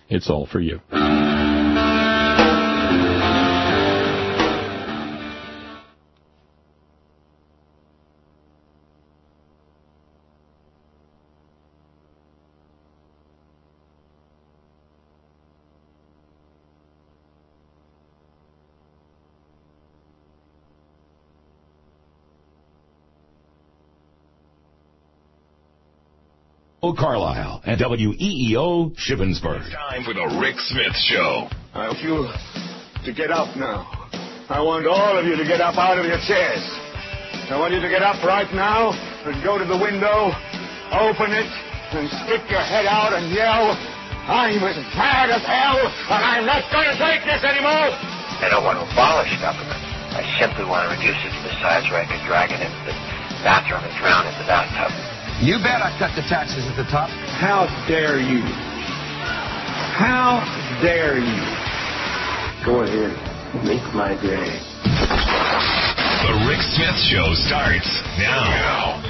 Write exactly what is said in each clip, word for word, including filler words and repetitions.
It's all for you. Carlisle and W E E O Shippensburg. It's time for the Rick Smith Show. I want you to get up now. I want all of you to get up out of your chairs. I want you to get up right now and go to the window, open it, and stick your head out and yell, I'm as mad as hell, and I'm not going to take this anymore. I don't want to abolish government. I simply want to reduce it to the size where I can drag it into the bathroom and drown in the bathtub. You bet I cut the taxes at the top. How dare you? How dare you? Go ahead. Make my day. The Rick Smith Show starts now.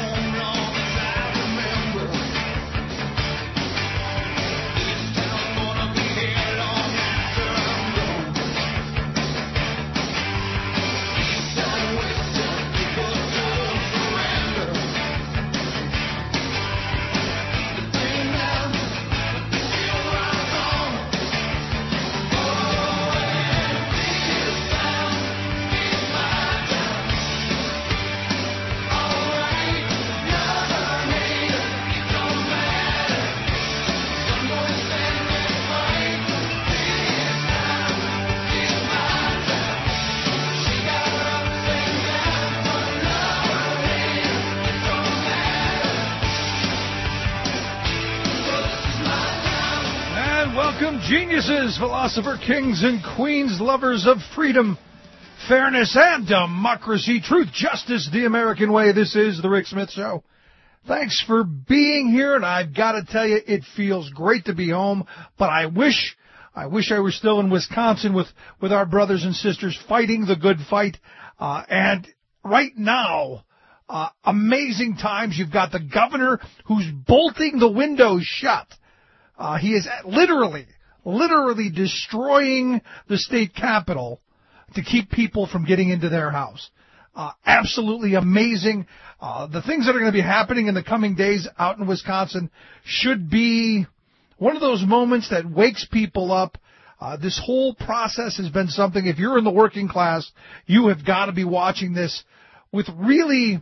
Geniuses, philosopher, kings, and queens, lovers of freedom, fairness, and democracy, truth, justice, the American way. This is the Rick Smith Show. Thanks for being here, and I've got to tell you, it feels great to be home, but I wish, I wish I were still in Wisconsin with, with our brothers and sisters fighting the good fight. Uh, and right now, uh, amazing times. You've got the governor who's bolting the windows shut. Uh, he is literally... literally destroying the state capitol to keep people from getting into their house. Uh, absolutely amazing. Uh, the things that are going to be happening in the coming days out in Wisconsin should be one of those moments that wakes people up. Uh, this whole process has been something, if you're in the working class, you have got to be watching this with really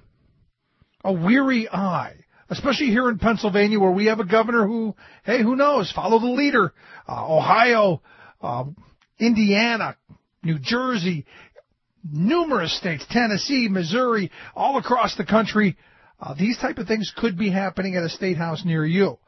a weary eye. Especially here in Pennsylvania, where we have a governor who, hey, who knows, follow the leader. Uh, Ohio, uh, Indiana, New Jersey, numerous states, Tennessee, Missouri, all across the country. Uh, these type of things could be happening at a state house near you.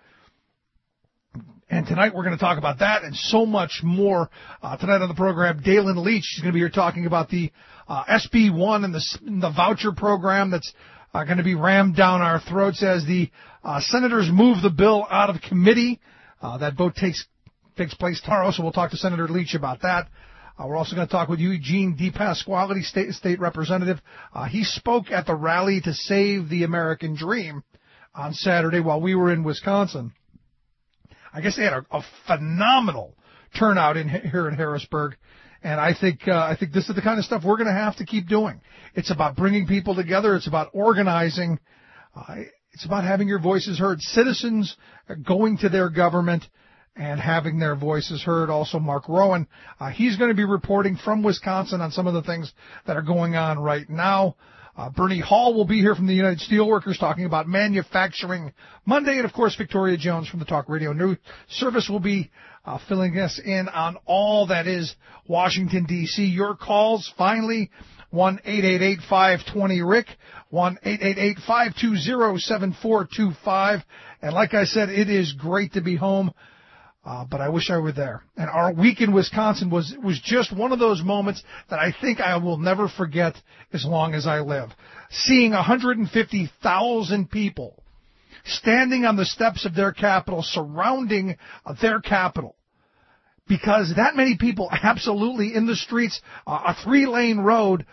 And tonight we're going to talk about that and so much more. Uh, tonight on the program, Dalen Leach is going to be here talking about the uh, S B one and the, the voucher program that's are going to be rammed down our throats as the uh, senators move the bill out of committee. Uh, that vote takes takes place tomorrow, so we'll talk to Senator Leach about that. Uh, we're also going to talk with Eugene DePasquale, state, state representative. Uh, he spoke at the rally to save the American dream on Saturday while we were in Wisconsin. I guess they had a, a phenomenal turnout in here in Harrisburg. And I think uh, I think this is the kind of stuff we're going to have to keep doing. It's about bringing people together. It's about organizing. Uh, it's about having your voices heard. Citizens going to their government and having their voices heard. Also, Mark Rowan, uh, he's going to be reporting from Wisconsin on some of the things that are going on right now. Uh, Bernie Hall will be here from the United Steelworkers talking about manufacturing Monday. And, of course, Victoria Jones from the Talk Radio News Service will be uh, filling us in on all that is Washington, D C. Your calls, finally, one eight eight eight, five two zero, R I C, one eight eight eight, five two zero, seven four two five. And like I said, it is great to be home. Uh, but I wish I were there. And our week in Wisconsin was was just one of those moments that I think I will never forget as long as I live. Seeing one hundred fifty thousand people standing on the steps of their capital, surrounding uh, their capital, because that many people absolutely in the streets, uh, a three-lane road,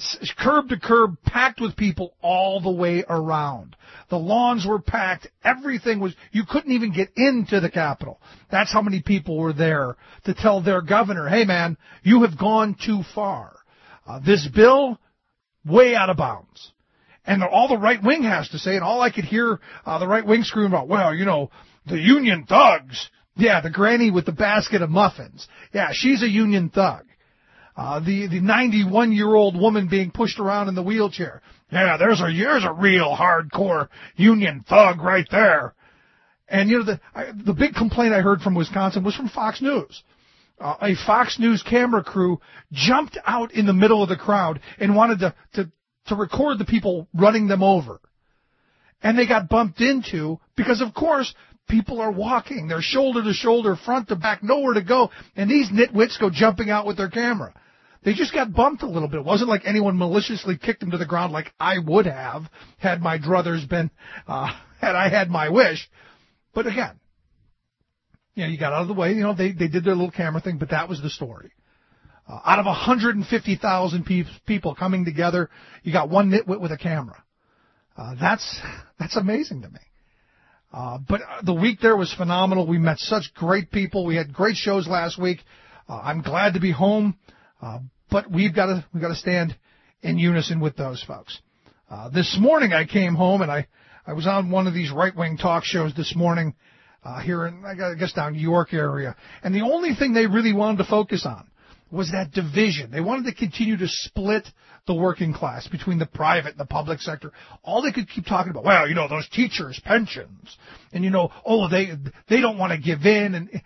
curb to curb, packed with people all the way around. The lawns were packed. Everything was, you couldn't even get into the Capitol. That's how many people were there to tell their governor, hey man, you have gone too far. Uh, this bill, way out of bounds. And all the right wing has to say, and all I could hear uh, the right wing scream about, well, you know, the union thugs. Yeah, the granny with the basket of muffins. Yeah, she's a union thug. Uh, the, the ninety-one-year-old woman being pushed around in the wheelchair. Yeah, there's a, there's a real hardcore union thug right there. And, you know, the, I, the big complaint I heard from Wisconsin was from Fox News. Uh, a Fox News camera crew jumped out in the middle of the crowd and wanted to, to, to record the people running them over. And they got bumped into because, of course, people are walking. They're shoulder to shoulder, front to back, nowhere to go. And these nitwits go jumping out with their camera. They just got bumped a little bit. It wasn't like anyone maliciously kicked them to the ground like I would have had my druthers been, uh, had I had my wish. But again, you know, you got out of the way. You know, they, they did their little camera thing, but that was the story. Uh, out of one hundred fifty thousand pe- people coming together, you got one nitwit with a camera. Uh, that's, that's amazing to me. Uh, but the week there was phenomenal. We met such great people. We had great shows last week. Uh, I'm glad to be home. Uh, but we've got to, we've got to stand in unison with those folks. Uh, this morning I came home and I, I was on one of these right-wing talk shows this morning, uh, here in, I guess down York area. And the only thing they really wanted to focus on was that division. They wanted to continue to split the working class between the private and the public sector. All they could keep talking about, well, you know, those teachers' pensions. And, you know, oh, they, they don't want to give in. And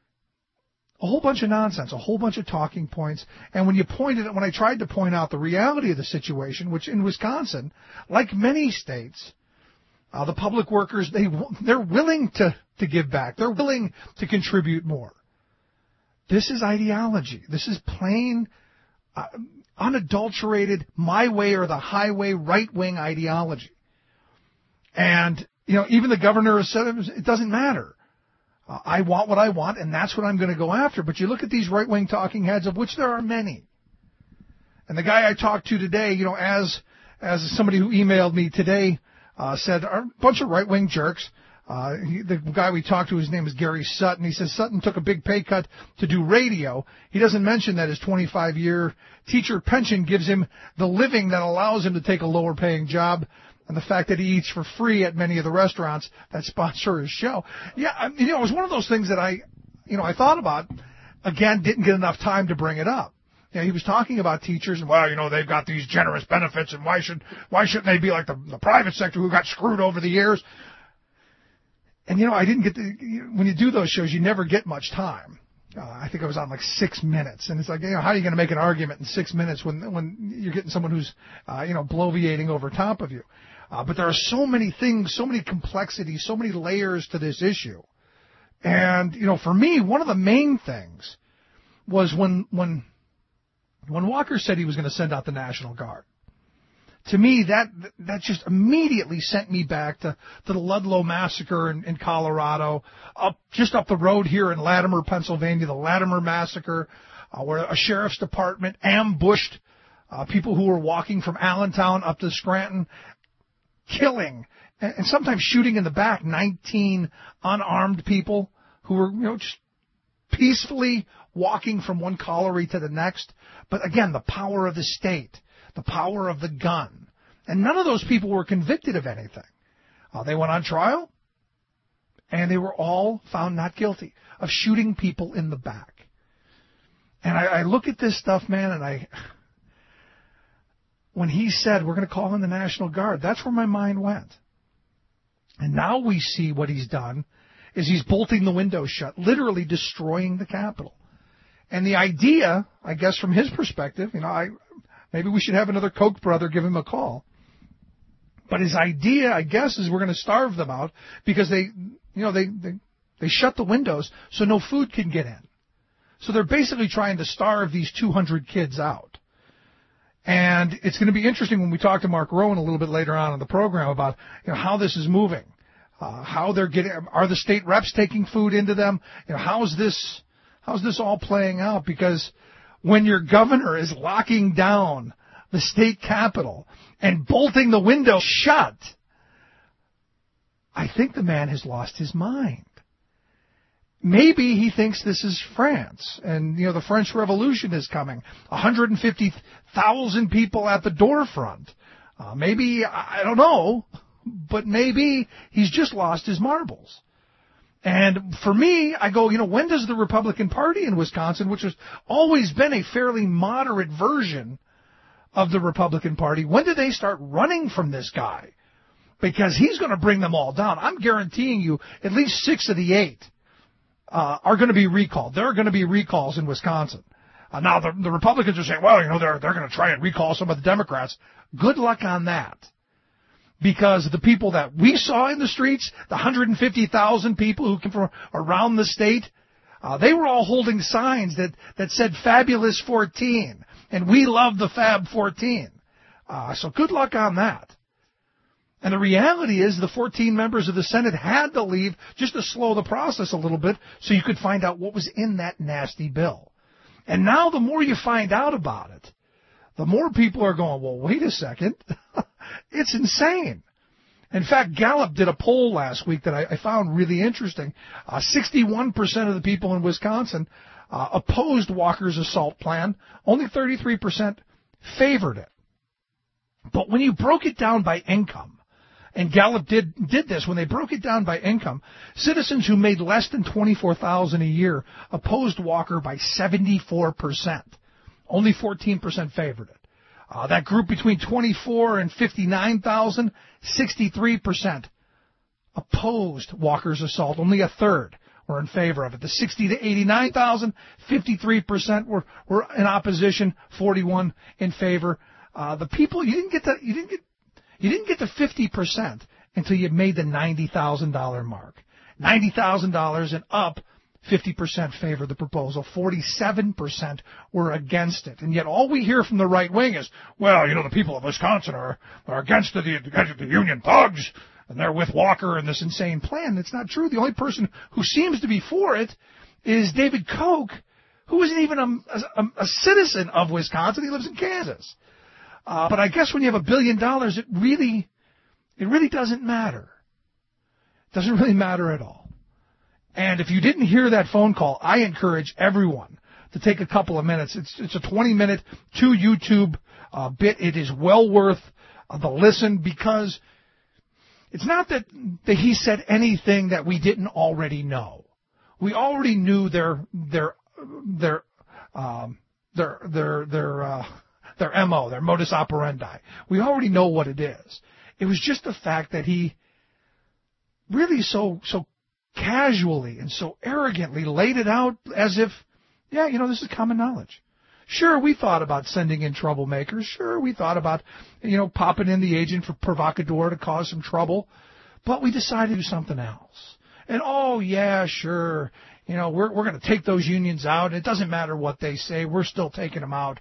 a whole bunch of nonsense, a whole bunch of talking points. And when you pointed it, when I tried to point out the reality of the situation, which in Wisconsin, like many states, uh, the public workers, they, they're willing to, to give back. They're willing to contribute more. This is ideology. This is plain, uh, unadulterated, my way or the highway right-wing ideology. And, you know, even the governor has said it doesn't matter. Uh, I want what I want, and that's what I'm going to go after. But you look at these right-wing talking heads, of which there are many. And the guy I talked to today, you know, as as somebody who emailed me today uh, said, are a bunch of right-wing jerks. Uh, he, the guy we talked to, his name is Gary Sutton. He says Sutton took a big pay cut to do radio. He doesn't mention that his twenty-five-year teacher pension gives him the living that allows him to take a lower-paying job, and the fact that he eats for free at many of the restaurants that sponsor his show. Yeah, you know, it was one of those things that I, you know, I thought about. Again, didn't get enough time to bring it up. You know, he was talking about teachers, and well, you know, they've got these generous benefits, and why should why shouldn't they be like the, the private sector who got screwed over the years? And, you know, I didn't get the, when you do those shows, you never get much time. Uh, I think I was on like six minutes. And it's like, you know, how are you going to make an argument in six minutes when, when you're getting someone who's, uh, you know, bloviating over top of you? Uh, but there are so many things, so many complexities, so many layers to this issue. And, you know, for me, one of the main things was when, when, when Walker said he was going to send out the National Guard. To me, that that just immediately sent me back to, to the Ludlow Massacre in, in Colorado, up just up the road here in Latimer, Pennsylvania, the Latimer Massacre, uh, where a sheriff's department ambushed uh, people who were walking from Allentown up to Scranton, killing and, and sometimes shooting in the back nineteen unarmed people who were, you know, just peacefully walking from one colliery to the next. But again, the power of the state. The power of the gun. And none of those people were convicted of anything. Uh, they went on trial, and they were all found not guilty of shooting people in the back. And I, I look at this stuff, man, and I, when he said, we're going to call in the National Guard, that's where my mind went. And now we see what he's done is he's bolting the windows shut, literally destroying the Capitol. And the idea, I guess from his perspective, you know, I... Maybe we should have another Koch brother give him a call. But his idea, I guess, is we're going to starve them out because they, you know, they, they, they shut the windows so no food can get in. So they're basically trying to starve these two hundred kids out. And it's going to be interesting when we talk to Mark Rowan a little bit later on in the program about, you know, how this is moving, uh, how they're getting, are the state reps taking food into them? You know, how's this, how's this all playing out? Because when your governor is locking down the state capitol and bolting the window shut, I think the man has lost his mind. Maybe he thinks this is France, and, you know, the French Revolution is coming. one hundred fifty thousand people at the door front. Uh, maybe, I don't know, but maybe he's just lost his marbles. And for me, I go, you know, when does the Republican Party in Wisconsin, which has always been a fairly moderate version of the Republican Party, when do they start running from this guy? Because he's going to bring them all down. I'm guaranteeing you at least six of the eight uh, are going to be recalled. There are going to be recalls in Wisconsin. Uh, now, the, the Republicans are saying, well, you know, they're, they're going to try and recall some of the Democrats. Good luck on that. Because the people that we saw in the streets, the one hundred fifty thousand people who came from around the state, uh, they were all holding signs that, that said Fabulous fourteen, and we love the Fab fourteen. Uh, so good luck on that. And the reality is the fourteen members of the Senate had to leave just to slow the process a little bit so you could find out what was in that nasty bill. And now the more you find out about it, the more people are going, well, wait a second. It's insane. In fact, Gallup did a poll last week that I, I found really interesting. Uh, sixty-one percent of the people in Wisconsin uh, opposed Walker's assault plan. Only thirty-three percent favored it. But when you broke it down by income, and Gallup did did this, when they broke it down by income, citizens who made less than twenty-four thousand dollars a year opposed Walker by seventy-four percent. Only fourteen percent favored it. Uh, that group between twenty-four and fifty-nine thousand, sixty-three percent opposed Walker's assault. Only a third were in favor of it. The sixty to eighty-nine thousand, fifty-three percent were, were in opposition, forty-one in favor. Uh, the people, you didn't get to, you didn't get, you didn't get to fifty percent until you made the ninety thousand dollars mark. ninety thousand dollars and up, fifty percent favored the proposal, forty-seven percent were against it. And yet all we hear from the right wing is, well, you know, the people of Wisconsin are, are against the, the, the union thugs, and they're with Walker and this insane plan. It's not true. The only person who seems to be for it is David Koch, who isn't even a, a, a citizen of Wisconsin. He lives in Kansas. Uh, but I guess when you have a billion dollars, it really, it really doesn't matter. It doesn't really matter at all. And if you didn't hear that phone call, I encourage everyone to take a couple of minutes. It's, it's a twenty-minute to YouTube uh, bit. It is well worth uh, the listen, because it's not that, that he said anything that we didn't already know. We already knew their their their um, their their their uh, their M O, their modus operandi. We already know what it is. It was just the fact that he really so so. casually and so arrogantly laid it out as if, yeah, you know, this is common knowledge. Sure, we thought about sending in troublemakers. Sure, we thought about, you know, popping in the agent for provocateur to cause some trouble. But we decided to do something else. And, oh, yeah, sure, you know, we're we're going to take those unions out. It doesn't matter what they say. We're still taking them out.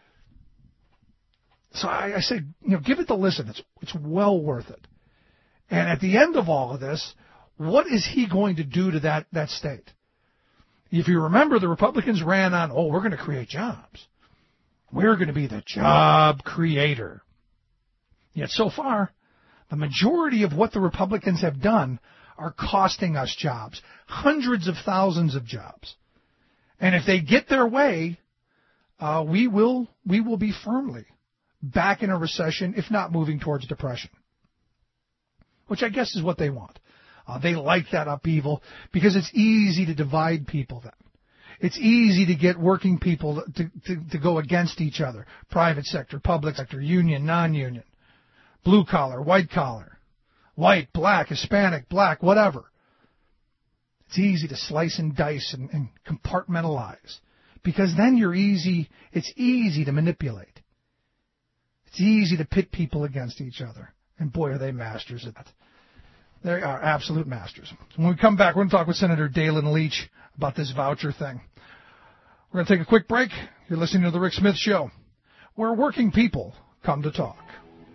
So I, I say, you know, give it the listen. It's it's well worth it. And at the end of all of this, what is he going to do to that, that state? If you remember, the Republicans ran on, oh, we're going to create jobs. We're going to be the job creator. Yet so far, the majority of what the Republicans have done are costing us jobs, hundreds of thousands of jobs. And if they get their way, uh, we will we will be firmly back in a recession, if not moving towards depression, which I guess is what they want. Uh, they like that upheaval because it's easy to divide people then. It's easy to get working people to, to, to go against each other. Private sector, public sector, union, non-union, blue collar, white collar, white, black, Hispanic, black, whatever. It's easy to slice and dice and, and compartmentalize because then you're easy, it's easy to manipulate. It's easy to pit people against each other. And boy, are they masters at that. They are absolute masters. When we come back, we're going to talk with Senator Dalen Leach about this voucher thing. We're going to take a quick break. You're listening to The Rick Smith Show, where working people come to talk.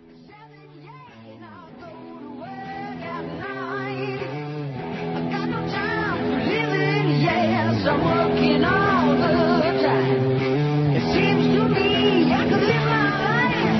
I'm working all the time. It seems to me I could live my life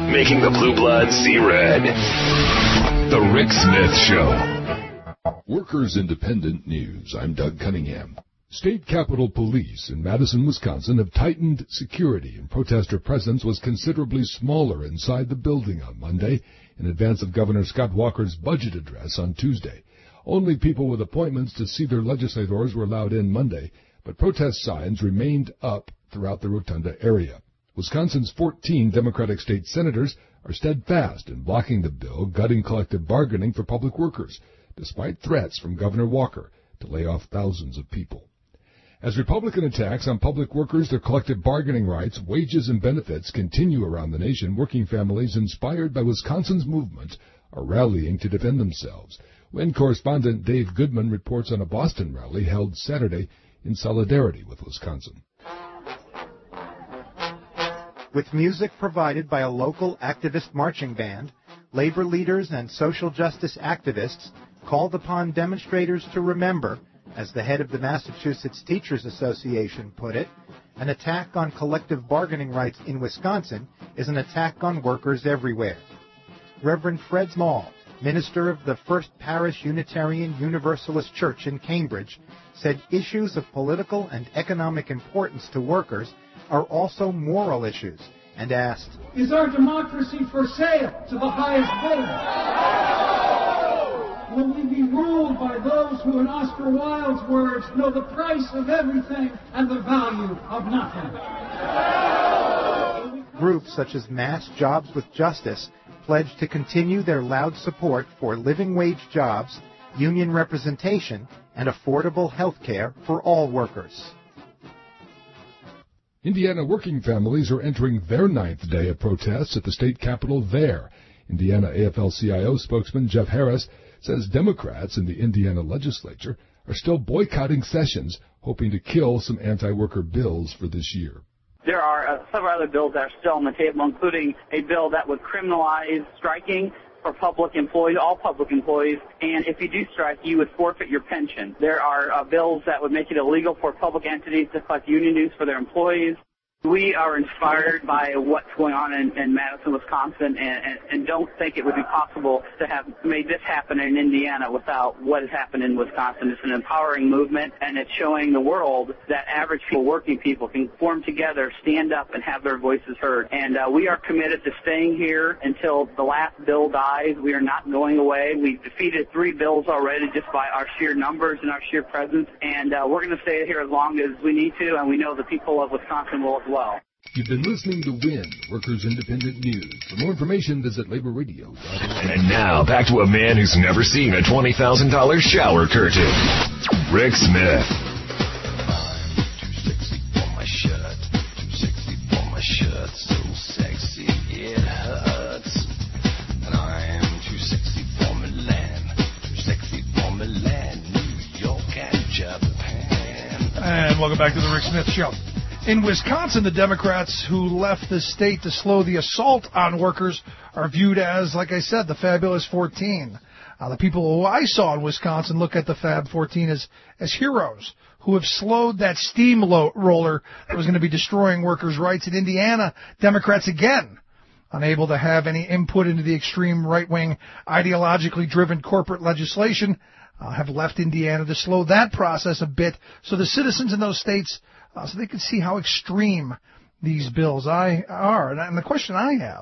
making the blue bloods see red. The Rick Smith Show. Workers Independent News. I'm Doug Cunningham. State Capitol Police in Madison, Wisconsin have tightened security, and protester presence was considerably smaller inside the building on Monday in advance of Governor Scott Walker's budget address on Tuesday. Only people with appointments to see their legislators were allowed in Monday, but protest signs remained up throughout the Rotunda area. Wisconsin's fourteen Democratic state senators are steadfast in blocking the bill gutting collective bargaining for public workers, despite threats from Governor Walker to lay off thousands of people. As Republican attacks on public workers, their collective bargaining rights, wages, and benefits continue around the nation, working families inspired by Wisconsin's movement are rallying to defend themselves. When correspondent Dave Goodman reports on a Boston rally held Saturday in solidarity with Wisconsin. With music provided by a local activist marching band, labor leaders and social justice activists called upon demonstrators to remember, as the head of the Massachusetts Teachers Association put it, an attack on collective bargaining rights in Wisconsin is an attack on workers everywhere. Reverend Fred Small, minister of the First Parish Unitarian Universalist Church in Cambridge, said issues of political and economic importance to workers are also moral issues, and asked, "Is our democracy for sale to the highest bidder? Will we be ruled by those who, in Oscar Wilde's words, know the price of everything and the value of nothing?" Groups such as Mass Jobs with Justice pledged to continue their loud support for living wage jobs, union representation, and affordable health care for all workers. Indiana working families are entering their ninth day of protests at the state capitol there. Indiana A F L C I O spokesman Jeff Harris says Democrats in the Indiana legislature are still boycotting sessions, hoping to kill some anti-worker bills for this year. There are uh, several other bills that are still on the table, including a bill that would criminalize striking for public employees, all public employees, and if you do strike, you would forfeit your pension. There are uh, bills that would make it illegal for public entities to collect union dues for their employees. We are inspired by what's going on in, in Madison, Wisconsin, and, and, and don't think it would be possible to have made this happen in Indiana without what has happened in Wisconsin. It's an empowering movement, and it's showing the world that average people, working people, can form together, stand up, and have their voices heard. And uh, we are committed to staying here until the last bill dies. We are not going away. We've defeated three bills already just by our sheer numbers and our sheer presence, and uh, we're going to stay here as long as we need to, and we know the people of Wisconsin will as well. You've been listening to W I N, Workers Independent News. For more information, visit labor radio dot org. And now, back to a man who's never seen a twenty thousand dollars shower curtain. Rick Smith. I'm too sexy for my shirt. Too sexy for my shirt. So sexy it hurts. And I'm too sexy for Milan. Too sexy for Milan, New York, and Japan. And welcome back to the Rick Smith Show. In Wisconsin, the Democrats who left the state to slow the assault on workers are viewed as, like I said, the fabulous fourteen. Uh, the people who I saw in Wisconsin look at the Fab fourteen as, as heroes who have slowed that steamroller that was going to be destroying workers' rights. In Indiana, Democrats again unable to have any input into the extreme right-wing, ideologically driven corporate legislation, uh, have left Indiana to slow that process a bit so the citizens in those states Uh, so they can see how extreme these bills I, are. And the question I have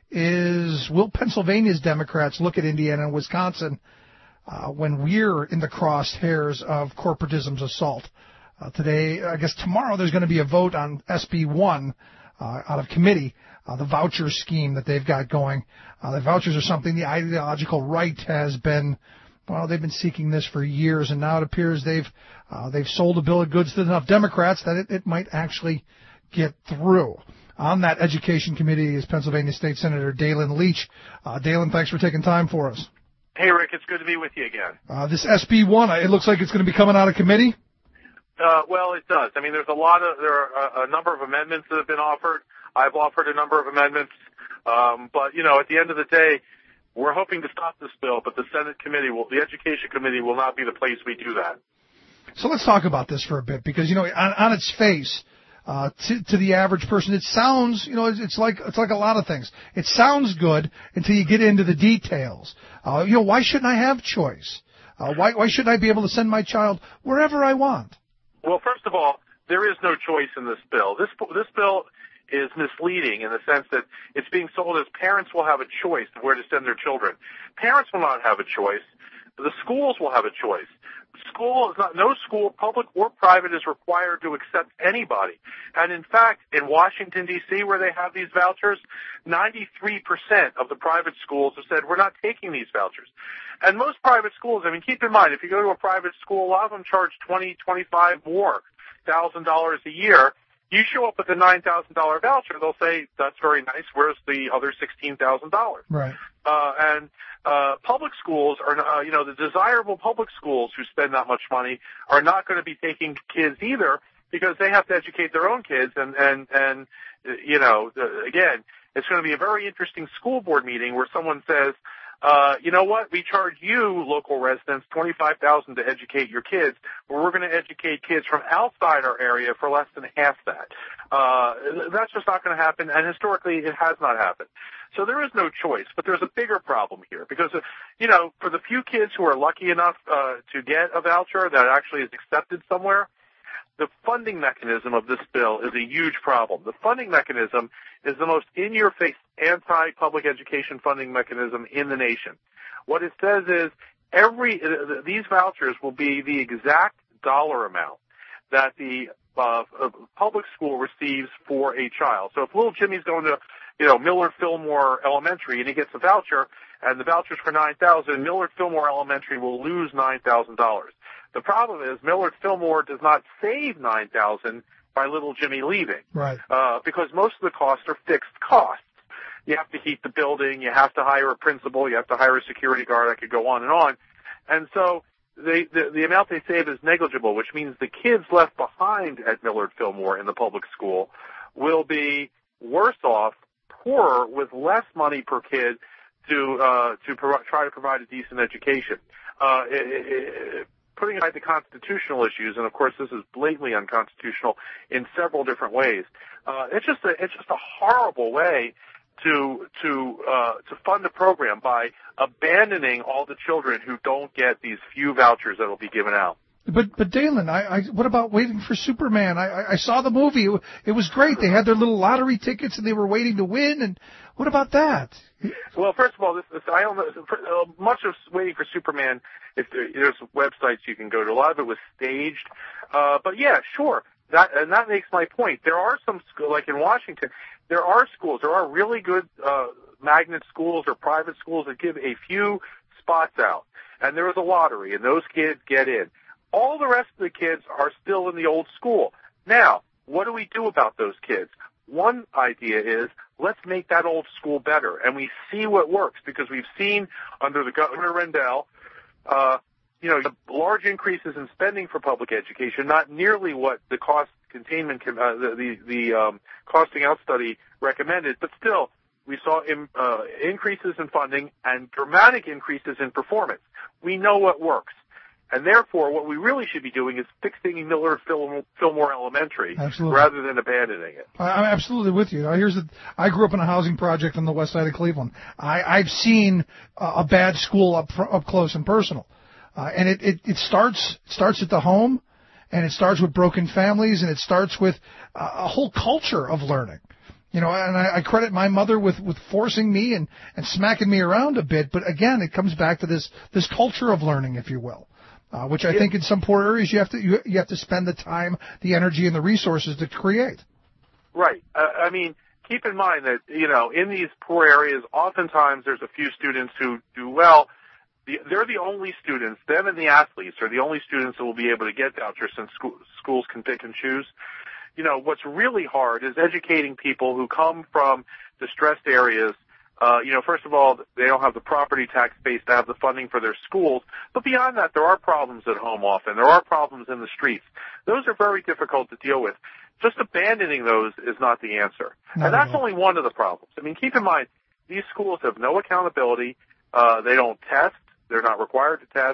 is, will Pennsylvania's Democrats look at Indiana and Wisconsin uh, when we're in the crosshairs of corporatism's assault? Uh, today, I guess tomorrow, there's going to be a vote on S B one uh, out of committee, uh, the voucher scheme that they've got going. Uh, the vouchers are something the ideological right has been Well, they've been seeking this for years, and now it appears they've uh, they've sold a bill of goods to enough Democrats that it, it might actually get through. On that education committee is Pennsylvania State Senator Dalen Leach. Uh, Dalen, thanks for taking time for us. Hey, Rick, it's good to be with you again. Uh, this S B one, it looks like it's going to be coming out of committee. Uh, well, it does. I mean, there's a lot of there are a, a number of amendments that have been offered. I've offered a number of amendments, um, but you know, at the end of the day, we're hoping to stop this bill, but the Senate committee will, the Education Committee will not be the place we do that. So let's talk about this for a bit, because, you know, on, on its face, uh, to, to the average person. It sounds, you know, it's, it's like it's like a lot of things. It sounds good until you get into the details. Uh, you know, why shouldn't I have choice? Uh, why why shouldn't I be able to send my child wherever I want? Well, first of all, there is no choice in this bill. This this bill is misleading in the sense that it's being sold as parents will have a choice of where to send their children. Parents will not have a choice. The schools will have a choice. School is not, no school, public or private, is required to accept anybody. And in fact, in Washington, D C, where they have these vouchers, ninety-three percent of the private schools have said, we're not taking these vouchers. And most private schools, I mean, keep in mind, if you go to a private school, a lot of them charge twenty, twenty-five more thousand dollars a year. You show up with a nine thousand dollars voucher, they'll say, that's very nice, where's the other sixteen thousand dollars? Right. Uh, and uh, public schools are, uh, you know, the desirable public schools who spend that much money are not going to be taking kids either because they have to educate their own kids. And, and, and you know, again, it's going to be a very interesting school board meeting where someone says, Uh, you know what? We charge you, local residents, twenty-five thousand dollars to educate your kids, but we're going to educate kids from outside our area for less than half that. Uh, that's just not going to happen, and historically it has not happened. So there is no choice, but there's a bigger problem here because, uh, you know, for the few kids who are lucky enough uh, to get a voucher that actually is accepted somewhere, the funding mechanism of this bill is a huge problem. The funding mechanism is the most in-your-face anti-public education funding mechanism in the nation. What it says is every uh, these vouchers will be the exact dollar amount that the uh, public school receives for a child. So if little Jimmy's going to, you know, Millard Fillmore Elementary and he gets a voucher and the voucher's for nine thousand dollars, Millard Fillmore Elementary will lose nine thousand dollars. The problem is Millard Fillmore does not save nine thousand dollars by little Jimmy leaving. Right. Uh, because most of the costs are fixed costs. You have to heat the building, you have to hire a principal, you have to hire a security guard, I could go on and on. And so they, the, the amount they save is negligible, which means the kids left behind at Millard Fillmore in the public school will be worse off, poorer, with less money per kid to, uh, to pro- try to provide a decent education. Uh, it, it, putting aside the constitutional issues, and of course this is blatantly unconstitutional in several different ways, uh, it's just a, it's just a horrible way to to uh, to fund a program by abandoning all the children who don't get these few vouchers that will be given out. But but Dalen, I, I what about Waiting for Superman? I, I saw the movie. It, it was great. They had their little lottery tickets and they were waiting to win. And what about that? Well, first of all, this, this I don't know. Uh, much of Waiting for Superman, if there, there's websites you can go to. A lot of it was staged. Uh, but yeah, sure. That and that makes my point. There are some schools, like in Washington, there are schools. There are really good uh, magnet schools or private schools that give a few spots out, and there is a lottery, and those kids get in. All the rest of the kids are still in the old school. Now, what do we do about those kids? One idea is let's make that old school better, and we see what works because we've seen under the Governor Rendell, uh, you know, large increases in spending for public education, not nearly what the cost containment, uh, the the, the um, costing out study recommended, but still we saw in, uh, increases in funding and dramatic increases in performance. We know what works. And therefore, what we really should be doing is fixing Millard Fillmore Elementary Absolutely. rather than abandoning it. I, I'm absolutely with you. Now, here's the, I grew up in a housing project on the west side of Cleveland. I, I've seen uh, a bad school up up close and personal, uh, and it, it, it starts starts at the home, and it starts with broken families, and it starts with uh, a whole culture of learning. You know, and I, I credit my mother with, with forcing me and, and smacking me around a bit. But again, it comes back to this this culture of learning, if you will. Uh, which I think in some poor areas you have to you, you have to spend the time, the energy, and the resources to create. Right. Uh, I mean, keep in mind that, you know, in these poor areas, oftentimes there's a few students who do well. The, they're the only students, them and the athletes are the only students that will be able to get vouchers since school, schools can pick and choose. You know, what's really hard is educating people who come from distressed areas. Uh, you know, first of all, they don't have the property tax base to have the funding for their schools. But beyond that, there are problems at home often. There are problems in the streets. Those are very difficult to deal with. Just abandoning those is not the answer. Not and that's only one of the problems. I mean, keep in mind, these schools have no accountability. Uh, they don't test. They're not required to test.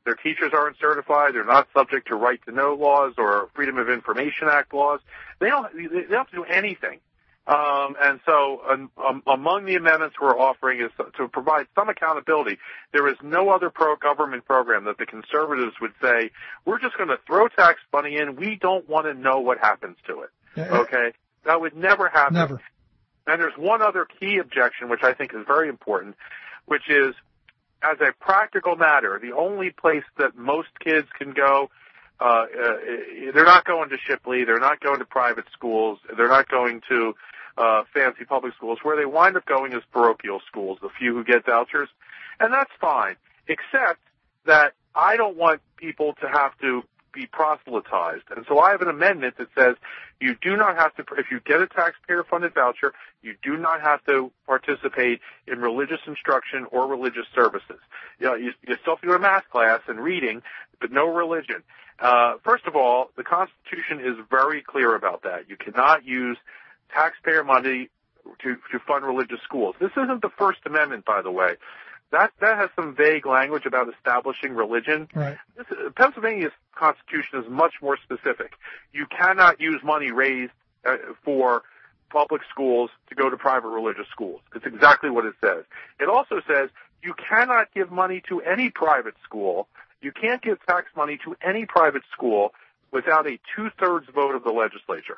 Their teachers aren't certified. They're not subject to right to know laws or Freedom of Information Act laws. They don't, they don't have to do anything. Um, and so um, um, among the amendments we're offering is to provide some accountability. There is no other pro-government program that the conservatives would say, we're just going to throw tax money in. We don't want to know what happens to it. Okay? That would never happen. Never. And there's one other key objection, which I think is very important, which is, as a practical matter, the only place that most kids can go, uh, uh, they're not going to Shipley, they're not going to private schools, they're not going to uh, fancy public schools. Where they wind up going is parochial schools, the few who get vouchers. And that's fine, except that I don't want people to have to be proselytized. And so I have an amendment that says you do not have to, if you get a taxpayer-funded voucher, you do not have to participate in religious instruction or religious services. You know, you, you still have to go to math class and reading, but no religion. Uh, first of all, the Constitution is very clear about that. You cannot use taxpayer money to, to fund religious schools. This isn't the First Amendment, by the way. That that has some vague language about establishing religion. Right. This, Pennsylvania's Constitution is much more specific. You cannot use money raised uh, for public schools to go to private religious schools. It's exactly what it says. It also says you cannot give money to any private school. You can't give tax money to any private school without a two-thirds vote of the legislature.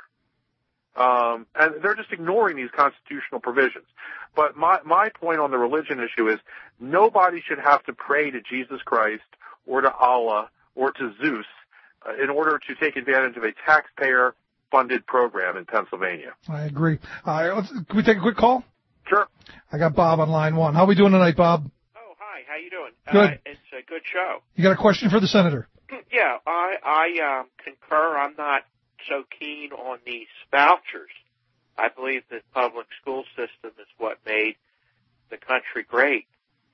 Um, and they're just ignoring these constitutional provisions. But my, my point on the religion issue is nobody should have to pray to Jesus Christ or to Allah or to Zeus uh, in order to take advantage of a taxpayer-funded program in Pennsylvania. I agree. Uh, let's, can we take a quick call? Sure. I got Bob on line one. How are we doing tonight, Bob? Oh, hi. How you doing? Good. Uh, it's a good show. You got a question for the senator? Yeah, I, I um, concur. I'm not so keen on these vouchers. I believe the public school system is what made the country great.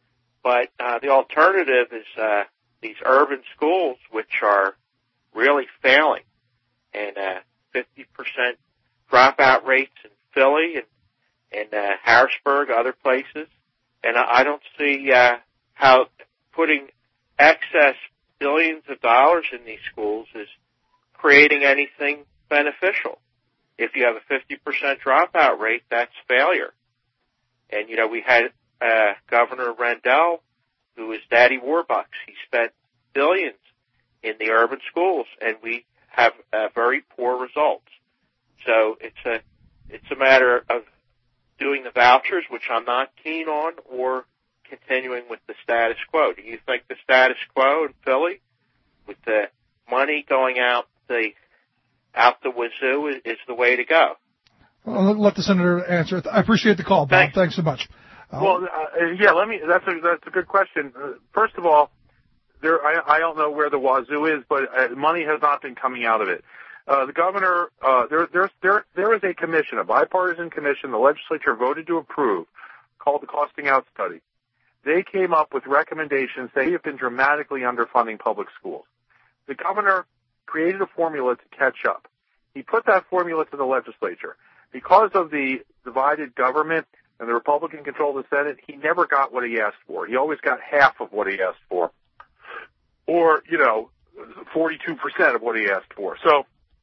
But uh, the alternative is uh, these urban schools, which are really failing, and uh, fifty percent dropout rates in Philly and, and uh, Harrisburg, other places. And I, I don't see uh, how putting excess billions of dollars in these schools is creating anything beneficial. If you have a fifty percent dropout rate, that's failure. And, you know, we had uh, Governor Rendell, who was Daddy Warbucks. He spent billions in the urban schools, and we have uh, very poor results. So it's a it's a matter of doing the vouchers, which I'm not keen on, or continuing with the status quo. Do you think the status quo in Philly, with the money going out the out the wazoo, is, is the way to go? Well, I'll let the senator answer. I appreciate the call, Bob. Thanks, Thanks so much. Uh, well, uh, yeah, let me. That's a that's a good question. Uh, first of all, there I, I don't know where the wazoo is, but uh, money has not been coming out of it. Uh, the governor, uh, there, there's, there, there is a commission, a bipartisan commission the legislature voted to approve called the Costing Out Study. They came up with recommendations that have been dramatically underfunding public schools. The governor created a formula to catch up. He put that formula to the legislature. Because of the divided government and the Republican control of the Senate, he never got what he asked for. He always got half of what he asked for. Or, you know, forty-two percent of what he asked for. So,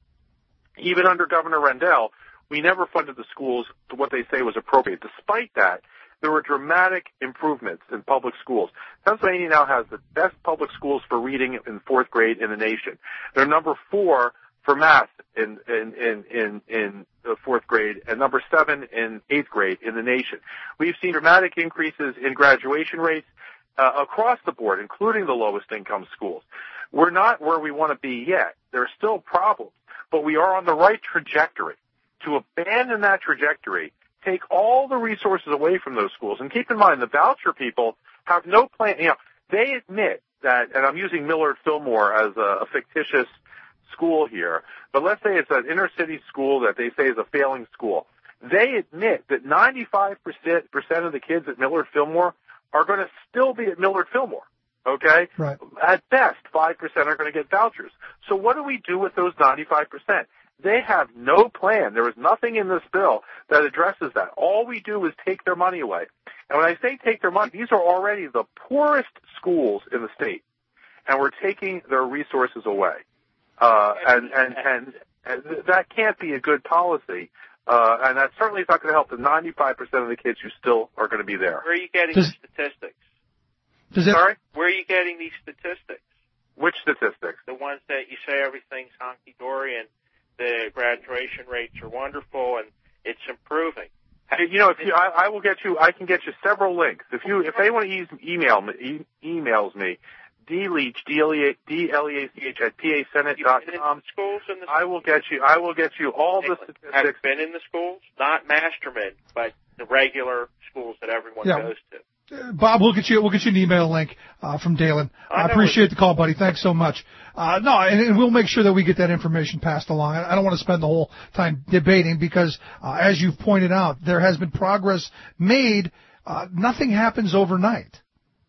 even under Governor Rendell, we never funded the schools to what they say was appropriate. Despite that, there were dramatic improvements in public schools. Pennsylvania now has the best public schools for reading in fourth grade in the nation. They're number four for math in in in in, in the fourth grade, and number seven in eighth grade in the nation. We've seen dramatic increases in graduation rates uh, across the board, including the lowest income schools. We're not where we want to be yet. There are still problems, but we are on the right trajectory. To abandon that trajectory, take all the resources away from those schools. And keep in mind, the voucher people have no plan. You know, they admit that, and I'm using Millard Fillmore as a, a fictitious school here, but let's say it's an inner city school that they say is a failing school. They admit that ninety-five percent of the kids at Millard Fillmore are going to still be at Millard Fillmore. Okay? Right. At best, five percent are going to get vouchers. So what do we do with those ninety-five percent? They have no plan. There is nothing in this bill that addresses that. All we do is take their money away. And when I say take their money, these are already the poorest schools in the state. and we're taking their resources away. Uh, and, and, and, and that can't be a good policy. Uh, and that certainly is not going to help the ninety-five percent of the kids who still are going to be there. Where are you getting Does, the statistics? Does it, Sorry? Where are you getting these statistics? Which statistics? The ones that you say everything's hunky-dory and the graduation rates are wonderful and it's improving. You know, if you, I, I will get you, I can get you several links. If you, if anyone e- email me, e- emails me, dleach, D L E A C H at P A Senate dot com, schools in the I will get you, I will get you all the statistics. Have you been in the schools? Not Masterman, but the regular schools that everyone Yeah. goes to. Uh, Bob, we'll get you we'll get you an email link uh, from Dalen. I, I appreciate the call, buddy. Thanks so much. Uh, no, and, and we'll make sure that we get that information passed along. I don't want to spend the whole time debating because, uh, as you've pointed out, there has been progress made. Uh, nothing happens overnight.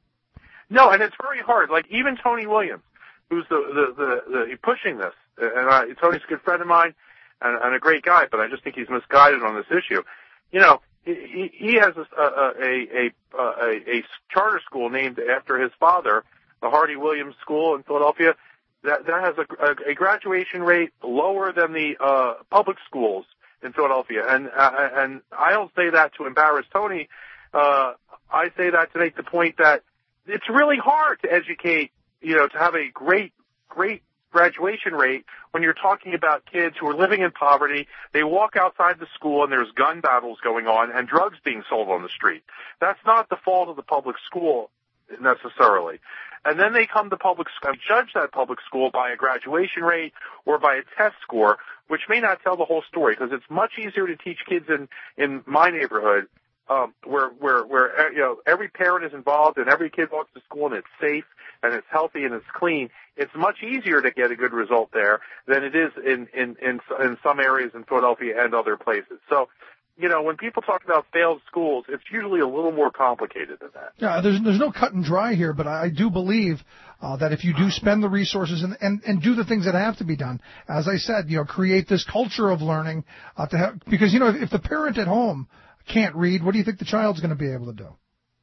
No, and it's very hard. Like even Tony Williams, who's the the the, the pushing this, and I, Tony's a good friend of mine and, and a great guy, but I just think he's misguided on this issue. You know. He, he has a, a, a, a, a charter school named after his father, the Hardy Williams School in Philadelphia, that, that has a, a graduation rate lower than the uh, public schools in Philadelphia. And, uh, and I don't say that to embarrass Tony. Uh, I say that to make the point that it's really hard to educate, you know, to have a great, great graduation rate when you're talking about kids who are living in poverty. They walk outside the school and there's gun battles going on and drugs being sold on the street. That's not the fault of the public school necessarily. And then they come to public school and judge that public school by a graduation rate or by a test score, which may not tell the whole story because it's much easier to teach kids in, in my neighborhood um, where, where, where, you know, every parent is involved and every kid walks to school and it's safe and it's healthy and it's clean. It's much easier to get a good result there than it is in, in, in, in some areas in Philadelphia and other places. So, you know, when people talk about failed schools, it's usually a little more complicated than that. Yeah, there's there's no cut and dry here, but I do believe uh, that if you do spend the resources and, and, and do the things that have to be done, as I said, you know, create this culture of learning uh, to have, because, you know, if, if the parent at home can't read, what do you think the child's going to be able to do?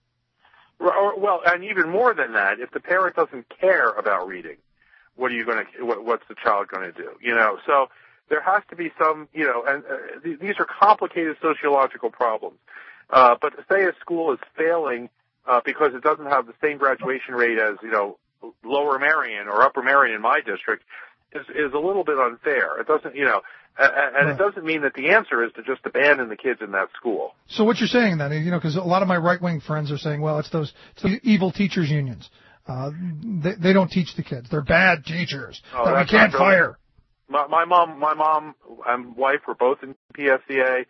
Well, and even more than that, if the parent doesn't care about reading, what are you going to? What, what's the child going to do? You know, so there has to be some, you know, and uh, th- these are complicated sociological problems. Uh, but to say a school is failing uh, because it doesn't have the same graduation rate as, you know, Lower Marion or Upper Marion in my district is is a little bit unfair. It doesn't, you know. And right. It doesn't mean that the answer is to just abandon the kids in that school. So what you're saying then, you know, because a lot of my right-wing friends are saying, well, it's those, it's those evil teachers unions. Uh, they, they don't teach the kids. They're bad teachers oh, that we can't fire. My, my mom, my mom and wife were both in P S C A.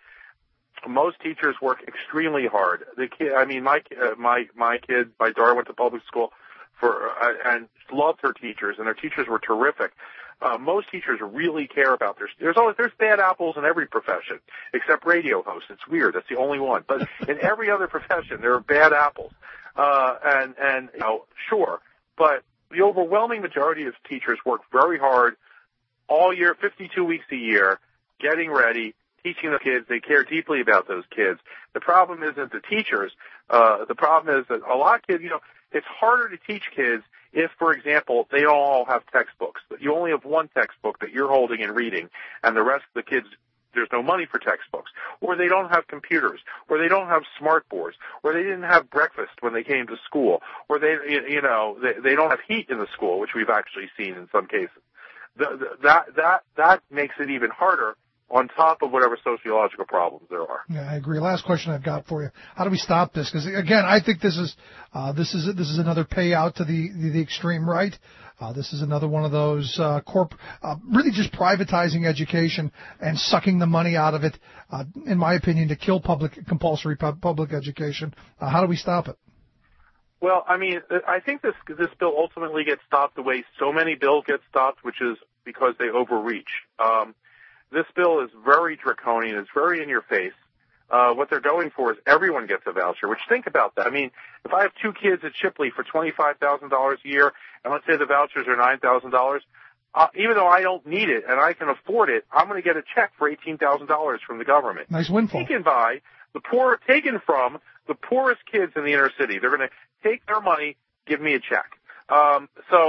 Most teachers work extremely hard. The kid, I mean, my uh, my my kid, my daughter went to public school for uh, and loved her teachers, and their teachers were terrific. Uh, most teachers really care about their. There's always there's bad apples in every profession except radio hosts. It's weird. That's the only one. But in every other profession, there are bad apples. Uh, and and you know, sure, but the overwhelming majority of teachers work very hard all year, fifty-two weeks a year, getting ready, teaching the kids. They care deeply about those kids. The problem isn't the teachers. Uh, the problem is that a lot of kids, you know, it's harder to teach kids if, for example, they don't all have textbooks. But you only have one textbook that you're holding and reading, and the rest of the kids, there's no money for textbooks, or they don't have computers, or they don't have smart boards, or they didn't have breakfast when they came to school, or they, you know, they, they don't have heat in the school, which we've actually seen in some cases. The, the, that that that makes it even harder on top of whatever sociological problems there are. Yeah, I agree. Last question I've got for you: how do we stop this? Because again, I think this is uh, this is this is another payout to the the, the extreme right. Uh, this is another one of those uh, corp, uh, really just privatizing education and sucking the money out of it. Uh, in my opinion, to kill public compulsory pu- public education. Uh, how do we stop it? Well, I mean, I think this this bill ultimately gets stopped the way so many bills get stopped, which is because they overreach. Um, this bill is very draconian. It's very in your face. Uh, what they're going for is everyone gets a voucher, which think about that. I mean, if I have two kids at Shipley for twenty-five thousand dollars a year, and let's say the vouchers are nine thousand dollars, uh, even though I don't need it and I can afford it, I'm going to get a check for eighteen thousand dollars from the government. Nice windfall. Taken by the poor, taken from the poorest kids in the inner city. They're going to take their money, give me a check. Um, so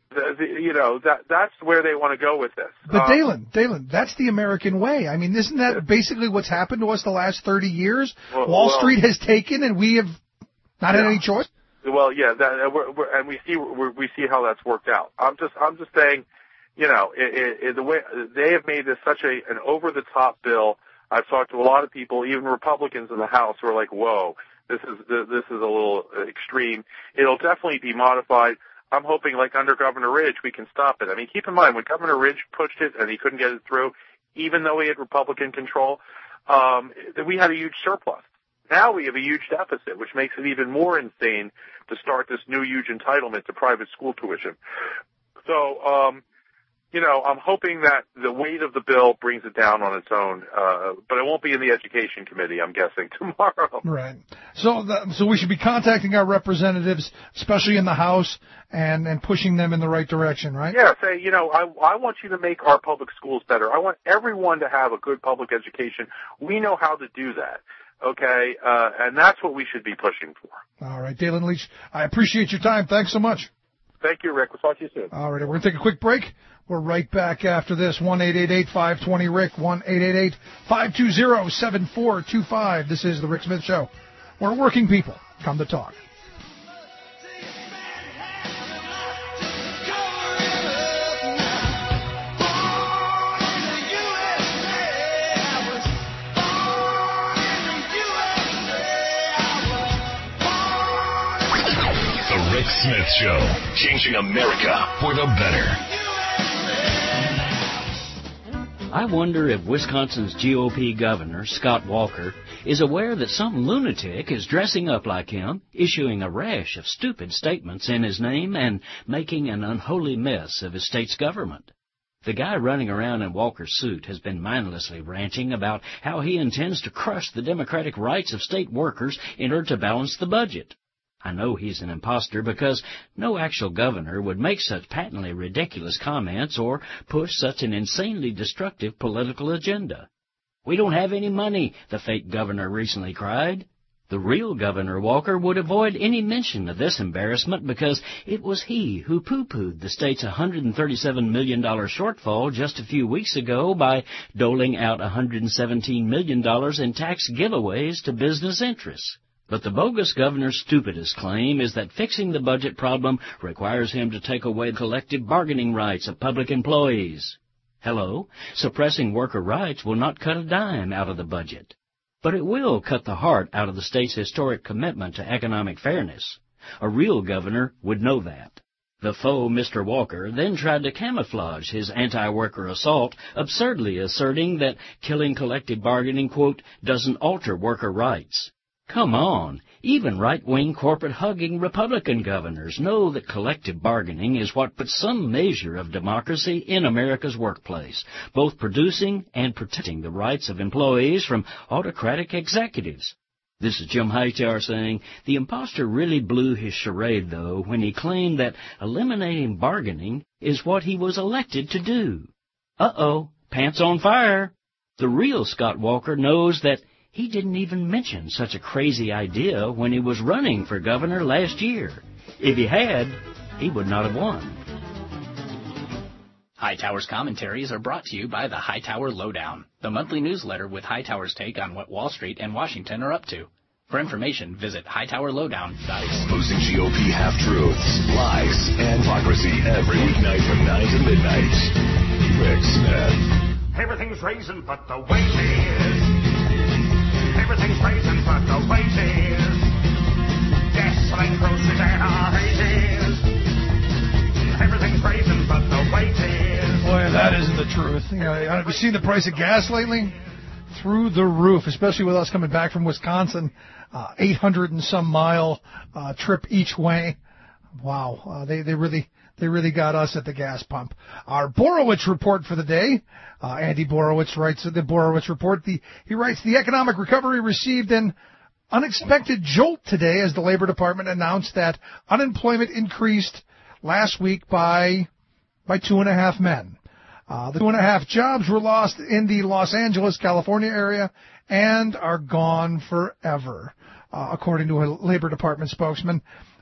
The, the, you know, that that's where they want to go with this. But um, Dalen, Dalen, that's the American way. I mean, isn't that basically what's happened to us the last thirty years? Well, Wall well, Street has taken, and we have not yeah. had any choice. Well, yeah, that, we're, we're, and we see we're, we see how that's worked out. I'm just I'm just saying, you know, it, it, it, the way they have made this such a an over the top bill. I've talked to a lot of people, even Republicans in the House, who are like, "Whoa, this is this is a little extreme." It'll definitely be modified. I'm hoping, like under Governor Ridge, we can stop it. I mean, keep in mind, when Governor Ridge pushed it and he couldn't get it through, even though he had Republican control, um, we had a huge surplus. Now we have a huge deficit, which makes it even more insane to start this new huge entitlement to private school tuition. So, um, you know, I'm hoping that the weight of the bill brings it down on its own, uh, but it won't be in the Education Committee, I'm guessing, tomorrow. Right. So, the, so we should be contacting our representatives, especially in the House, and, and pushing them in the right direction, right? Yeah, say, you know, I, I want you to make our public schools better. I want everyone to have a good public education. We know how to do that, okay? Uh, and that's what we should be pushing for. All right, Dalen Leach, I appreciate your time. Thanks so much. Thank you, Rick. We'll talk to you soon. All right, we're going to take a quick break. We're right back after this. one eight eight eight, five two zero, R I C K, one eight eight eight, five two zero, seven four two five. This is The Rick Smith Show, where working people come to talk. The Rick Smith Show, changing America for the better. I wonder if Wisconsin's G O P governor, Scott Walker, is aware that some lunatic is dressing up like him, issuing a rash of stupid statements in his name, and making an unholy mess of his state's government. The guy running around in Walker's suit has been mindlessly ranting about how he intends to crush the democratic rights of state workers in order to balance the budget. I know he's an imposter because no actual governor would make such patently ridiculous comments or push such an insanely destructive political agenda. "We don't have any money," the fake governor recently cried. The real Governor Walker would avoid any mention of this embarrassment because it was he who poo-pooed the state's one hundred thirty-seven million dollars shortfall just a few weeks ago by doling out one hundred seventeen million dollars in tax giveaways to business interests. But the bogus governor's stupidest claim is that fixing the budget problem requires him to take away the collective bargaining rights of public employees. Hello? Suppressing worker rights will not cut a dime out of the budget. But it will cut the heart out of the state's historic commitment to economic fairness. A real governor would know that. The faux Mister Walker then tried to camouflage his anti-worker assault, absurdly asserting that killing collective bargaining, quote, doesn't alter worker rights. Come on, even right-wing corporate-hugging Republican governors know that collective bargaining is what puts some measure of democracy in America's workplace, both producing and protecting the rights of employees from autocratic executives. This is Jim Hightower saying, the imposter really blew his charade, though, when he claimed that eliminating bargaining is what he was elected to do. Uh-oh, pants on fire. The real Scott Walker knows that he didn't even mention such a crazy idea when he was running for governor last year. If he had, he would not have won. Hightower's commentaries are brought to you by the Hightower Lowdown, the monthly newsletter with Hightower's take on what Wall Street and Washington are up to. For information, visit hightower lowdown dot com. Exposing G O P half-truths, lies, and hypocrisy every weeknight from nine to midnight. Rick Smith. Everything's raising but the wages. Everything's raising but the wages. Gasoline, groceries, and our raises. Everything's raising but the wages. Boy, that isn't the truth. You know, have you seen the price of gas lately? Through the roof, especially with us coming back from Wisconsin, uh, eight hundred and some mile uh, trip each way. Wow, uh, they they really they really got us at the gas pump. Our Borowitz report for the day. Uh, Andy Borowitz writes the Borowitz report. The he writes the economic recovery received an unexpected jolt today as the Labor Department announced that unemployment increased last week by by two and a half men. Uh, the two and a half jobs were lost in the Los Angeles, California area and are gone forever, uh, according to a Labor Department spokesman.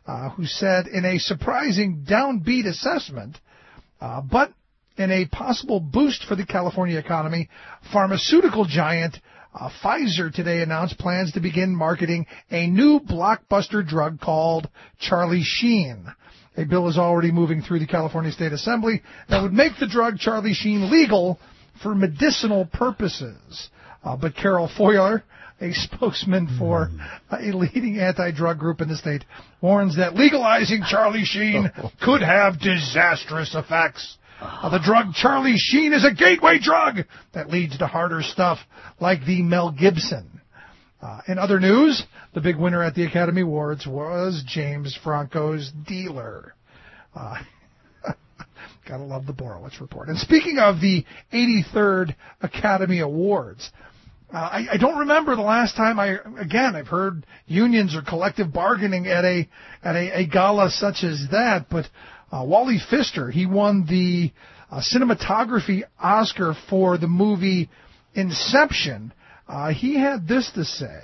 uh, who said in a surprising downbeat assessment, uh, but in a possible boost for the California economy, pharmaceutical giant uh, Pfizer today announced plans to begin marketing a new blockbuster drug called Charlie Sheen. A bill is already moving through the California State Assembly that would make the drug Charlie Sheen legal for medicinal purposes. Uh, but Carol Foyer, a spokesman for a leading anti-drug group in the state, warns that legalizing Charlie Sheen could have disastrous effects. Uh, the drug Charlie Sheen is a gateway drug that leads to harder stuff like the Mel Gibson. Uh, in other news, the big winner at the Academy Awards was James Franco's Dealer. Uh, gotta love the Borowitz Report. And speaking of the eighty-third Academy Awards, uh, I, I don't remember the last time I, again, I've heard unions or collective bargaining at a at a, a gala such as that, but uh, Wally Pfister, he won the uh, cinematography Oscar for the movie Inception. Uh, he had this to say.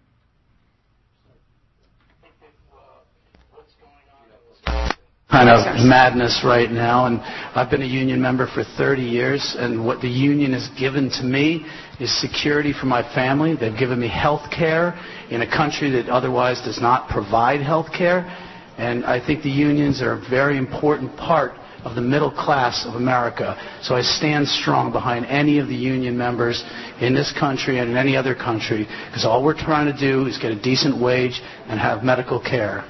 Kind of madness right now, and I've been a union member for thirty years, and what the union has given to me is security for my family. They've given me health care in a country that otherwise does not provide health care, and I think the unions are a very important part of the middle class of America. So I stand strong behind any of the union members in this country and in any other country, because all we're trying to do is get a decent wage and have medical care.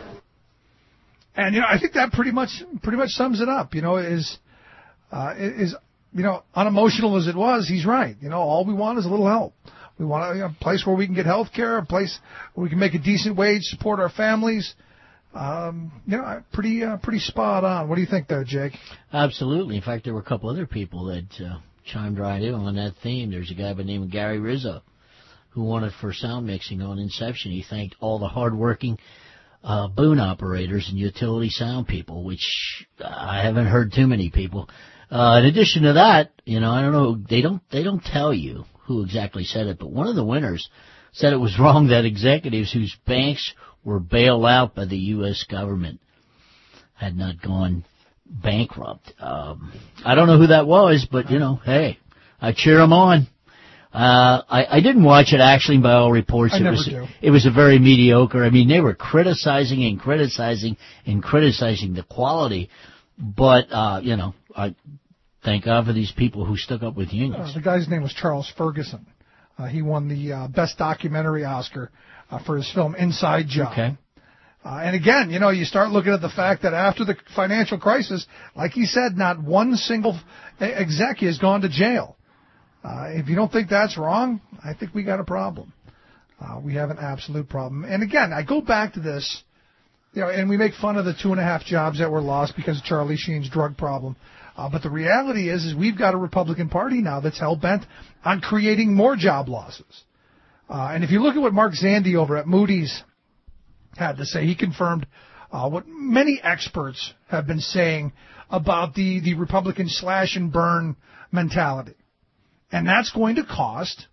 And, you know, I think that pretty much pretty much sums it up. You know, is, uh, is you know, unemotional as it was, he's right. You know, all we want is a little help. We want a, you know, a place where we can get health care, a place where we can make a decent wage, support our families. Um, you know, pretty uh, pretty spot on. What do you think there, Jake? Absolutely. In fact, there were a couple other people that uh, chimed right in on that theme. There's a guy by the name of Gary Rizzo who won it for sound mixing on Inception. He thanked all the hardworking Uh, boom operators and utility sound people, which I haven't heard too many people. Uh, in addition to that, you know, I don't know, they don't they don't tell you who exactly said it, but one of the winners said it was wrong that executives whose banks were bailed out by the U S government had not gone bankrupt. Um, I don't know who that was, but, you know, hey, I cheer them on. Uh, I, I didn't watch it, actually, by all reports. I it never was, do. It was a very mediocre. I mean, they were criticizing and criticizing and criticizing the quality. But, uh, you know, I thank God for these people who stuck up with unions. Uh, the guy's name was Charles Ferguson. Uh, he won the uh, Best Documentary Oscar uh, for his film Inside Job. Okay. Uh, and again, you know, you start looking at the fact that after the financial crisis, like he said, not one single exec has gone to jail. Uh, if you don't think that's wrong, I think we got a problem. Uh, we have an absolute problem. And again, I go back to this, you know, and we make fun of the two and a half jobs that were lost because of Charlie Sheen's drug problem. Uh, but the reality is, is we've got a Republican Party now that's hell-bent on creating more job losses. Uh, and if you look at what Mark Zandi over at Moody's had to say, he confirmed uh, what many experts have been saying about the, the Republican slash and burn mentality. And that's going to cost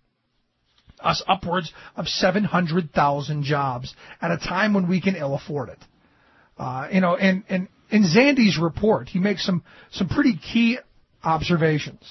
us upwards of seven hundred thousand jobs at a time when we can ill afford it. Uh, you know, and, and in Zandi's report, he makes some, some pretty key observations.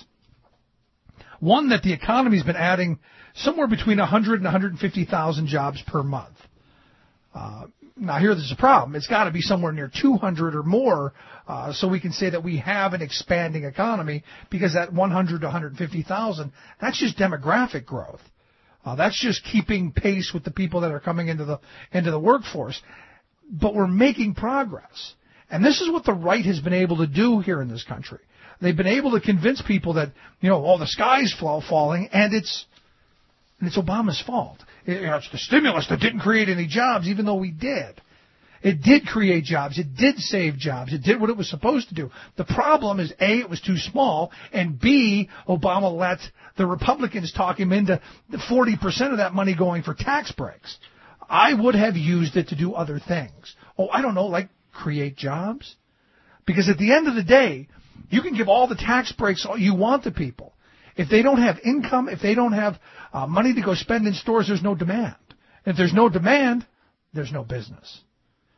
One, that the economy's been adding somewhere between one hundred and one hundred fifty thousand jobs per month. Uh, now, here there's a problem. It's got to be somewhere near two hundred or more, uh, so we can say that we have an expanding economy, because that one hundred to one hundred fifty thousand, that's just demographic growth. Uh, that's just keeping pace with the people that are coming into the into the workforce. But we're making progress. And this is what the right has been able to do here in this country. They've been able to convince people that, you know, oh, the sky's falling, and it's and it's Obama's fault. It, you know, it's the stimulus that didn't create any jobs, even though we did. It did create jobs. It did save jobs. It did what it was supposed to do. The problem is, A, it was too small, and B, Obama let the Republicans talk him into forty percent of that money going for tax breaks. I would have used it to do other things. Oh, I don't know, like create jobs? Because at the end of the day, you can give all the tax breaks you want to people. If they don't have income, if they don't have uh, money to go spend in stores, there's no demand. If there's no demand, there's no business.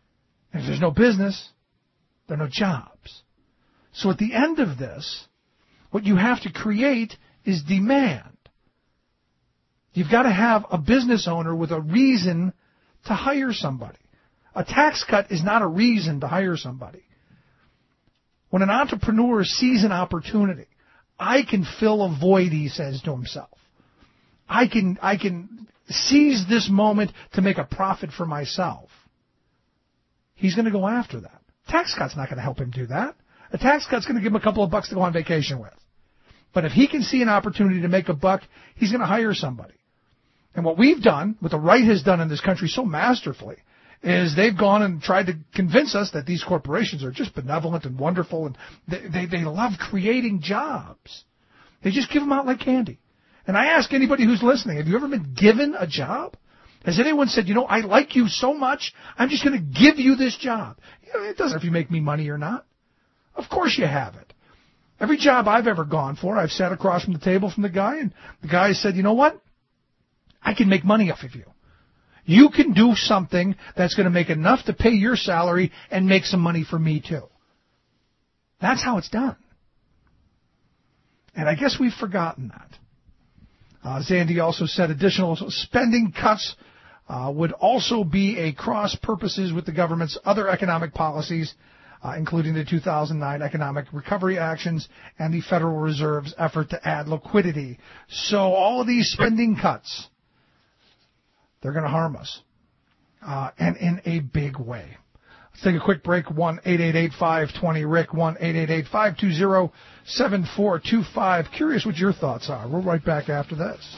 And if there's no business, there are no jobs. So at the end of this, what you have to create is demand. You've got to have a business owner with a reason to hire somebody. A tax cut is not a reason to hire somebody. When an entrepreneur sees an opportunity, I can fill a void, he says to himself. I can, I can seize this moment to make a profit for myself. He's going to go after that. Tax cut's not going to help him do that. A tax cut's going to give him a couple of bucks to go on vacation with. But if he can see an opportunity to make a buck, he's going to hire somebody. And what we've done, what the right has done in this country so masterfully, is they've gone and tried to convince us that these corporations are just benevolent and wonderful, and they, they, they love creating jobs. They just give them out like candy. And I ask anybody who's listening, have you ever been given a job? Has anyone said, you know, I like you so much, I'm just going to give you this job? You know, it doesn't matter if you make me money or not. Of course you haven't. Every job I've ever gone for, I've sat across from the table from the guy, and the guy said, you know what? I can make money off of you. You can do something that's going to make enough to pay your salary and make some money for me too. That's how it's done. And I guess we've forgotten that. Uh, Zandy also said additional spending cuts uh, would also be a cross purposes with the government's other economic policies, uh, including the two thousand nine economic recovery actions and the Federal Reserve's effort to add liquidity. So all of these spending cuts, they're going to harm us, uh, and in a big way. Let's take a quick break. one eight eight eight, five two zero, R I C K, one eight eight eight, five two zero, seven four two five. Curious what your thoughts are. We're right back after this.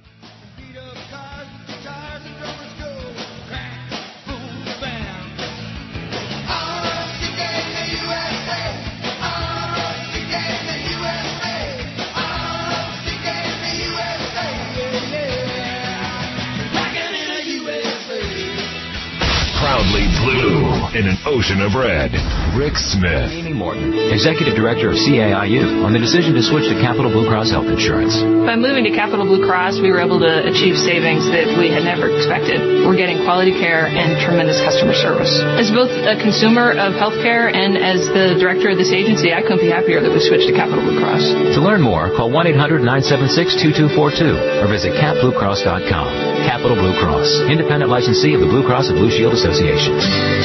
Proudly blue in an ocean of red. Rick Smith. Amy Morton, Executive Director of C A I U, on the decision to switch to Capital Blue Cross Health Insurance. By moving to Capital Blue Cross, we were able to achieve savings that we had never expected. We're getting quality care and tremendous customer service. As both a consumer of healthcare and as the director of this agency, I couldn't be happier that we switched to Capital Blue Cross. To learn more, call one eight hundred, nine seven six, two two four two or visit cap blue cross dot com. Capital Blue Cross, independent licensee of the Blue Cross and Blue Shield Association.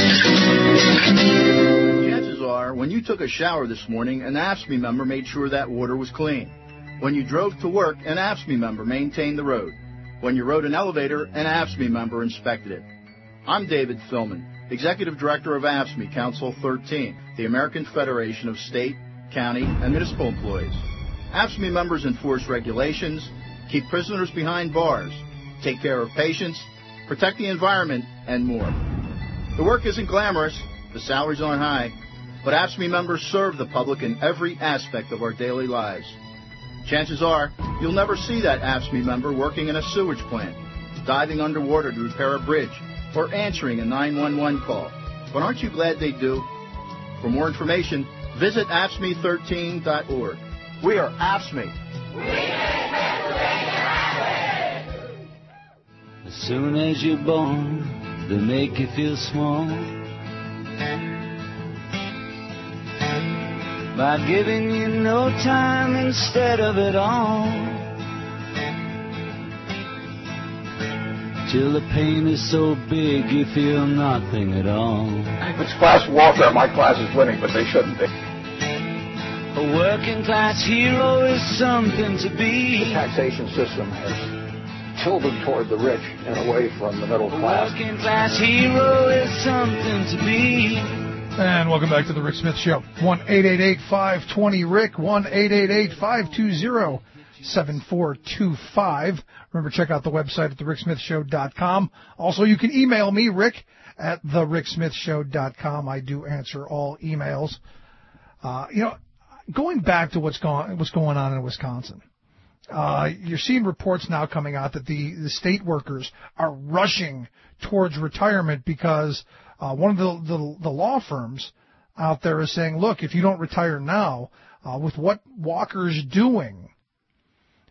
Chances are, when you took a shower this morning, an A F S C M E member made sure that water was clean. When you drove to work, an A F S C M E member maintained the road. When you rode an elevator, an A F S C M E member inspected it. I'm David Philman, Executive Director of A F S C M E Council thirteen, the American Federation of State, County, and Municipal Employees. A F S C M E members enforce regulations, keep prisoners behind bars, take care of patients, protect the environment, and more. The work isn't glamorous, the salaries aren't high, but A F S C M E members serve the public in every aspect of our daily lives. Chances are, you'll never see that A F S C M E member working in a sewage plant, diving underwater to repair a bridge, or answering a nine one one call. But aren't you glad they do? For more information, visit A F S C M E thirteen dot org. We are A F S C M E. We make Pennsylvania happy! As soon as you're born, they make you feel small by giving you no time instead of it all, till the pain is so big you feel nothing at all. It's class warfare. My class is winning, but they shouldn't be. A working class hero is something to be. The taxation system has tilted toward the rich and away from the middle class. A working class hero is something to be. And welcome back to the Rick Smith Show. one eight eight eight, five two zero, R I C K, one eight eight eight, five two zero, seven four two five. Remember, check out the website at the rick smith show dot com. Also, you can email me, Rick, at the rick smith show dot com. I do answer all emails. Uh, you know, going back to what's going, what's going on in Wisconsin. Uh, you're seeing reports now coming out that the, the state workers are rushing towards retirement because uh, one of the, the the law firms out there is saying, look, if you don't retire now, uh, with what Walker's doing,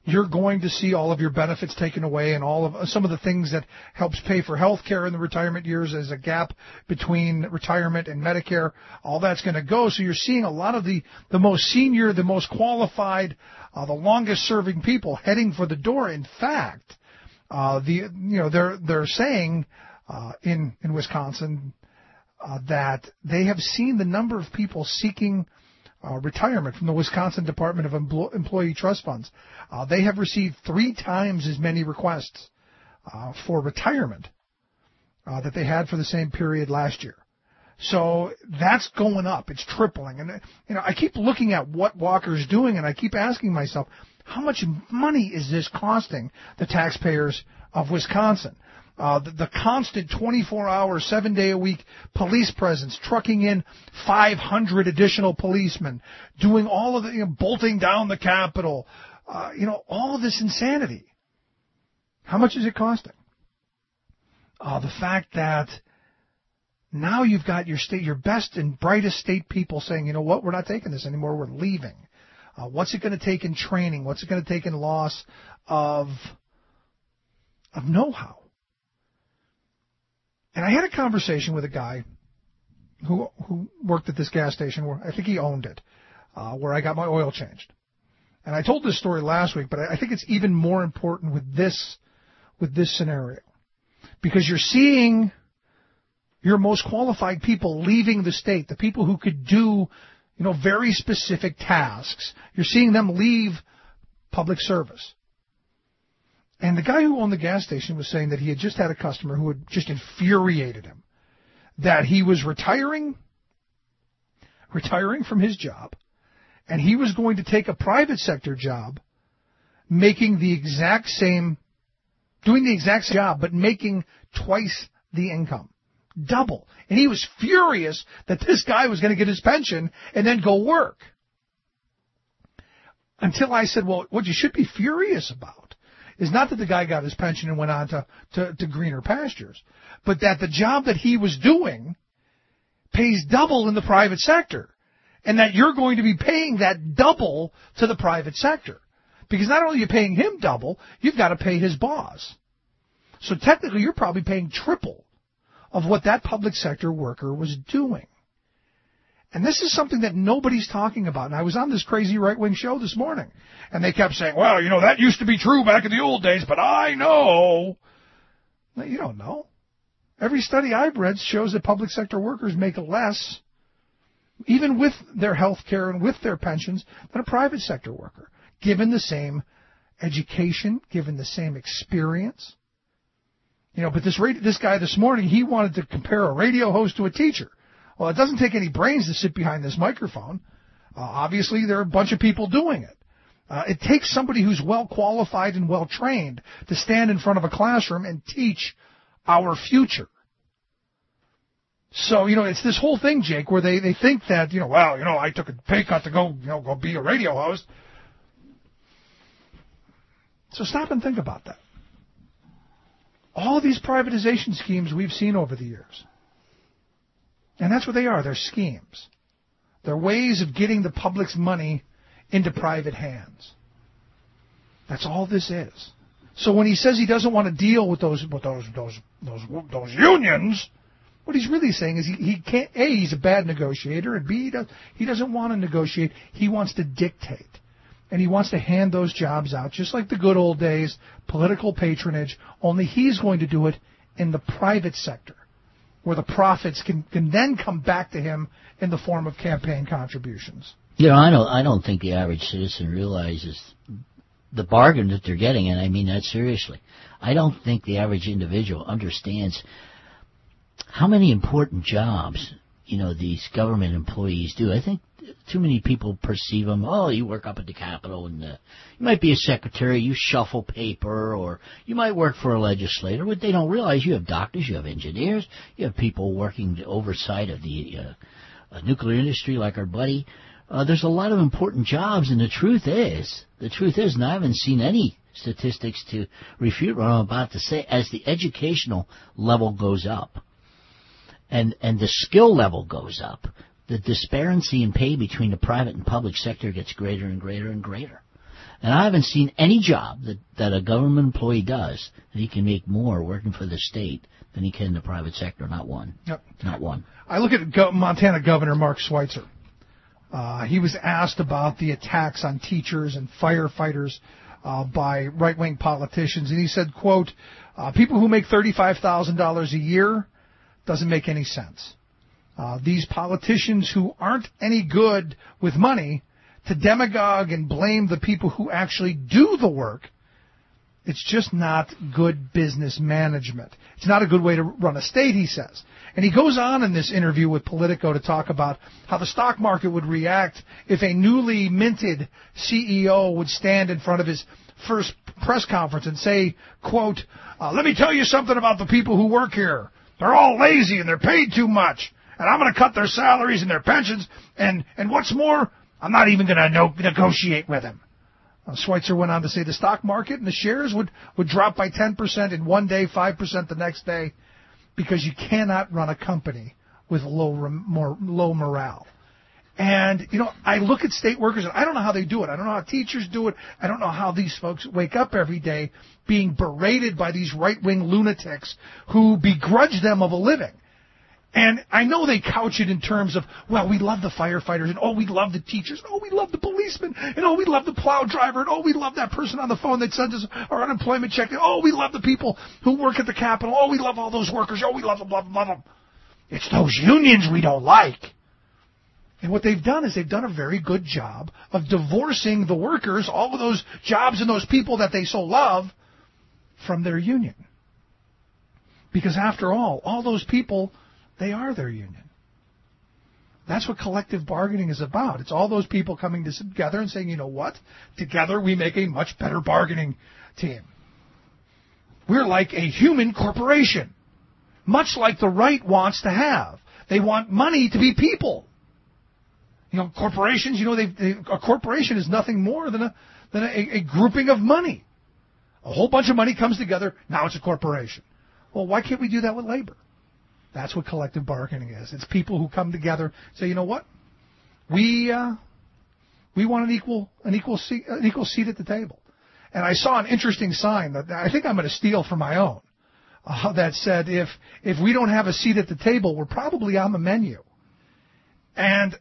you're going to see all of your benefits taken away and all of some of the things that helps pay for health care in the retirement years. As a gap between retirement and Medicare. All that's going to go. So you're seeing a lot of the, the most senior, the most qualified, uh, the longest serving people heading for the door. In fact, uh, the, you know, they're, they're saying, uh, in, in Wisconsin, uh, that they have seen the number of people seeking Uh, retirement from the Wisconsin Department of Empl- Employee Trust Funds. Uh, they have received three times as many requests uh, for retirement uh, that they had for the same period last year. So that's going up. It's tripling. And, you know, I keep looking at what Walker's doing, and I keep asking myself, how much money is this costing the taxpayers of Wisconsin? Uh, the, the constant twenty-four hour, seven-day-a-week police presence, trucking in five hundred additional policemen, doing all of the, you know, bolting down the Capitol, uh, you know, all of this insanity. How much is it costing? Uh, the fact that now you've got your state, your best and brightest state people saying, you know what, we're not taking this anymore, we're leaving. Uh, what's it going to take in training? What's it going to take in loss of of know-how? And I had a conversation with a guy who who worked at this gas station where I think he owned it, uh, where I got my oil changed. And I told this story last week, but I think it's even more important with this with this scenario, because you're seeing your most qualified people leaving the state, the people who could do, you know, very specific tasks. You're seeing them leave public service. And the guy who owned the gas station was saying that he had just had a customer who had just infuriated him, that he was retiring, retiring from his job, and he was going to take a private sector job, making the exact same, doing the exact same job, but making twice the income, double. And he was furious that this guy was going to get his pension and then go work. Until I said, well, what you should be furious about is not that the guy got his pension and went on to, to, to greener pastures, but that the job that he was doing pays double in the private sector, and that you're going to be paying that double to the private sector. Because not only are you paying him double, you've got to pay his boss. So technically you're probably paying triple of what that public sector worker was doing. And this is something that nobody's talking about. And I was on this crazy right-wing show this morning, and they kept saying, well, you know, that used to be true back in the old days, but I know. No, you don't know. Every study I've read shows that public sector workers make less, even with their health care and with their pensions, than a private sector worker, given the same education, given the same experience. You know, but this radio, this guy this morning, he wanted to compare a radio host to a teacher. Well, it doesn't take any brains to sit behind this microphone. Uh, obviously, there are a bunch of people doing it. Uh, it takes somebody who's well qualified and well trained to stand in front of a classroom and teach our future. So, you know, it's this whole thing, Jake, where they, they think that, you know, well, you know, I took a pay cut to go, you know, go be a radio host. So stop and think about that. All these privatization schemes we've seen over the years. And that's what they are. They're schemes. They're ways of getting the public's money into private hands. That's all this is. So when he says he doesn't want to deal with those with those those those those unions, what he's really saying is he, he can't. A, he's a bad negotiator, and B, he, does, he doesn't want to negotiate. He wants to dictate, and he wants to hand those jobs out, just like the good old days, political patronage. Only he's going to do it in the private sector, where the profits can, can then come back to him in the form of campaign contributions. You know, I don't, I don't think the average citizen realizes the bargain that they're getting, and I mean that seriously. I don't think the average individual understands how many important jobs, you know, these government employees do. I think too many people perceive them, oh, you work up at the Capitol, and uh, you might be a secretary, you shuffle paper, or you might work for a legislator. What they don't realize, you have doctors, you have engineers, you have people working the oversight of the uh, uh, nuclear industry like our buddy. Uh, there's a lot of important jobs, and the truth is, the truth is, and I haven't seen any statistics to refute what I'm about to say, as the educational level goes up and, and the skill level goes up, the disparity in pay between the private and public sector gets greater and greater and greater. And I haven't seen any job that, that a government employee does that he can make more working for the state than he can in the private sector. Not one. Yep. Not one. I look at Go- Montana Governor Mark Schweitzer. Uh, he was asked about the attacks on teachers and firefighters uh, by right-wing politicians, and he said, quote, uh, people who make thirty-five thousand dollars a year doesn't make any sense. Uh, these politicians who aren't any good with money to demagogue and blame the people who actually do the work, it's just not good business management. It's not a good way to run a state, he says. And he goes on in this interview with Politico to talk about how the stock market would react if a newly minted C E O would stand in front of his first press conference and say, quote, uh, let me tell you something about the people who work here. They're all lazy and they're paid too much. And I'm going to cut their salaries and their pensions. And, and what's more, I'm not even going to no- negotiate with them. Uh, Schweitzer went on to say the stock market and the shares would, would drop by ten percent in one day, five percent the next day, because you cannot run a company with low more, low morale. And, you know, I look at state workers, and I don't know how they do it. I don't know how teachers do it. I don't know how these folks wake up every day being berated by these right-wing lunatics who begrudge them of a living. And I know they couch it in terms of, well, we love the firefighters, and oh, we love the teachers, and oh, we love the policemen, and oh, we love the plow driver, and oh, we love that person on the phone that sends us our unemployment check, and oh, we love the people who work at the Capitol, oh, we love all those workers, oh, we love them, love them, love them. It's those unions we don't like. And what they've done is they've done a very good job of divorcing the workers, all of those jobs and those people that they so love, from their union. Because after all, all those people, they are their union. That's what collective bargaining is about. It's all those people coming together and saying, you know what? Together we make a much better bargaining team. We're like a human corporation, much like the right wants to have. They want money to be people. You know, corporations, you know, they, they, a corporation is nothing more than a than a, a grouping of money. A whole bunch of money comes together, now it's a corporation. Well, why can't we do that with labor? That's what collective bargaining is. It's people who come together and say, you know what? We uh, we want an equal an equal seat, an equal seat at the table. And I saw an interesting sign that I think I'm going to steal for my own uh, that said, if if we don't have a seat at the table, we're probably on the menu. And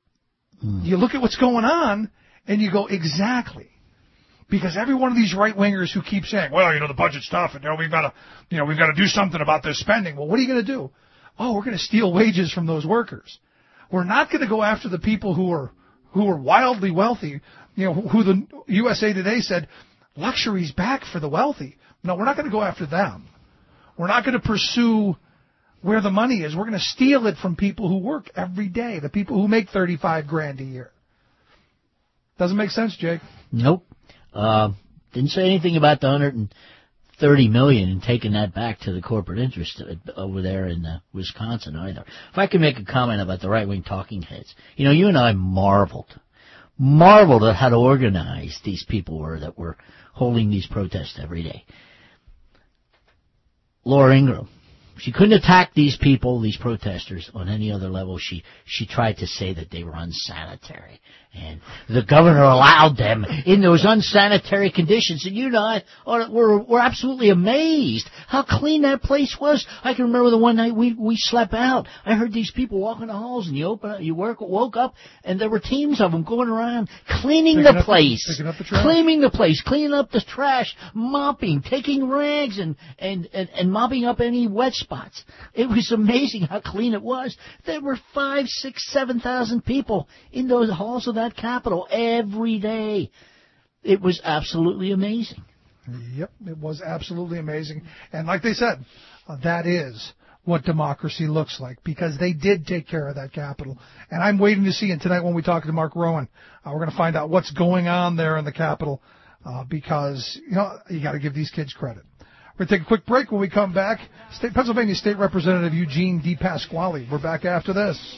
mm. you look at what's going on, and you go, exactly. Because every one of these right-wingers who keep saying, well, you know, the budget's tough, and you know, we've got to, you know, we've got to do something about this spending. Well, what are you going to do? Oh, we're going to steal wages from those workers. We're not going to go after the people who are who are wildly wealthy. You know, who the U S A Today said, luxury's back for the wealthy. No, we're not going to go after them. We're not going to pursue where the money is. We're going to steal it from people who work every day, the people who make thirty-five grand a year. Doesn't make sense, Jake? Nope. Uh, didn't say anything about the one hundred thirty million dollars and taking that back to the corporate interest over there in uh, Wisconsin either. If I could make a comment about the right-wing talking heads. You know, you and I marveled, marveled at how to organize these people were that were holding these protests every day. Laura Ingraham, she couldn't attack these people, these protesters, on any other level. She she tried to say that they were unsanitary. And the governor allowed them in those unsanitary conditions. And you and I were, were absolutely amazed how clean that place was. I can remember the one night we, we slept out. I heard these people walking the halls, and you open, you work, woke up, and there were teams of them going around cleaning picking the up place, the, picking up the trash. cleaning the place, cleaning up the trash, mopping, taking rags, and, and, and, and mopping up any wet spots. It was amazing how clean it was. There were five, six, seven thousand people in those halls of that Capitol every day. It was absolutely amazing. Yep, it was absolutely amazing. And like they said, uh, that is what democracy looks like, because they did take care of that Capitol. And I'm waiting to see, and tonight when we talk to Mark Rowan, uh, we're going to find out what's going on there in the Capitol, uh, because, you know, you got to give these kids credit. We're going to take a quick break. When we come back, State, Pennsylvania State Representative Eugene DePasquale. We're back after this.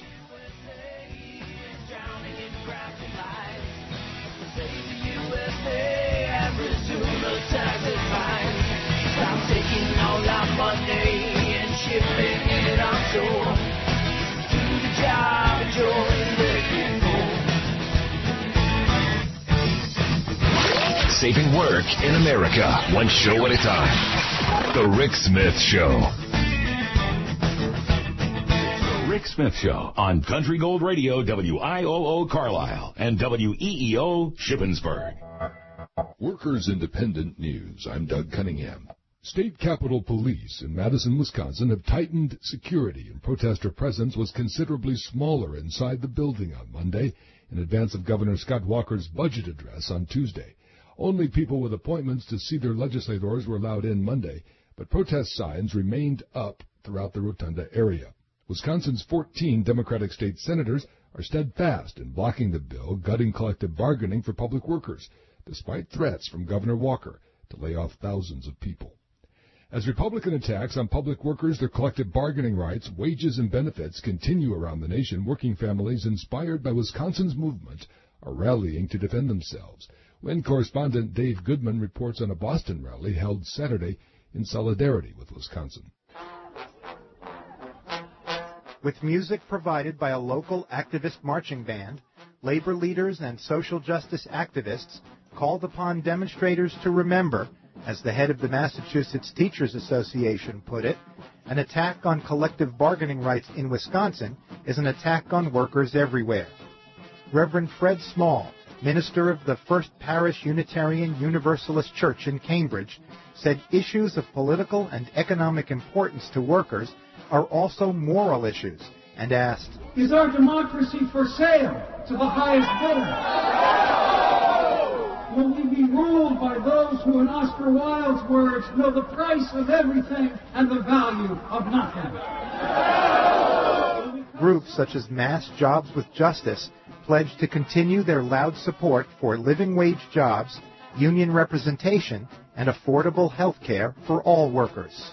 Stop taking all our money and shipping it on shore. Do the job and join the people. saving work in America, one show at a time. The Rick Smith Show. The Rick Smith Show on Country Gold Radio, W I O O Carlisle and W E E O Shippensburg. Workers Independent News. I'm Doug Cunningham. State Capitol Police in Madison, Wisconsin have tightened security, and protester presence was considerably smaller inside the building on Monday in advance of Governor Scott Walker's budget address on Tuesday. Only people with appointments to see their legislators were allowed in Monday, but protest signs remained up throughout the Rotunda area. Wisconsin's fourteen Democratic state senators are steadfast in blocking the bill gutting collective bargaining for public workers, despite threats from Governor Walker to lay off thousands of people. As Republican attacks on public workers, their collective bargaining rights, wages, and benefits continue around the nation, working families inspired by Wisconsin's movement are rallying to defend themselves. When correspondent Dave Goodman reports on a Boston rally held Saturday in solidarity with Wisconsin. With music provided by a local activist marching band, labor leaders and social justice activists called upon demonstrators to remember, as the head of the Massachusetts Teachers Association put it, an attack on collective bargaining rights in Wisconsin is an attack on workers everywhere. Reverend Fred Small, minister of the First Parish Unitarian Universalist Church in Cambridge, said issues of political and economic importance to workers are also moral issues, and asked, "Is our democracy for sale to the highest bidder? Will we be ruled by those who, in Oscar Wilde's words, know the price of everything and the value of nothing?" Groups such as Mass Jobs with Justice pledged to continue their loud support for living wage jobs, union representation, and affordable health care for all workers.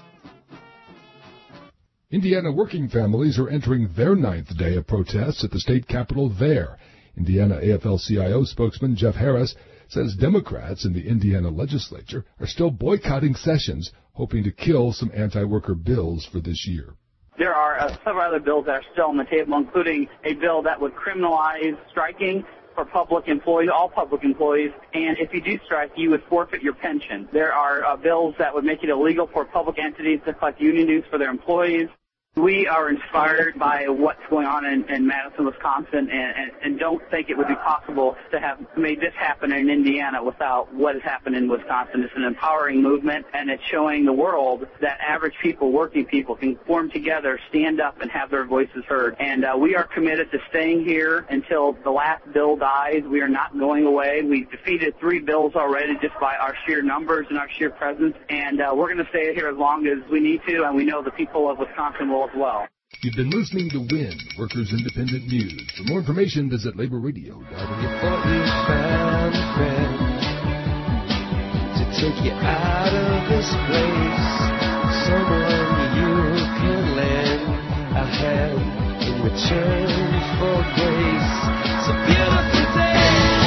Indiana working families are entering their ninth day of protests at the state capitol there. Indiana A F L C I O spokesman Jeff Harris says Democrats in the Indiana legislature are still boycotting sessions, hoping to kill some anti-worker bills for this year. There are uh, several other bills that are still on the table, including a bill that would criminalize striking for public employees, all public employees, and if you do strike, you would forfeit your pension. There are uh, bills that would make it illegal for public entities to collect union dues for their employees. We are inspired by what's going on in, in Madison, Wisconsin, and, and, and don't think it would be possible to have made this happen in Indiana without what has happened in Wisconsin. It's an empowering movement, and it's showing the world that average people, working people, can form together, stand up, and have their voices heard. And uh, we are committed to staying here until the last bill dies. We are not going away. We've defeated three bills already just by our sheer numbers and our sheer presence, and uh, we're going to stay here as long as we need to, and we know the people of Wisconsin will as well. You've been listening to W I N, Workers Independent News. For more information, visit labor radio dot org. Thought you found a friend to take you out of this place, someone you can lend a hand in return for grace. It's a beautiful day.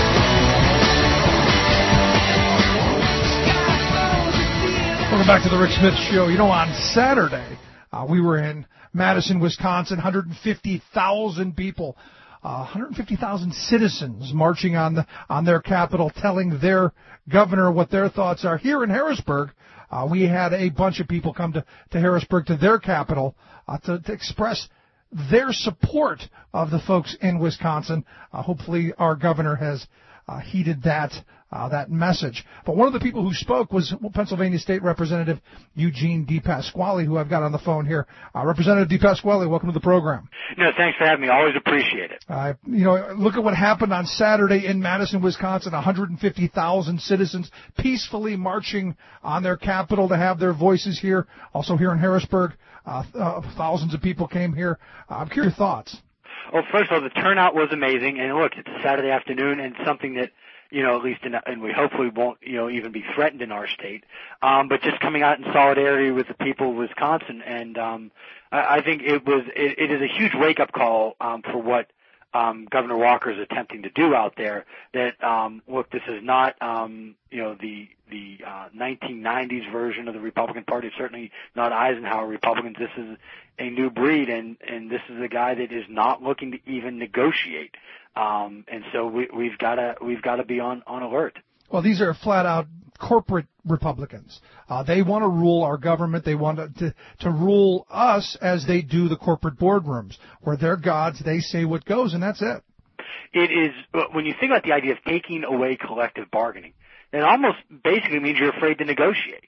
Welcome back to the Rick Smith Show. You know, on Saturday, uh, we were in Madison, Wisconsin, one hundred fifty thousand people, uh, one hundred fifty thousand citizens marching on the on their capital, telling their governor what their thoughts are. Here in Harrisburg, uh, we had a bunch of people come to, to Harrisburg, to their capital, uh, to, to express their support of the folks in Wisconsin. Uh, hopefully our governor has uh, heeded that Uh, that message. But one of the people who spoke was Pennsylvania State Representative Eugene DePasquale, who I've got on the phone here. Uh, Representative DePasquale, welcome to the program. No, thanks for having me. Always appreciate it. Uh, you know, look at what happened on Saturday in Madison, Wisconsin. one hundred fifty thousand citizens peacefully marching on their capital to have their voices here. Also here in Harrisburg, uh, uh, thousands of people came here. Uh, I'm curious your thoughts. Well, first of all, the turnout was amazing. And look, it's a Saturday afternoon and something that, you know, at least in, and we hopefully won't, you know, even be threatened in our state. Um, but just coming out in solidarity with the people of Wisconsin. And, um, I, I think it was, it, it is a huge wake up call, um, for what, um, Governor Walker is attempting to do out there. That, um, look, this is not, um, you know, the, the, uh, nineteen nineties version of the Republican Party, certainly not Eisenhower Republicans. This is a new breed, and, and this is a guy that is not looking to even negotiate. Um, and so we, we've got to we've got to be on, on alert. Well, these are flat-out corporate Republicans. Uh, they want to rule our government. They want to, to to rule us as they do the corporate boardrooms, where they're gods. They say what goes, and that's it. It is, when you think about the idea of taking away collective bargaining, it almost basically means you're afraid to negotiate.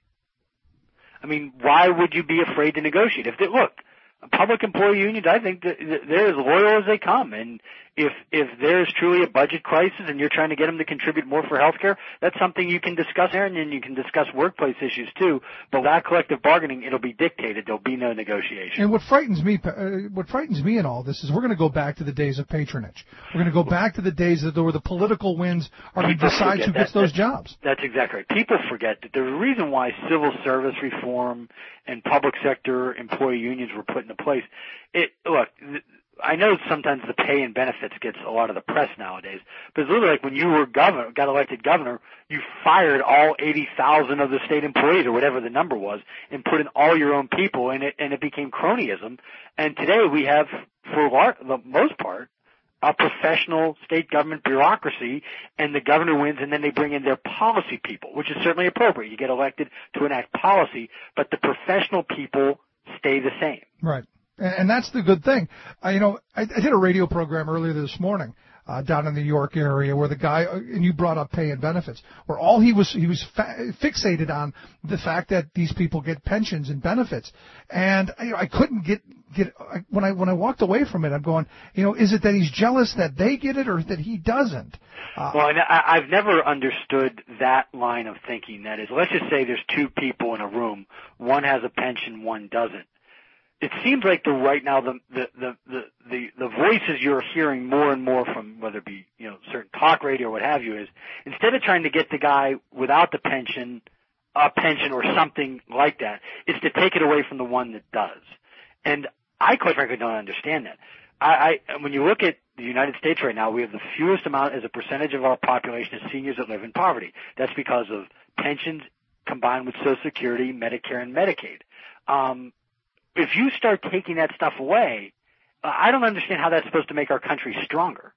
I mean, why would you be afraid to negotiate? If they, look, public employee unions, I think that they're as loyal as they come. And if if there's truly a budget crisis and you're trying to get them to contribute more for health care, that's something you can discuss there, and then you can discuss workplace issues too. But without collective bargaining, it'll be dictated. There'll be no negotiation. And what frightens me, uh, what frightens me in all this is we're going to go back to the days of patronage. We're going to go back to the days that where the political winds are going to decide who gets those jobs. That's exactly right. People forget that there's a reason why civil service reform and public sector employee unions were put into place. It, look, I know sometimes the pay and benefits gets a lot of the press nowadays, but it's literally like when you were governor, got elected governor, you fired all eighty thousand of the state employees or whatever the number was and put in all your own people, and it, and it became cronyism. And today we have, for the most part, a professional state government bureaucracy, and the governor wins, and then they bring in their policy people, which is certainly appropriate. You get elected to enact policy, but the professional people stay the same. Right. And that's the good thing. I, you know, I, I did a radio program earlier this morning uh, down in the York area where the guy, and you brought up pay and benefits, where all he was, he was fa- fixated on the fact that these people get pensions and benefits. And you know, I couldn't get, get, when I, when I walked away from it, I'm going, you know, is it that he's jealous that they get it or that he doesn't? Uh, well, and I, I've never understood that line of thinking. That is, let's just say there's two people in a room. One has a pension, one doesn't. It seems like the right now the the, the the the the voices you're hearing more and more from, whether it be, you know, certain talk radio or what have you, is instead of trying to get the guy without the pension a pension or something like that, it's to take it away from the one that does. And I quite frankly don't understand that. I, I when you look at the United States right now, we have the fewest amount as a percentage of our population of seniors that live in poverty. That's because of pensions combined with Social Security, Medicare, and Medicaid. Um, If you start taking that stuff away, uh, I don't understand how that's supposed to make our country stronger.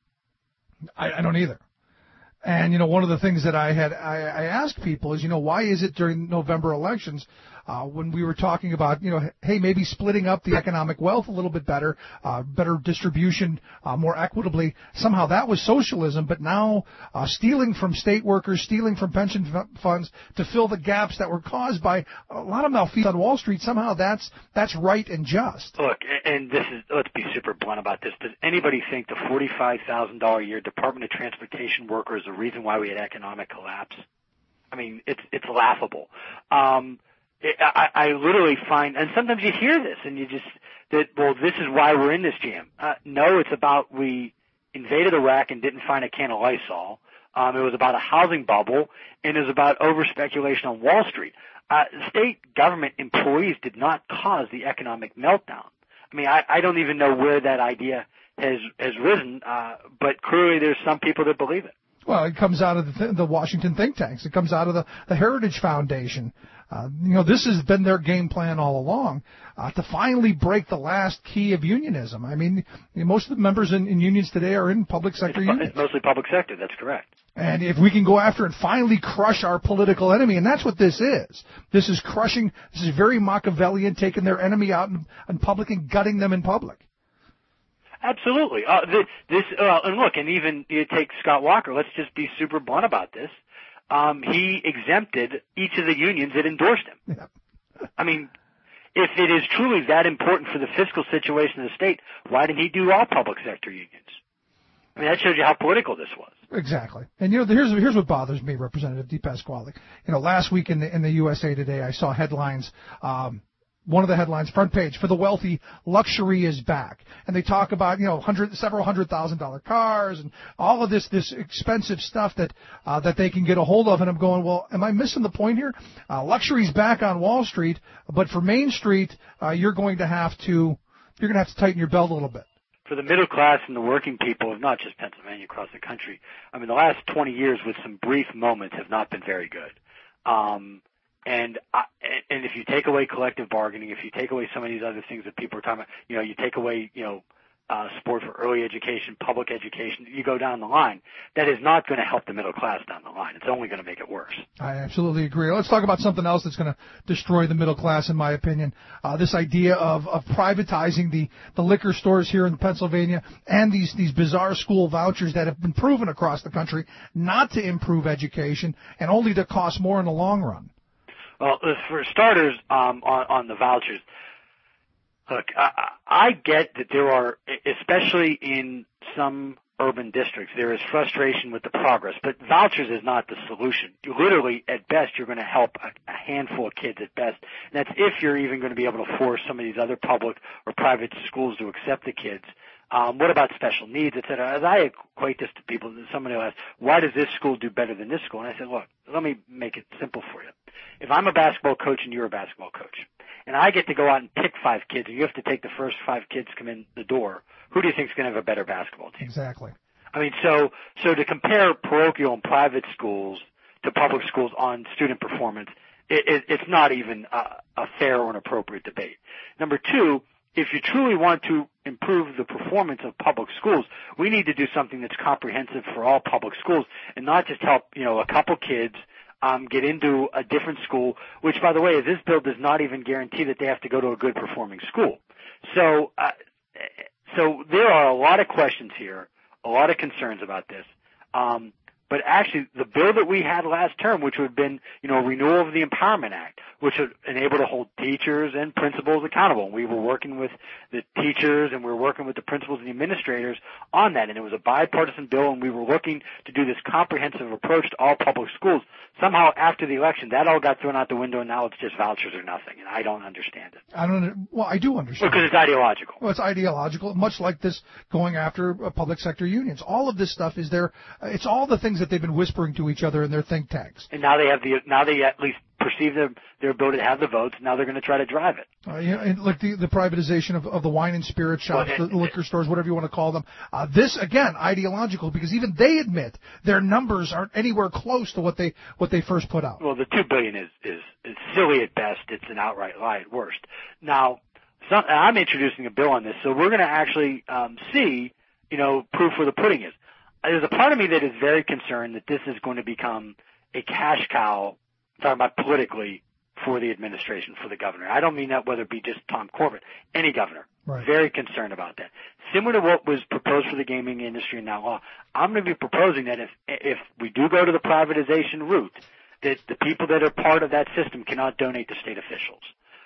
I, I don't either. And, you know, one of the things that I had, I, I asked people is, you know, why is it during November elections, uh, when we were talking about, you know, hey, maybe splitting up the economic wealth a little bit better, uh, better distribution, uh, more equitably, somehow that was socialism, but now, uh, stealing from state workers, stealing from pension f- funds to fill the gaps that were caused by a lot of malfeasance on Wall Street, somehow that's, that's right and just. Look, and this is, let's be super blunt about this. Does anybody think the forty-five thousand dollars a year Department of Transportation worker is the reason why we had economic collapse? I mean, it's, it's laughable. Um, it, I, I literally find, and sometimes you hear this and you just, that, well, this is why we're in this jam. Uh, no, it's about we invaded Iraq and didn't find a can of Lysol. Um, it was about a housing bubble, and it was about over-speculation on Wall Street. Uh, state government employees did not cause the economic meltdown. I mean, I, I don't even know where that idea has, has risen, uh, but clearly there's some people that believe it. Well, it comes out of the, th- the Washington think tanks. It comes out of the, the Heritage Foundation. Uh, you know, this has been their game plan all along, uh, to finally break the last key of unionism. I mean, you know, most of the members in, in unions today are in public sector it's, unions. It's mostly public sector. That's correct. And if we can go after and finally crush our political enemy, and that's what this is. This is crushing, this is very Machiavellian, taking their enemy out in, in public and gutting them in public. Absolutely. Uh, this, this uh, and look, and even you take Scott Walker. Let's just be super blunt about this. Um, he exempted each of the unions that endorsed him. Yeah. I mean, if it is truly that important for the fiscal situation of the state, why didn't he do all public sector unions? I mean, that shows you how political this was. Exactly. And, you know, here's here's what bothers me, Representative DePasquale. You know, last week in the, in the U S A Today, I saw headlines, um, one of the headlines, front page, for the wealthy, luxury is back. And they talk about, you know, hundred, several hundred thousand dollar cars and all of this, this expensive stuff that, uh, that they can get a hold of. And I'm going, well, am I missing the point here? Uh, luxury's back on Wall Street, but for Main Street, uh, you're going to have to, you're going to have to tighten your belt a little bit. For the middle class and the working people of not just Pennsylvania, across the country, I mean, the last twenty years with some brief moments have not been very good. Um, And I, and if you take away collective bargaining, if you take away some of these other things that people are talking about, you know, you take away, you know, uh, support for early education, public education. You go down the line. That is not going to help the middle class down the line. It's only going to make it worse. I absolutely agree. Let's talk about something else that's going to destroy the middle class, in my opinion. Uh, this idea of, of privatizing the, the liquor stores here in Pennsylvania and these, these bizarre school vouchers that have been proven across the country not to improve education and only to cost more in the long run. Well, for starters, um, on, on the vouchers, look, I, I get that there are, especially in some urban districts, there is frustration with the progress, but vouchers is not the solution. You literally, at best, you're going to help a, a handful of kids at best, and that's if you're even going to be able to force some of these other public or private schools to accept the kids. Um, what about special needs, et cetera? As I equate this to people, somebody will ask, why does this school do better than this school? And I said, look, let me make it simple for you. If I'm a basketball coach and you're a basketball coach, and I get to go out and pick five kids, and you have to take the first five kids come in the door, who do you think is going to have a better basketball team? Exactly. I mean, so so to compare parochial and private schools to public schools on student performance, it, it, it's not even a, a fair or an appropriate debate. Number two, if you truly want to improve the performance of public schools, we need to do something that's comprehensive for all public schools and not just help, you know, a couple kids um, get into a different school, which, by the way, this bill does not even guarantee that they have to go to a good performing school. So, uh, so there are a lot of questions here, a lot of concerns about this. Um, but actually, the bill that we had last term, which would have been, you know, renewal of the Empowerment Act, which would enable to hold teachers and principals accountable. And we were working with the teachers and we were working with the principals and the administrators on that. And it was a bipartisan bill, and we were looking to do this comprehensive approach to all public schools. Somehow, after the election, that all got thrown out the window, and now it's just vouchers or nothing. And I don't understand it. I don't. Well, I do understand. Because it's ideological. Well, it's ideological, much like this going after uh, public sector unions. All of this stuff is there. Uh, it's all the things that they've been whispering to each other in their think tanks. And now they have the. Now they at least perceive their their ability to have the votes. Now they're going to try to drive it. Uh, you know, and like the, the privatization of, of the wine and spirit shops, well, the liquor stores, whatever you want to call them. Uh, this again, ideological, because even they admit their numbers aren't anywhere close to what they what they first put out. Well, the two billion is is, is silly at best. It's an outright lie at worst. Now, some, I'm introducing a bill on this, so we're going to actually um, see, you know, proof where the pudding is. There's a part of me that is very concerned that this is going to become a cash cow. I'm talking about politically, for the administration, for the governor. I don't mean that whether it be just Tom Corbett, any governor. Right. Very concerned about that. Similar to what was proposed for the gaming industry in that law, I'm going to be proposing that if if we do go to the privatization route, that the people that are part of that system cannot donate to state officials.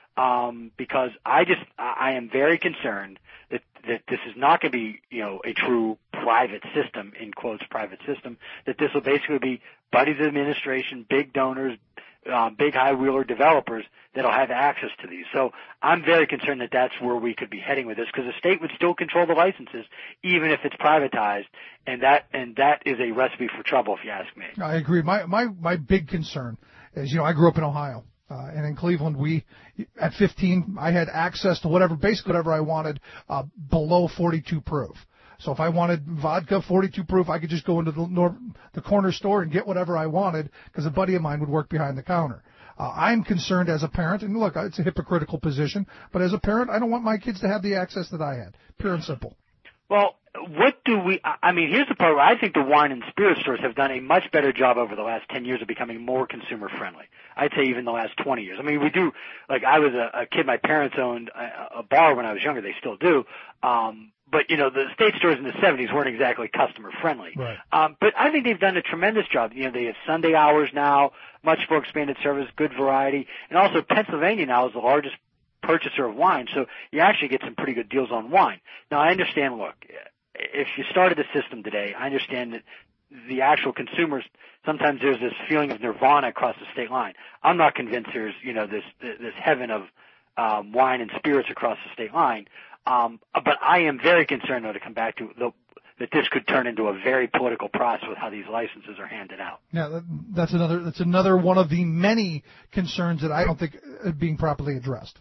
Um, because I just, I am very concerned that, that this is not going to be, you know, a true private system, in quotes, private system, that this will basically be buddies of administration, big donors, um, big high-wheeler developers that'll have access to these. So I'm very concerned that that's where we could be heading with this, because the state would still control the licenses, even if it's privatized, and that, and that is a recipe for trouble, if you ask me. I agree. My, my, my big concern is, you know, I grew up in Ohio. Uh, and in Cleveland, we, at fifteen, I had access to whatever, basically whatever I wanted, uh, below forty-two proof. So if I wanted vodka forty-two proof, I could just go into the, nor- the corner store and get whatever I wanted, because a buddy of mine would work behind the counter. Uh, I'm concerned as a parent, and look, it's a hypocritical position, but as a parent, I don't want my kids to have the access that I had. Pure and simple. Well, what do we, I mean, here's the part where I think the wine and spirit stores have done a much better job over the last ten years of becoming more consumer friendly. I'd say even the last twenty years. I mean, we do, like I was a, a kid, my parents owned a, a bar when I was younger, they still do, um, but you know, the state stores in the seventies weren't exactly customer friendly. Right. Um, but I think they've done a tremendous job. You know, they have Sunday hours now, much more expanded service, good variety, and also Pennsylvania now is the largest purchaser of wine, so you actually get some pretty good deals on wine. Now, I understand, look, if you started the system today, I understand that the actual consumers, sometimes there's this feeling of nirvana across the state line. I'm not convinced there's, you know, this this heaven of um, wine and spirits across the state line. Um, but I am very concerned, though, to come back to the, that this could turn into a very political process with how these licenses are handed out. Yeah, that, that's another that's another one of the many concerns that I don't think are being properly addressed.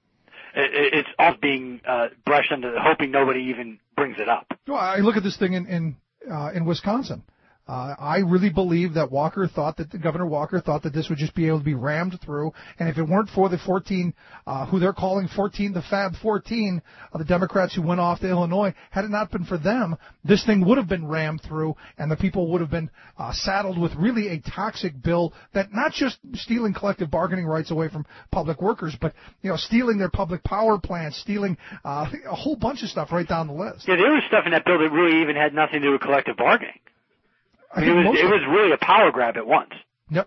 It's all being uh, brushed under, hoping nobody even brings it up. Well, I look at this thing in in, uh, in Wisconsin. Uh, I really believe that Walker thought that the Governor Walker thought that this would just be able to be rammed through, and if it weren't for the fourteen, uh, who they're calling fourteen, the Fab fourteen, uh, the Democrats who went off to Illinois, had it not been for them, this thing would have been rammed through, and the people would have been uh, saddled with really a toxic bill that not just stealing collective bargaining rights away from public workers, but you know, stealing their public power plants, stealing uh, a whole bunch of stuff right down the list. Yeah, there was stuff in that bill that really even had nothing to do with collective bargaining. I mean, I it was, it was really a power grab at once. Yep.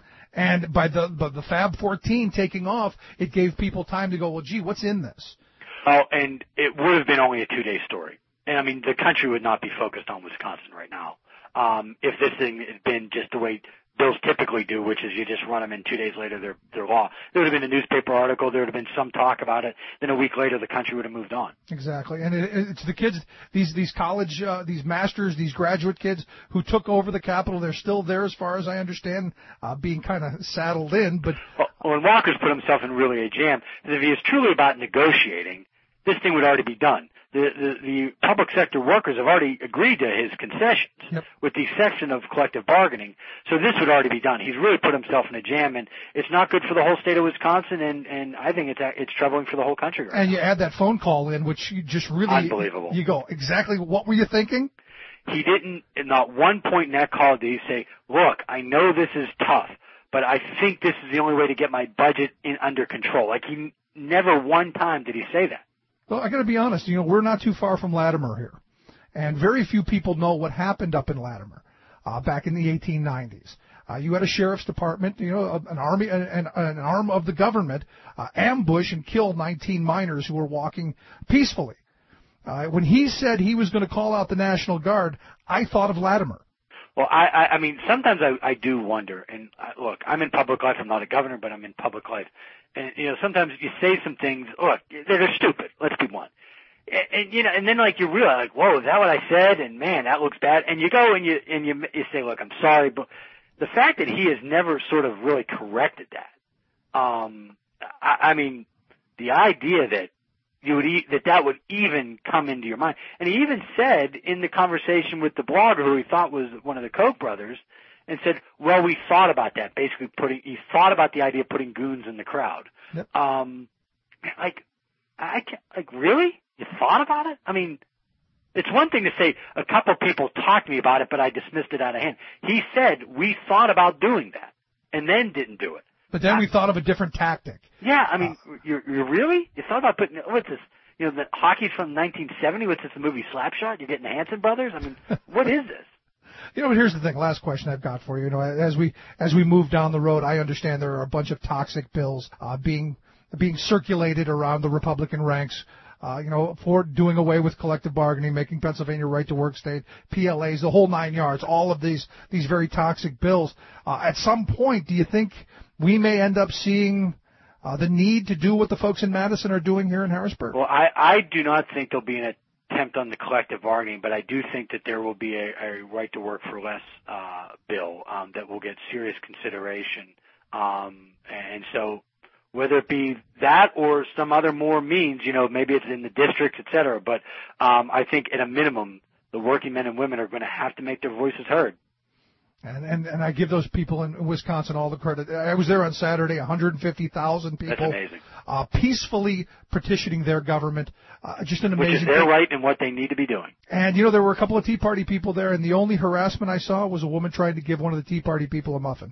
And by the, by the Fab fourteen taking off, it gave people time to go, well, gee, what's in this? Oh, and it would have been only a two-day story. And, I mean, the country would not be focused on Wisconsin right now um, if this thing had been just the way bills typically do, which is you just run them and two days later they're, they're law. There would have been a newspaper article. There would have been some talk about it. Then a week later the country would have moved on. Exactly. And it, it's the kids, these these college, uh, these masters, these graduate kids who took over the Capitol. They're still there as far as I understand, uh, being kind of saddled in. But Well, well, and Walker's put himself in really a jam. And if he is truly about negotiating, this thing would already be done. The, the, the public sector workers have already agreed to his concessions, yep, with the exception of collective bargaining. So this would already be done. He's really put himself in a jam, and it's not good for the whole state of Wisconsin, and, and I think it's it's troubling for the whole country right And now. you add that phone call in, which you just really... Unbelievable. You go, exactly what were you thinking? He didn't, at not one point in that call did he say, look, I know this is tough, but I think this is the only way to get my budget in under control. Like, he never one time did he say that. Well, I got to be honest. You know, we're not too far from Latimer here, and very few people know what happened up in Latimer uh, back in the eighteen nineties. Uh, you had a sheriff's department, you know, an army, an, an arm of the government, uh, ambush and kill nineteen miners who were walking peacefully. Uh, when he said he was going to call out the National Guard, I thought of Latimer. Well, I, I, I mean, sometimes I, I do wonder, and uh, look, I'm in public life. I'm not a governor, but I'm in public life. And, you know, sometimes you say some things, look, they're, they're stupid. Let's be blunt. And, and, you know, and then like you realize, like, whoa, is that what I said? And man, that looks bad. And you go and you, and you, you say, look, I'm sorry, but the fact that he has never sort of really corrected that, um, I, I mean, the idea that you would, e- that that would even come into your mind. And he even said in the conversation with the blogger who he thought was one of the Koch brothers, and said, well, we thought about that, basically putting, he thought about the idea of putting goons in the crowd. Yep. Um, like, I can't, like, really? You thought about it? I mean, it's one thing to say a couple of people talked to me about it, but I dismissed it out of hand. He said, we thought about doing that, and then didn't do it. But then I, we thought of a different tactic. Yeah, I mean, uh, you're, you're really? You thought about putting, what's this? You know, the hockey's from nineteen seventy. What's this, the movie Slapshot? You're getting the Hanson brothers? I mean, what is this? You know, but here's the thing. Last question I've got for you. You know, as we as we move down the road, I understand there are a bunch of toxic bills uh, being being circulated around the Republican ranks. Uh, you know, for doing away with collective bargaining, making Pennsylvania right to work state, P L As, the whole nine yards. All of these these very toxic bills. Uh, at some point, do you think we may end up seeing uh, the need to do what the folks in Madison are doing here in Harrisburg? Well, I I do not think there'll be an attempt on the collective bargaining, but I do think that there will be a, a right to work for less uh, bill um, that will get serious consideration. Um, and so whether it be that or some other more means, you know, maybe it's in the districts, et cetera. But um, I think at a minimum, the working men and women are going to have to make their voices heard. And, and and I give those people in Wisconsin all the credit. I was there on Saturday, one hundred fifty thousand people. That's amazing. Uh, peacefully petitioning their government. Uh, just an amazing Which is their thing. right and what they need to be doing. And, you know, there were a couple of Tea Party people there, and the only harassment I saw was a woman trying to give one of the Tea Party people a muffin.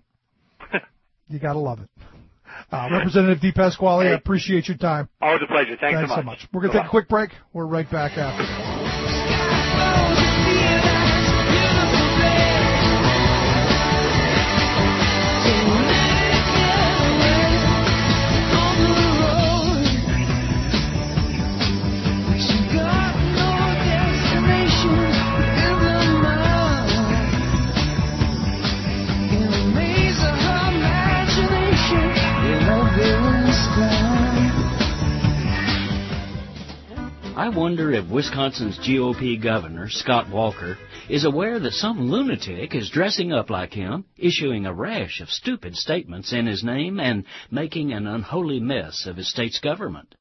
You got to love it. Uh, Representative DePasquale, hey. I appreciate your time. Always a pleasure. Thanks, Thanks so so much. much. We're going to take a quick break. We're right back after this. I wonder if Wisconsin's G O P governor, Scott Walker, is aware that some lunatic is dressing up like him, issuing a rash of stupid statements in his name, and making an unholy mess of his state's government.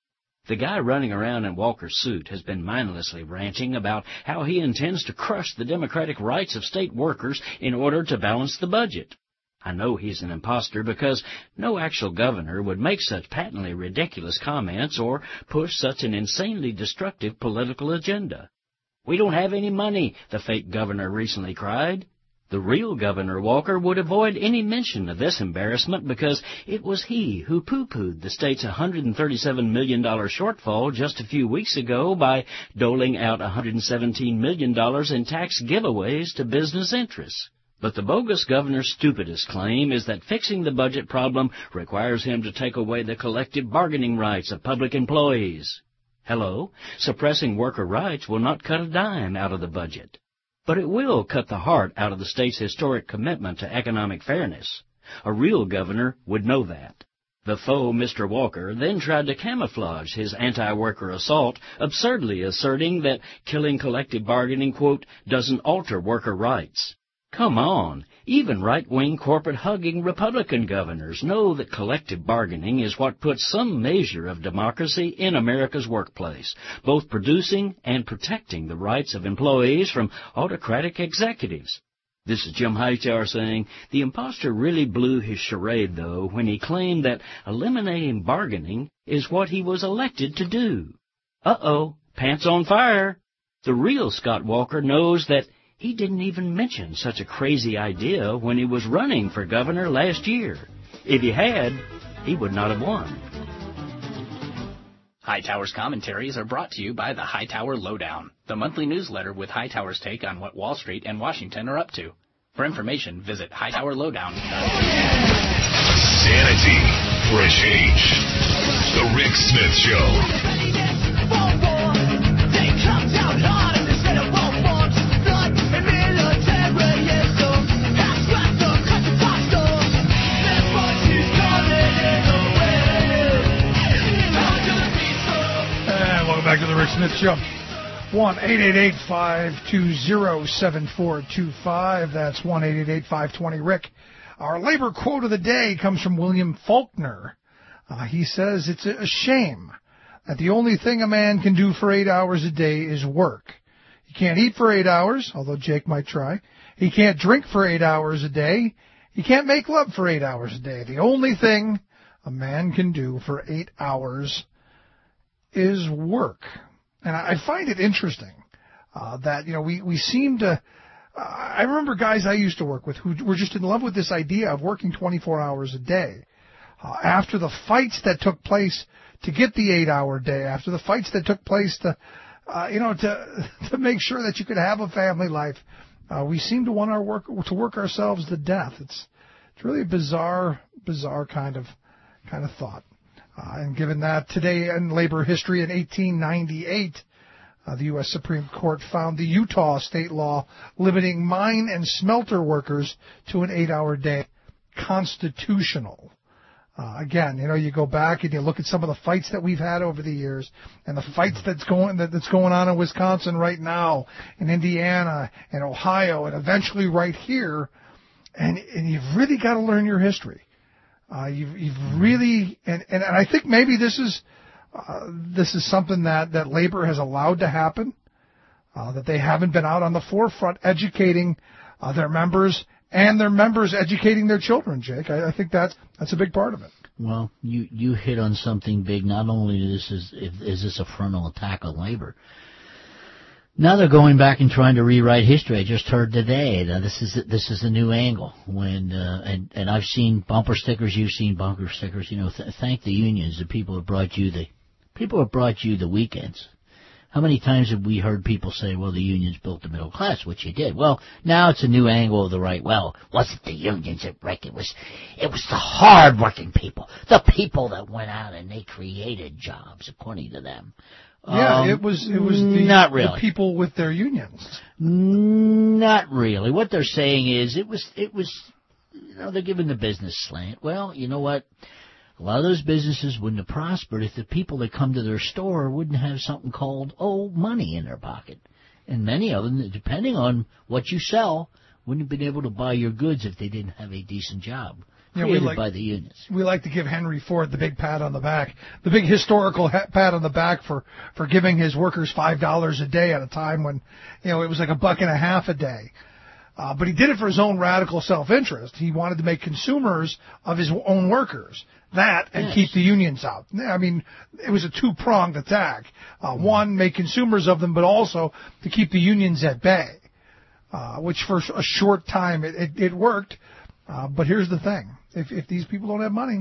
The guy running around in Walker's suit has been mindlessly ranting about how he intends to crush the democratic rights of state workers in order to balance the budget. I know he's an imposter because no actual governor would make such patently ridiculous comments or push such an insanely destructive political agenda. "We don't have any money," the fake governor recently cried. The real Governor Walker would avoid any mention of this embarrassment because it was he who poo-pooed the state's one hundred thirty-seven million dollars shortfall just a few weeks ago by doling out one hundred seventeen million dollars in tax giveaways to business interests. But the bogus governor's stupidest claim is that fixing the budget problem requires him to take away the collective bargaining rights of public employees. Hello, suppressing worker rights will not cut a dime out of the budget. But it will cut the heart out of the state's historic commitment to economic fairness. A real governor would know that. The faux Mister Walker then tried to camouflage his anti-worker assault, absurdly asserting that killing collective bargaining, quote, doesn't alter worker rights. Come on, even right-wing corporate-hugging Republican governors know that collective bargaining is what puts some measure of democracy in America's workplace, both producing and protecting the rights of employees from autocratic executives. This is Jim Hightower saying the imposter really blew his charade, though, when he claimed that eliminating bargaining is what he was elected to do. Uh-oh, pants on fire. The real Scott Walker knows that he didn't even mention such a crazy idea when he was running for governor last year. If he had, he would not have won. Hightower's commentaries are brought to you by the Hightower Lowdown, the monthly newsletter with Hightower's take on what Wall Street and Washington are up to. For information, visit hightower lowdown dot com. Sanity for a change. The Rick Smith Show. Back to the Rick Smith Show. one eight eight eight, five two zero, seven four two five. That's one eight eight eight, five two zero, Rick. Our labor quote of the day comes from William Faulkner. Uh, he says, it's a shame that the only thing a man can do for eight hours a day is work. He can't eat for eight hours, although Jake might try. He can't drink for eight hours a day. He can't make love for eight hours a day. The only thing a man can do for eight hours is work. And I find it interesting uh, that, you know, we, we seem to, uh, I remember guys I used to work with who were just in love with this idea of working twenty-four hours a day. Uh, after the fights that took place to get the eight-hour day, after the fights that took place to, uh, you know, to to make sure that you could have a family life, uh, we seem to want our work to work ourselves to death. It's it's really a bizarre, bizarre kind of kind of thought. Uh, and given that today in labor history in eighteen ninety-eight, uh, the U S Supreme Court found the Utah state law limiting mine and smelter workers to an eight-hour day constitutional. Uh, again, you know, you go back and you look at some of the fights that we've had over the years, and the fights that's going that, that's going on in Wisconsin right now, in Indiana, and Ohio, and eventually right here, and and you've really got to learn your history. Uh, you've, you've really, and, and, and I think maybe this is, uh, this is something that, that labor has allowed to happen, uh, that they haven't been out on the forefront educating, uh, their members and their members educating their children, Jake. I, I think that's, that's a big part of it. Well, you, you hit on something big. Not only is this, is this a frontal attack on labor, now they're going back and trying to rewrite history. I just heard today. Now this is this is a new angle. When uh, and and I've seen bumper stickers. You've seen bumper stickers. You know, th- thank the unions. The people have brought you the people have brought you the weekends. How many times have we heard people say, "Well, the unions built the middle class," which you did. Well, now it's a new angle of the right. Well, wasn't the unions at Rick? It was it was the hard-working people, the people that went out and they created jobs, according to them. Yeah, um, it was it was the, not really. the people with their unions. Not really. What they're saying is it was it was you know, they're giving the business slant. Well, you know what? A lot of those businesses wouldn't have prospered if the people that come to their store wouldn't have something called, oh, money in their pocket. And many of them, depending on what you sell, wouldn't have been able to buy your goods if they didn't have a decent job. You know, created we like, by the unions. We like to give Henry Ford the big pat on the back, the big historical ha- pat on the back for, for giving his workers five dollars a day at a time when, you know, it was like a buck and a half a day. Uh, but he did it for his own radical self-interest. He wanted to make consumers of his own workers. That and Yes. keep the unions out. I mean, it was a two-pronged attack. Uh, one, make consumers of them, but also to keep the unions at bay, uh, which for a short time it, it, it worked. Uh, but here's the thing. If, if these people don't have money,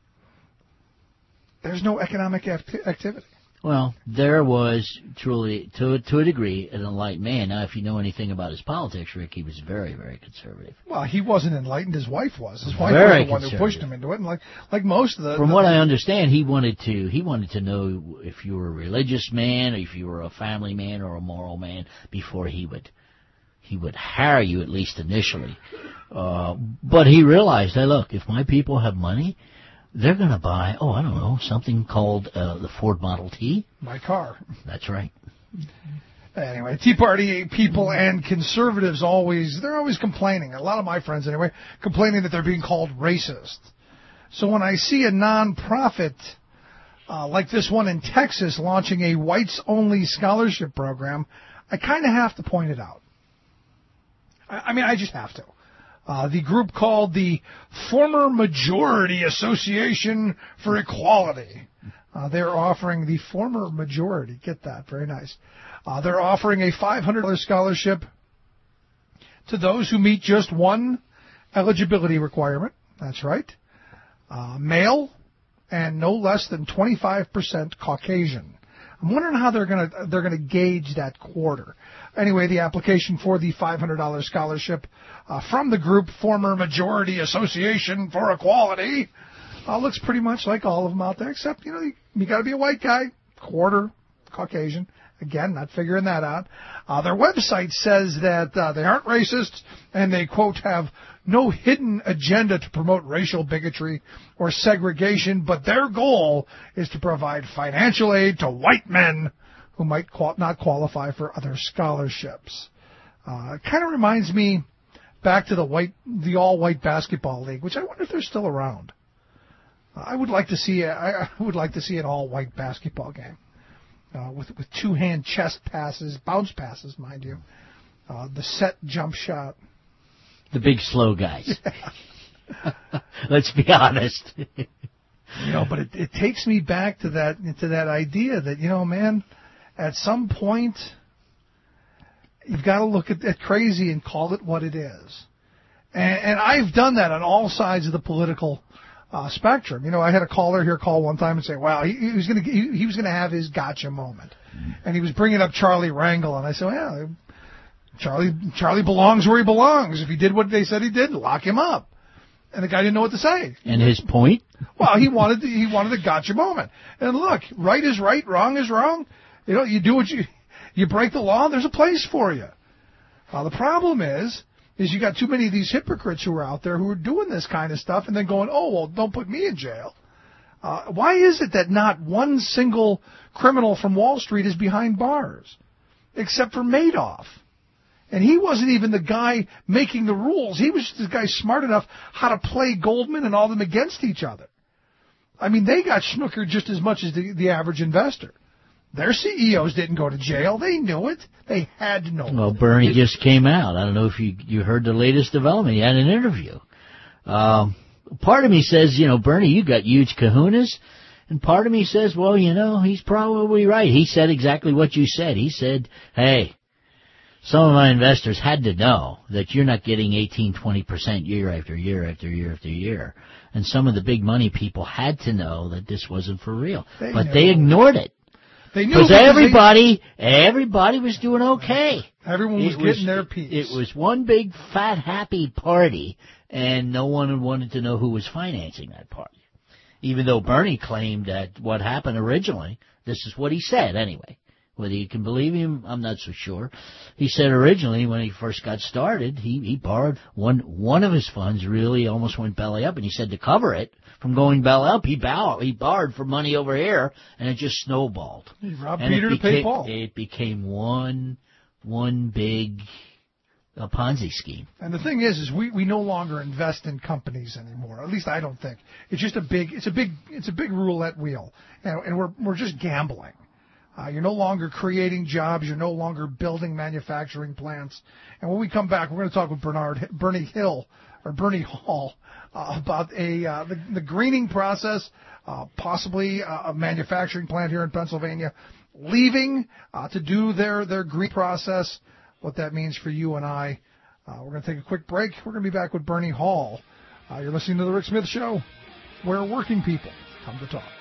there's no economic acti- activity. Well, there was truly, to to a degree, an enlightened man. Now, if you know anything about his politics, Rick, he was very, very conservative. Well, he wasn't enlightened. His wife was. His wife Very was the one who pushed him into it. And like like most of the... From the, what I understand, he wanted to he wanted to know if you were a religious man, or if you were a family man, or a moral man before he would he would hire you, at least initially. Uh, but he realized, hey, look, if my people have money, they're going to buy, oh, I don't know, something called uh, the Ford Model T. My car. That's right. Anyway, Tea Party people and conservatives always, they're always complaining. A lot of my friends, anyway, complaining that they're being called racist. So when I see a nonprofit uh, like this one in Texas launching a whites-only scholarship program, I kind of have to point it out. I, I mean, I just have to. Uh, the group called the Former Majority Association for Equality. Uh, they're offering the Former Majority. Get that. Very nice. Uh, they're offering a five hundred dollars scholarship to those who meet just one eligibility requirement. That's right. Uh, male and no less than twenty-five percent Caucasian. I'm wondering how they're going to they're going to gauge that quarter. Anyway, the application for the five hundred dollars scholarship uh, from the group Former Majority Association for Equality uh, looks pretty much like all of them out there, except, you know, you, you got to be a white guy, quarter Caucasian. Again, not figuring that out. Uh, their website says that uh, they aren't racist and they, quote, have no hidden agenda to promote racial bigotry or segregation, but their goal is to provide financial aid to white men who might qual- not qualify for other scholarships. Uh, it kind of reminds me back to the white, the all-white basketball league, which I wonder if they're still around. Uh, I would like to see a, I would like to see an all-white basketball game. Uh, with with two-hand chest passes, bounce passes, mind you, uh, the set jump shot. The big slow guys. Let's be honest. You know, but it, it takes me back to that to that idea that, you know, man, at some point you've got to look at, at crazy and call it what it is. And, and I've done that on all sides of the political Uh, spectrum. You know, I had a caller here call one time and say, "Wow, he, he was going to he, he was going to have his gotcha moment," and he was bringing up Charlie Rangel, and I said, "Yeah, Charlie Charlie belongs where he belongs. If he did what they said he did, lock him up." And the guy didn't know what to say. And his point? Well, he wanted the, he wanted a gotcha moment. And look, right is right, wrong is wrong. You know, you do what you you break the law. There's a place for you. Uh, the problem is. is you got too many of these hypocrites who are out there who are doing this kind of stuff and then going, oh, well, don't put me in jail. Uh, why is it that not one single criminal from Wall Street is behind bars, except for Madoff? And he wasn't even the guy making the rules. He was the guy smart enough how to play Goldman and all them against each other. I mean, they got snookered just as much as the, the average investor. Their C E Os didn't go to jail. They knew it. They had to know it. Well, Bernie just came out. I don't know if you you heard the latest development. He had an interview. Um, part of me says, you know, Bernie, you got huge kahunas. And part of me says, well, you know, he's probably right. He said exactly what you said. He said, hey, some of my investors had to know that you're not getting eighteen, twenty percent year after year after year after year. And some of the big money people had to know that this wasn't for real. They but knew. they ignored it. They knew Because everybody, they, everybody was doing okay. Everyone was it getting was, their piece. It was one big, fat, happy party, and no one wanted to know who was financing that party. Even though Bernie claimed that what happened originally, this is what he said anyway. Whether you can believe him, I'm not so sure. He said originally when he first got started, he, he borrowed one one of his funds really almost went belly up, and he said to cover it from going belly up, he bow, he borrowed for money over here, and it just snowballed. He robbed and Peter it to pay became, Paul. It became one one big a Ponzi scheme. And the thing is, is we, we no longer invest in companies anymore. At least I don't think. It's just a big, it's a big, it's a big roulette wheel, and, and we're we're just gambling. Uh, you're no longer creating jobs. You're no longer building manufacturing plants. And when we come back, we're going to talk with Bernard Bernie Hill or Bernie Hall uh, about a uh, the, the greening process, uh, possibly a, a manufacturing plant here in Pennsylvania leaving uh, to do their their green process. What that means for you and I. Uh, we're going to take a quick break. We're going to be back with Bernie Hall. Uh, you're listening to The Rick Smith Show, where working people come to talk.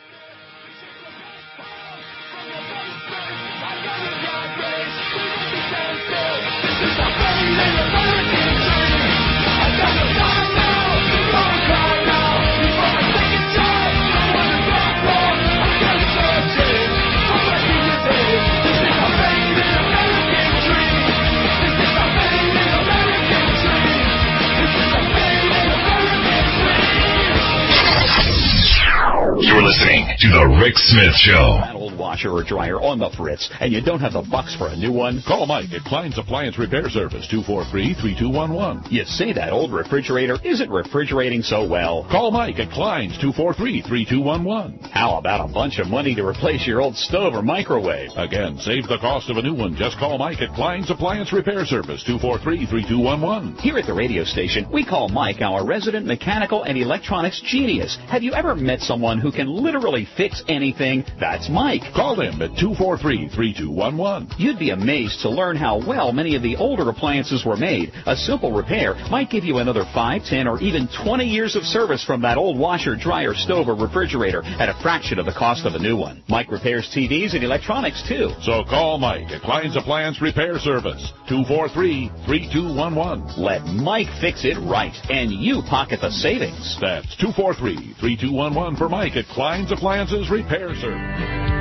You're listening to The Rick Smith Show. That old washer or dryer on the fritz, and you don't have the bucks for a new one? Call Mike at Klein's Appliance Repair Service, two four three, three two one one. You say that old refrigerator isn't refrigerating so well. Call Mike at Klein's, two four three, three two one one. How about a bunch of money to replace your old stove or microwave? Again, save the cost of a new one. Just call Mike at Klein's Appliance Repair Service, two four three, three two one one. Here at the radio station, we call Mike our resident mechanical and electronics genius. Have you ever met someone who can literally fix anything? That's Mike. Call him at two four three, three two one one. You'd be amazed to learn how well many of the older appliances were made. A simple repair might give you another five, ten, or even twenty years of service from that old washer, dryer, stove, or refrigerator at a fraction of the cost of a new one. Mike repairs T Vs and electronics, too. So call Mike at Klein's Appliance Repair Service, two four three, three two one one. Let Mike fix it right, and you pocket the savings. That's two four three, three two one one for Mike at Klein's Appliances Repair Service.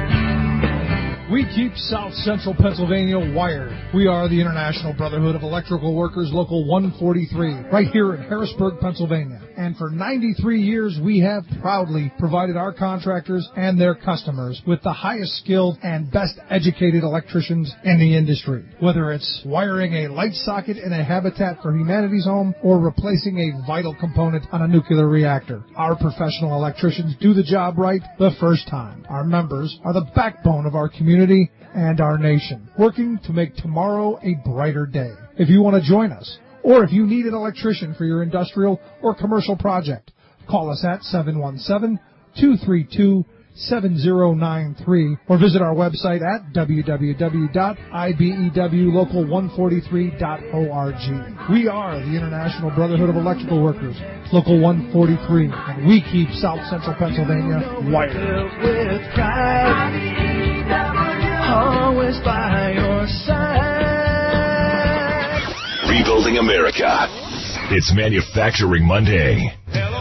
We keep South Central Pennsylvania wired. We are the International Brotherhood of Electrical Workers, Local one forty-three, right here in Harrisburg, Pennsylvania. And for ninety-three years, we have proudly provided our contractors and their customers with the highest skilled and best educated electricians in the industry. Whether it's wiring a light socket in a Habitat for Humanity's home or replacing a vital component on a nuclear reactor, our professional electricians do the job right the first time. Our members are the backbone of our community and our nation, working to make tomorrow a brighter day. If you want to join us, or if you need an electrician for your industrial or commercial project, call us at seven one seven, two three two, seven zero nine three or visit our website at w w w dot i b e w local one forty-three dot org. We are the International Brotherhood of Electrical Workers, Local one forty-three, and we keep South Central Pennsylvania wired. With pride, always by your side. Rebuilding America. It's Manufacturing Monday.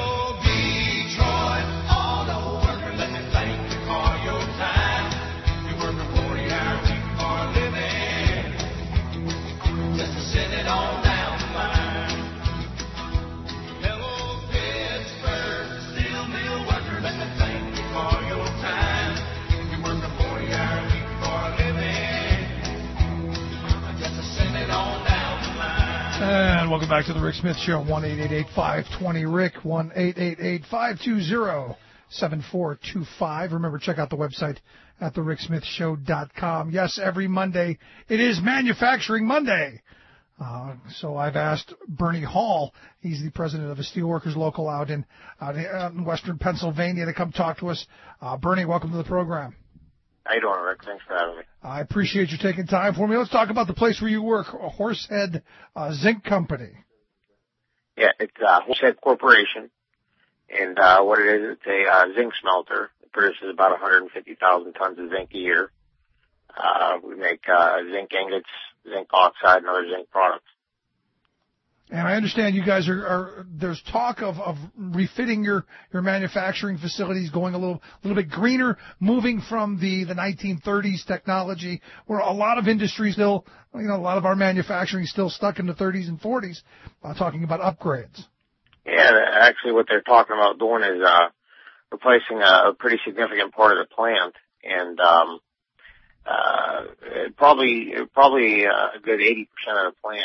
And welcome back to the Rick Smith Show, one eight eight eight, five two zero, R I C, one eight eight eight, five two zero, seven four two five. Remember, check out the website at the rick smith show dot com. Yes, every Monday, it is Manufacturing Monday. Uh, so I've asked Bernie Hall, he's the president of the Steelworkers Local out in, out in western Pennsylvania, to come talk to us. Uh, Bernie, welcome to the program. How you doing, Rick? Thanks for having me. I appreciate you taking time for me. Let's talk about the place where you work, Horsehead uh, Zinc Company. Yeah, it's uh, Horsehead Corporation, and uh, what it is, it's a uh, zinc smelter. It produces about one hundred fifty thousand tons of zinc a year. Uh, we make uh, zinc ingots, zinc oxide, and other zinc products. And I understand you guys are, are there's talk of, of refitting your, your manufacturing facilities, going a little little bit greener, moving from the, the nineteen thirties technology, where a lot of industry still, you know, a lot of our manufacturing is still stuck in the thirties and forties, uh, talking about upgrades. Yeah, actually what they're talking about doing is uh, replacing a, a pretty significant part of the plant, and um, uh, probably probably uh, a good eighty percent of the plant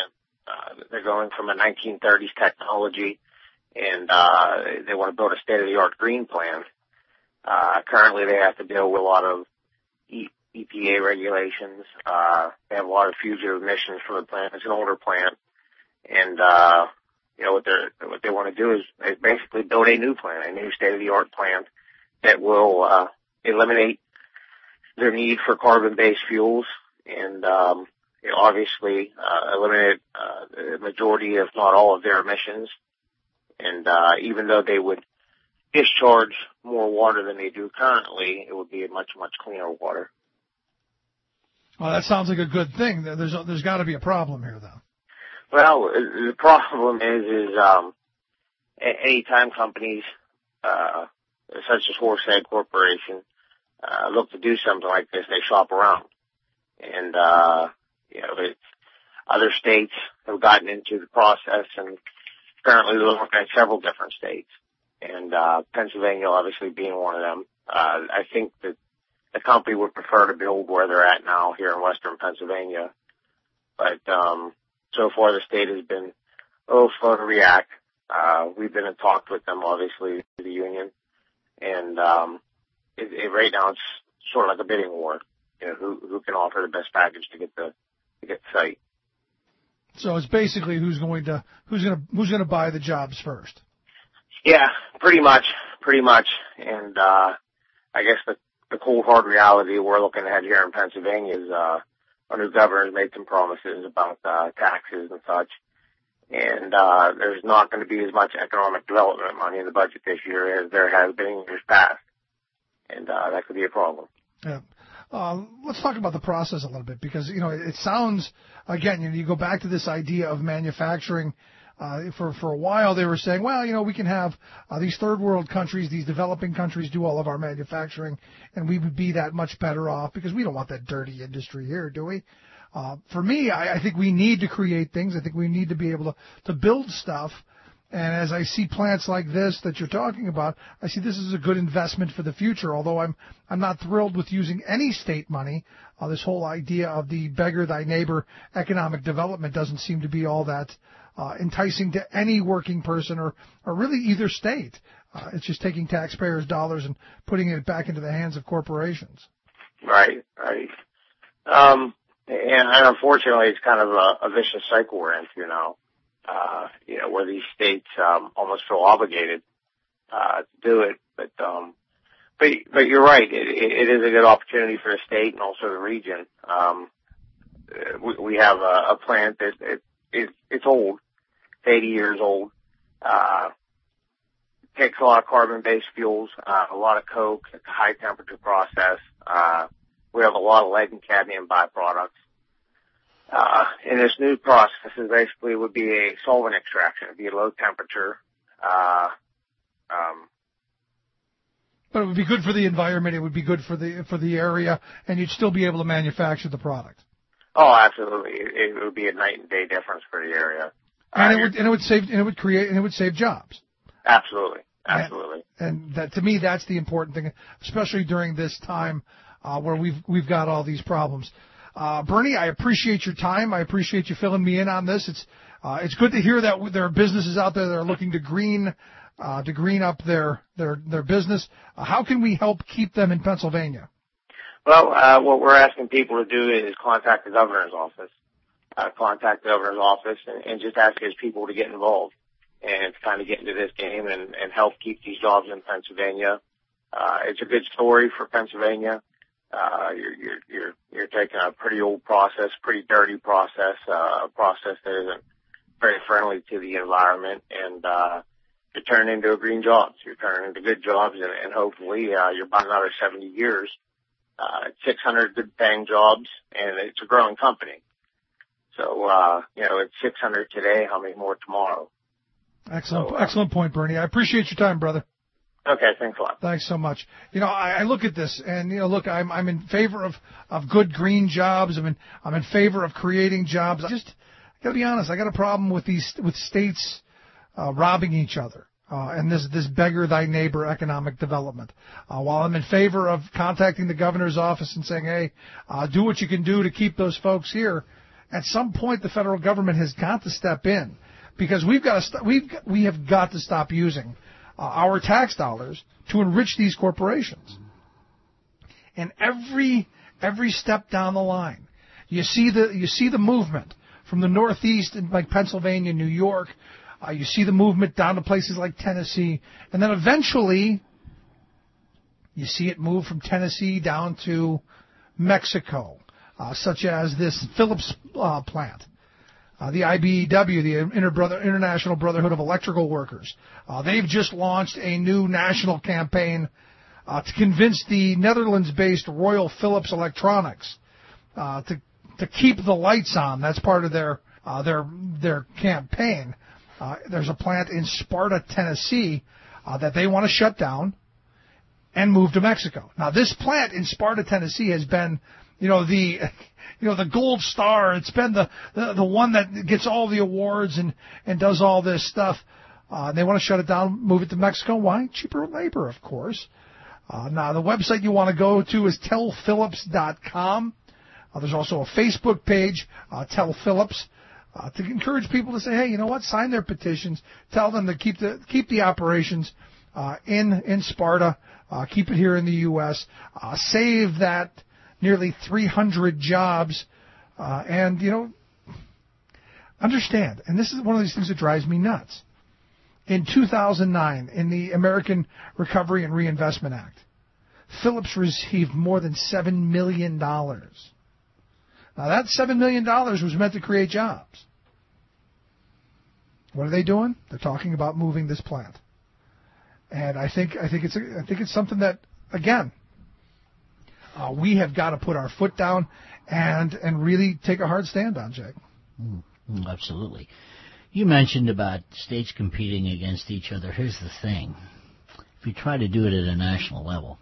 Uh, they're going from a nineteen thirties technology, and uh, they want to build a state-of-the-art green plant. Uh, currently, they have to deal with a lot of E P A regulations. Uh, they have a lot of fugitive emissions from the plant. It's an older plant, and uh, you know what they what they want to do is, is basically build a new plant, a new state-of-the-art plant that will uh, eliminate their need for carbon-based fuels and um, you know, obviously uh, eliminate uh, the majority, if not all, of their emissions. And uh, even though they would discharge more water than they do currently, it would be a much, much cleaner water. Well, that sounds like a good thing. There's a, there's got to be a problem here, though. Well, the problem is, is um, any time companies uh, such as Horsehead Corporation uh, look to do something like this, they shop around. And, uh, you know, it's, other states have gotten into the process, and currently they're looking at several different states. And uh, Pennsylvania obviously being one of them. Uh, I think that the company would prefer to build where they're at now here in western Pennsylvania. But um, so far the state has been a little slow to react. Uh, we've been in talks with them, obviously, the union. And um, it, it, right now it's sort of like a bidding war. You know, who, who can offer the best package to get the to get the site. So it's basically who's going to who's going to who's going to buy the jobs first. Yeah, pretty much, pretty much. And uh, I guess the the cold hard reality we're looking at here in Pennsylvania is uh, our new governor's made some promises about uh, taxes and such, and uh, there's not going to be as much economic development money in the budget this year as there has been in years past, and uh, that could be a problem. Yeah. Uh, let's talk about the process a little bit, because, you know, it, it sounds, again, you know, you go back to this idea of manufacturing. Uh, for, for a while they were saying, well, you know, we can have uh, these third world countries, these developing countries do all of our manufacturing, and we would be that much better off because we don't want that dirty industry here, do we? Uh, for me, I, I think we need to create things. I think we need to be able to, to build stuff. And as I see plants like this that you're talking about, I see this is a good investment for the future, although I'm I'm not thrilled with using any state money. Uh, this whole idea of the beggar thy neighbor economic development doesn't seem to be all that uh, enticing to any working person or, or really either state. Uh, it's just taking taxpayers' dollars and putting it back into the hands of corporations. Right, right. Um, and, and unfortunately, it's kind of a, a vicious cycle we're into now. Uh, you know, where these states, um, almost feel obligated, uh, to do it. But, um, but, but you're right. It, it is a good opportunity for the state and also the region. Um, we, we have a, a plant that it, it, it's old, it's eighty years old, uh, takes a lot of carbon-based fuels, uh, a lot of coke, it's a high temperature process. Uh, we have a lot of lead and cadmium byproducts. Uh, and this new process is basically would be a solvent extraction. It'd be a low temperature, uh, um, but it would be good for the environment. It would be good for the, for the area, and you'd still be able to manufacture the product. Oh, absolutely. It, it would be a night and day difference for the area. And uh, it would, and it would save, and it would create, and it would save jobs. Absolutely. Absolutely. And, and that, to me, that's the important thing, especially during this time, uh, where we've, we've got all these problems. Uh, Bernie, I appreciate your time. I appreciate you filling me in on this. It's uh, it's good to hear that there are businesses out there that are looking to green uh, to green up their their their business. Uh, how can we help keep them in Pennsylvania? Well, uh, what we're asking people to do is contact the governor's office, uh, contact the governor's office, and, and just ask his people to get involved and to kind of get into this game and, and help keep these jobs in Pennsylvania. Uh, it's a good story for Pennsylvania. Uh, you're, you're, you're, you're taking a pretty old process, pretty dirty process, uh, a process that isn't very friendly to the environment, and, uh, you're turning into a green jobs. You're turning into good jobs, and, and hopefully, uh, you're about another seventy years, uh, six hundred good paying jobs, and it's a growing company. So, uh, you know, it's six hundred today, how many more tomorrow? Excellent, so, uh, excellent point, Bernie. I appreciate your time, brother. Okay, thanks a lot. Thanks so much. You know, I, I look at this, and you know, look, I'm I'm in favor of, of good green jobs. I'm in I'm in favor of creating jobs. I just I gotta be honest. I got a problem with these with states uh, robbing each other, uh, and this this beggar thy neighbor economic development. Uh, while I'm in favor of contacting the governor's office and saying, hey, uh, do what you can do to keep those folks here, At some point, the federal government has got to step in, because we've got to st- we've got, we have got to stop using uh, our tax dollars to enrich these corporations. And every every step down the line, you see the you see the movement from the Northeast, in like Pennsylvania, New York. Uh, you see the movement down to places like Tennessee, and then eventually you see it move from Tennessee down to Mexico, uh, such as this Phillips uh, plant. Uh, the I B E W, the Inter- Brother- International Brotherhood of Electrical Workers, uh, they've just launched a new national campaign uh, to convince the Netherlands-based Royal Philips Electronics uh, to to keep the lights on. That's part of their uh, their their campaign. Uh, there's a plant in Sparta, Tennessee, uh, that they want to shut down and move to Mexico. Now, this plant in Sparta, Tennessee, has been, you know, the, you know, the gold star. It's been the the, the one that gets all the awards and and does all this stuff. Uh, they want to shut it down, move it to Mexico. Why? Cheaper labor, of course. Uh, now, the website you want to go to is tell phillips dot com. Uh, there's also a Facebook page, uh, Tell Phillips. Uh, to encourage people to say, hey, you know what? Sign their petitions. Tell them to keep the keep the operations uh, in in Sparta. Uh, keep it here in the U S. Uh, save that nearly three hundred jobs. Uh, and you know, understand. And this is one of these things that drives me nuts. In two thousand nine, in the American Recovery and Reinvestment Act, Phillips received more than seven million dollars. Now, that seven million dollars was meant to create jobs. What are they doing? They're talking about moving this plant. And I think I think it's a, I think it's something that, again, uh, we have got to put our foot down and and really take a hard stand on, Jake. Mm, absolutely. You mentioned about states competing against each other. Here's the thing. If you try to do it at a national level,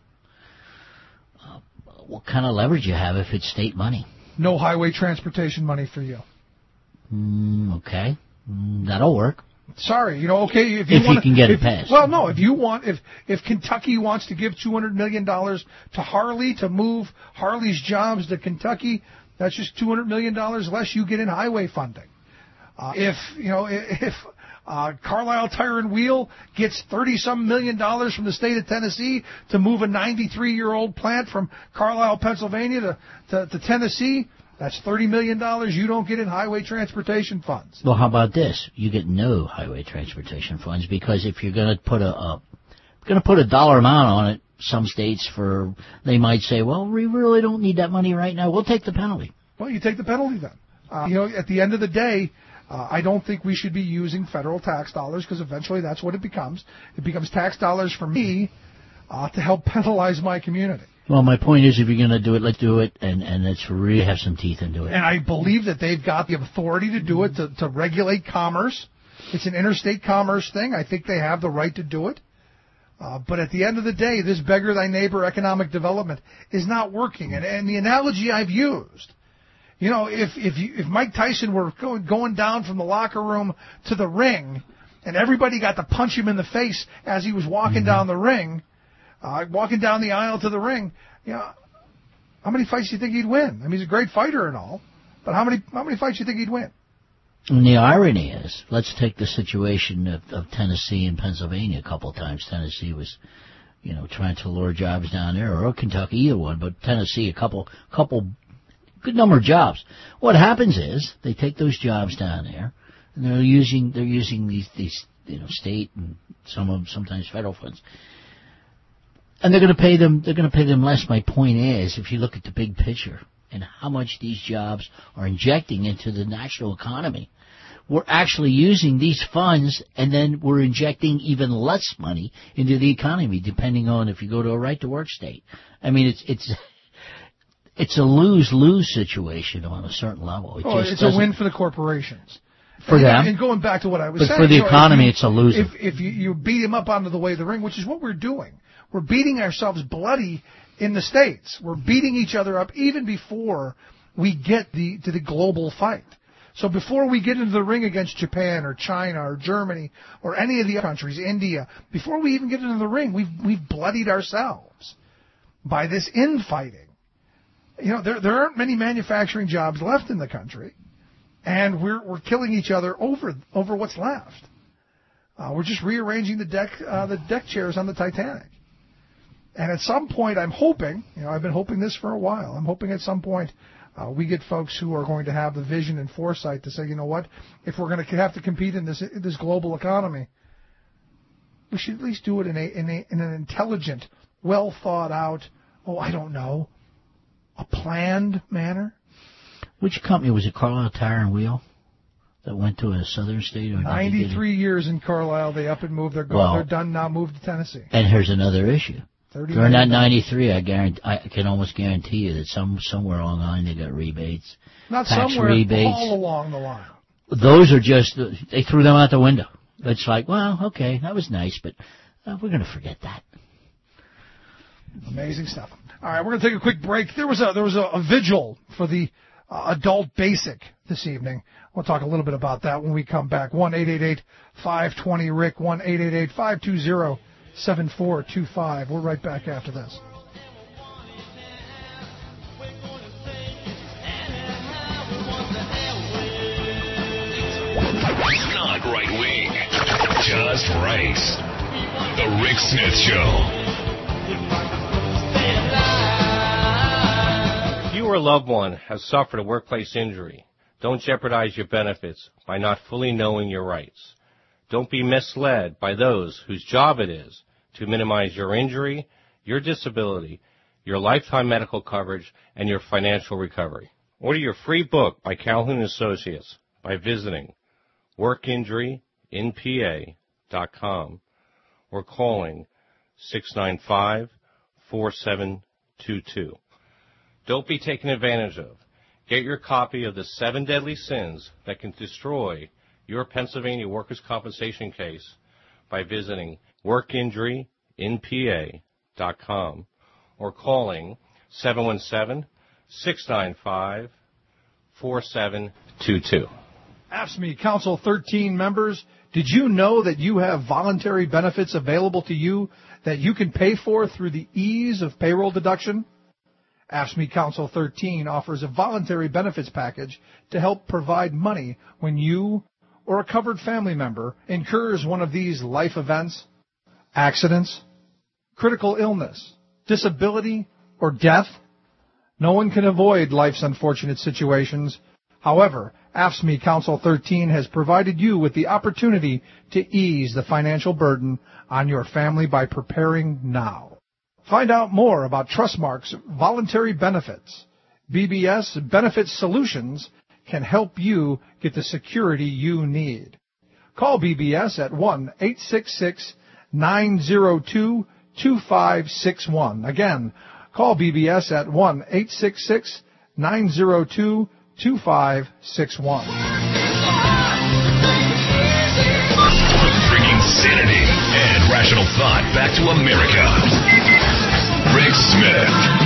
uh, what kind of leverage you have if it's state money? No highway transportation money for you. Mm, okay. Mm, that'll work. Sorry, you know, okay, if you if want you can get if, it passed. Well, no, if you want, if if Kentucky wants to give two hundred million dollars to Harley to move Harley's jobs to Kentucky, that's just two hundred million dollars less you get in highway funding. Uh, if you know, if uh, Carlisle Tire and Wheel gets thirty some million dollars from the state of Tennessee to move a ninety-three year old plant from Carlisle, Pennsylvania to to, to Tennessee, that's thirty million dollars you don't get in highway transportation funds. Well, how about this? You get no highway transportation funds, because if you're going to put a, a going to put a dollar amount on it, some states for they might say, well, we really don't need that money right now. We'll take the penalty. Well, you take the penalty then. Uh, you know, at the end of the day, uh, I don't think we should be using federal tax dollars, because eventually that's what it becomes. It becomes tax dollars for me uh, to help penalize my community. Well, my point is, if you're going to do it, let's do it, and, and let's really have some teeth into it. And I believe that they've got the authority to do it, to, to regulate commerce. It's an interstate commerce thing. I think they have the right to do it. Uh, but at the end of the day, this beggar thy neighbor economic development is not working. And, and the analogy I've used, you know, if if, you, if Mike Tyson were going, going down from the locker room to the ring, and everybody got to punch him in the face as he was walking mm-hmm. down the ring, Uh, walking down the aisle to the ring, you know, how many fights do you think he'd win? I mean, he's a great fighter and all, but how many how many fights do you think he'd win? And the irony is, let's take the situation of, of Tennessee and Pennsylvania a couple of times. Tennessee was, you know, trying to lure jobs down there, or Kentucky, either one, but Tennessee, a couple, couple, good number of jobs. What happens is they take those jobs down there, and they're using they're using these these you know state and some of them sometimes federal funds. And they're going to pay them. They're going to pay them less. My point is, if you look at the big picture and how much these jobs are injecting into the national economy, we're actually using these funds, and then we're injecting even less money into the economy, depending on if you go to a right-to-work state. I mean, it's it's it's a lose-lose situation on a certain level. It oh, just it's a win for the corporations. For and, them. And going back to what I was but saying, for the you know, economy, you, it's a loser. If, if you, you beat him up onto the way of the ring, which is what we're doing. We're beating ourselves bloody in the States. We're beating each other up even before we get the to the global fight. So before we get into the ring against Japan or China or Germany or any of the other countries, India, before we even get into the ring, we've we've bloodied ourselves by this infighting. You know, there there aren't many manufacturing jobs left in the country. and we're we're killing each other over over what's left. Uh, we're just rearranging the deck uh, the deck chairs on the Titanic. And at some point, I'm hoping, you know, I've been hoping this for a while. I'm hoping at some point uh, we get folks who are going to have the vision and foresight to say, you know what, if we're going to have to compete in this this global economy, we should at least do it in a in a in an intelligent, well thought out, oh, I don't know, a planned manner. Which company was it? Carlisle Tire and Wheel that went to a southern state? Or ninety-three years in Carlisle, they up and moved. They're gone. Well, they're done now. Moved to Tennessee. And here's another issue. During that ninety-three, I guarantee, I can almost guarantee you that some somewhere along the line they got rebates. Not tax somewhere, rebates. all along the line. Those are just, they threw them out the window. It's like, well, okay, that was nice, but uh, we're going to forget that. Amazing stuff. All right, we're going to take a quick break. There was a there was a, a vigil for the uh, adult basic this evening. We'll talk a little bit about that when we come back. one eight eight eight, five two zero, R I C, one eight eight eight, five two zero, seven four two five. We're right back after this. Not right wing, just right. The Rick Smith Show. If you or a loved one has suffered a workplace injury, don't jeopardize your benefits by not fully knowing your rights. Don't be misled by those whose job it is to minimize your injury, your disability, your lifetime medical coverage, and your financial recovery. Order your free book by Calhoun Associates by visiting work injury in P A dot com or calling six nine five, four seven two two. Don't be taken advantage of. Get your copy of the seven deadly sins that can destroy your Pennsylvania workers' compensation case by visiting work injury in P A dot com or calling seven one seven, six nine five, four seven two two. A F S C M E Council thirteen members, did you know that you have voluntary benefits available to you that you can pay for through the ease of payroll deduction? A F S C M E Council thirteen offers a voluntary benefits package to help provide money when you or a covered family member incurs one of these life events, accidents, critical illness, disability, or death. No one can avoid life's unfortunate situations. However, A F S C M E Council thirteen has provided you with the opportunity to ease the financial burden on your family by preparing now. Find out more about Trustmark's voluntary benefits. B B S Benefit Solutions can help you get the security you need. Call B B S at one eight six six, nine zero two, two five six one. Again, call B B S at one eight six six, nine zero two, two five six one. Bringing sanity and rational thought back to America. Rick Smith.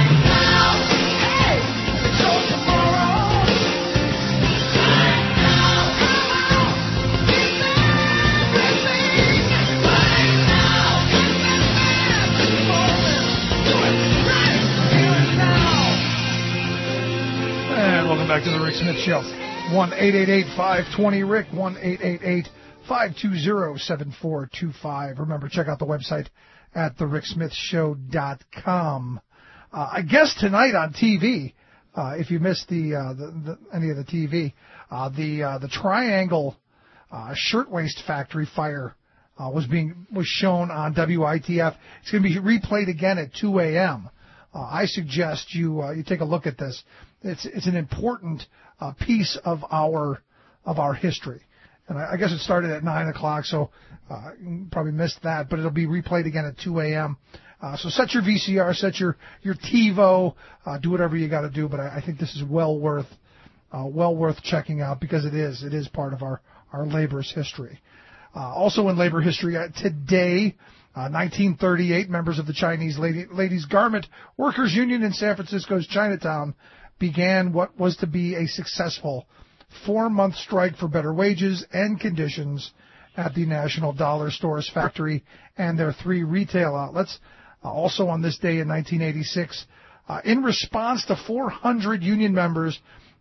And welcome back to the Rick Smith Show. one eight eight eight, five two zero, R I C, one eight eight eight, five two zero, seven four two five. Remember, check out the website at the rick smith show dot com. Uh, I guess tonight on T V, uh, if you missed the, uh, the, the any of the T V, uh, the uh, the Triangle uh, Shirtwaist Factory fire uh, was being was shown on W I T F. It's going to be replayed again at two a.m. Uh, I suggest you uh, you take a look at this. It's it's an important uh, piece of our of our history, and I, I guess it started at nine o'clock, so uh, you probably missed that. But it'll be replayed again at two a.m. Uh, so set your V C R, set your your TiVo, uh, do whatever you got to do. But I, I think this is well worth uh, well worth checking out because it is it is part of our our labor's history. Uh, also in labor history uh, today. Uh, nineteen thirty-eight, members of the Chinese Lady, Ladies Garment Workers Union in San Francisco's Chinatown began what was to be a successful four-month strike for better wages and conditions at the National Dollar Stores factory and their three retail outlets. Uh, also on this day in nineteen eighty-six, uh, in response to four hundred union members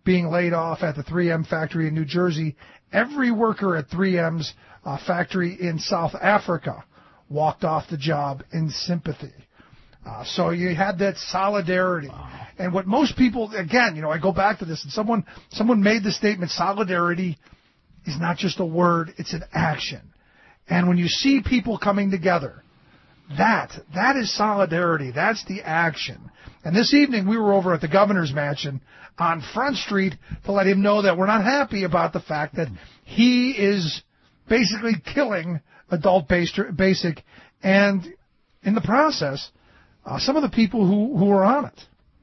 being laid off at the three M factory in New Jersey, every worker at three M's uh, factory in South Africa walked off the job in sympathy. Uh, so you had that solidarity. Wow. And what most people, again, you know, I go back to this, and someone someone made the statement, solidarity is not just a word, it's an action. And when you see people coming together, that, that is solidarity. That's the action. And this evening we were over at the governor's mansion on Front Street to let him know that we're not happy about the fact that he is basically killing adult basic, and in the process, uh, some of the people who, who are on it.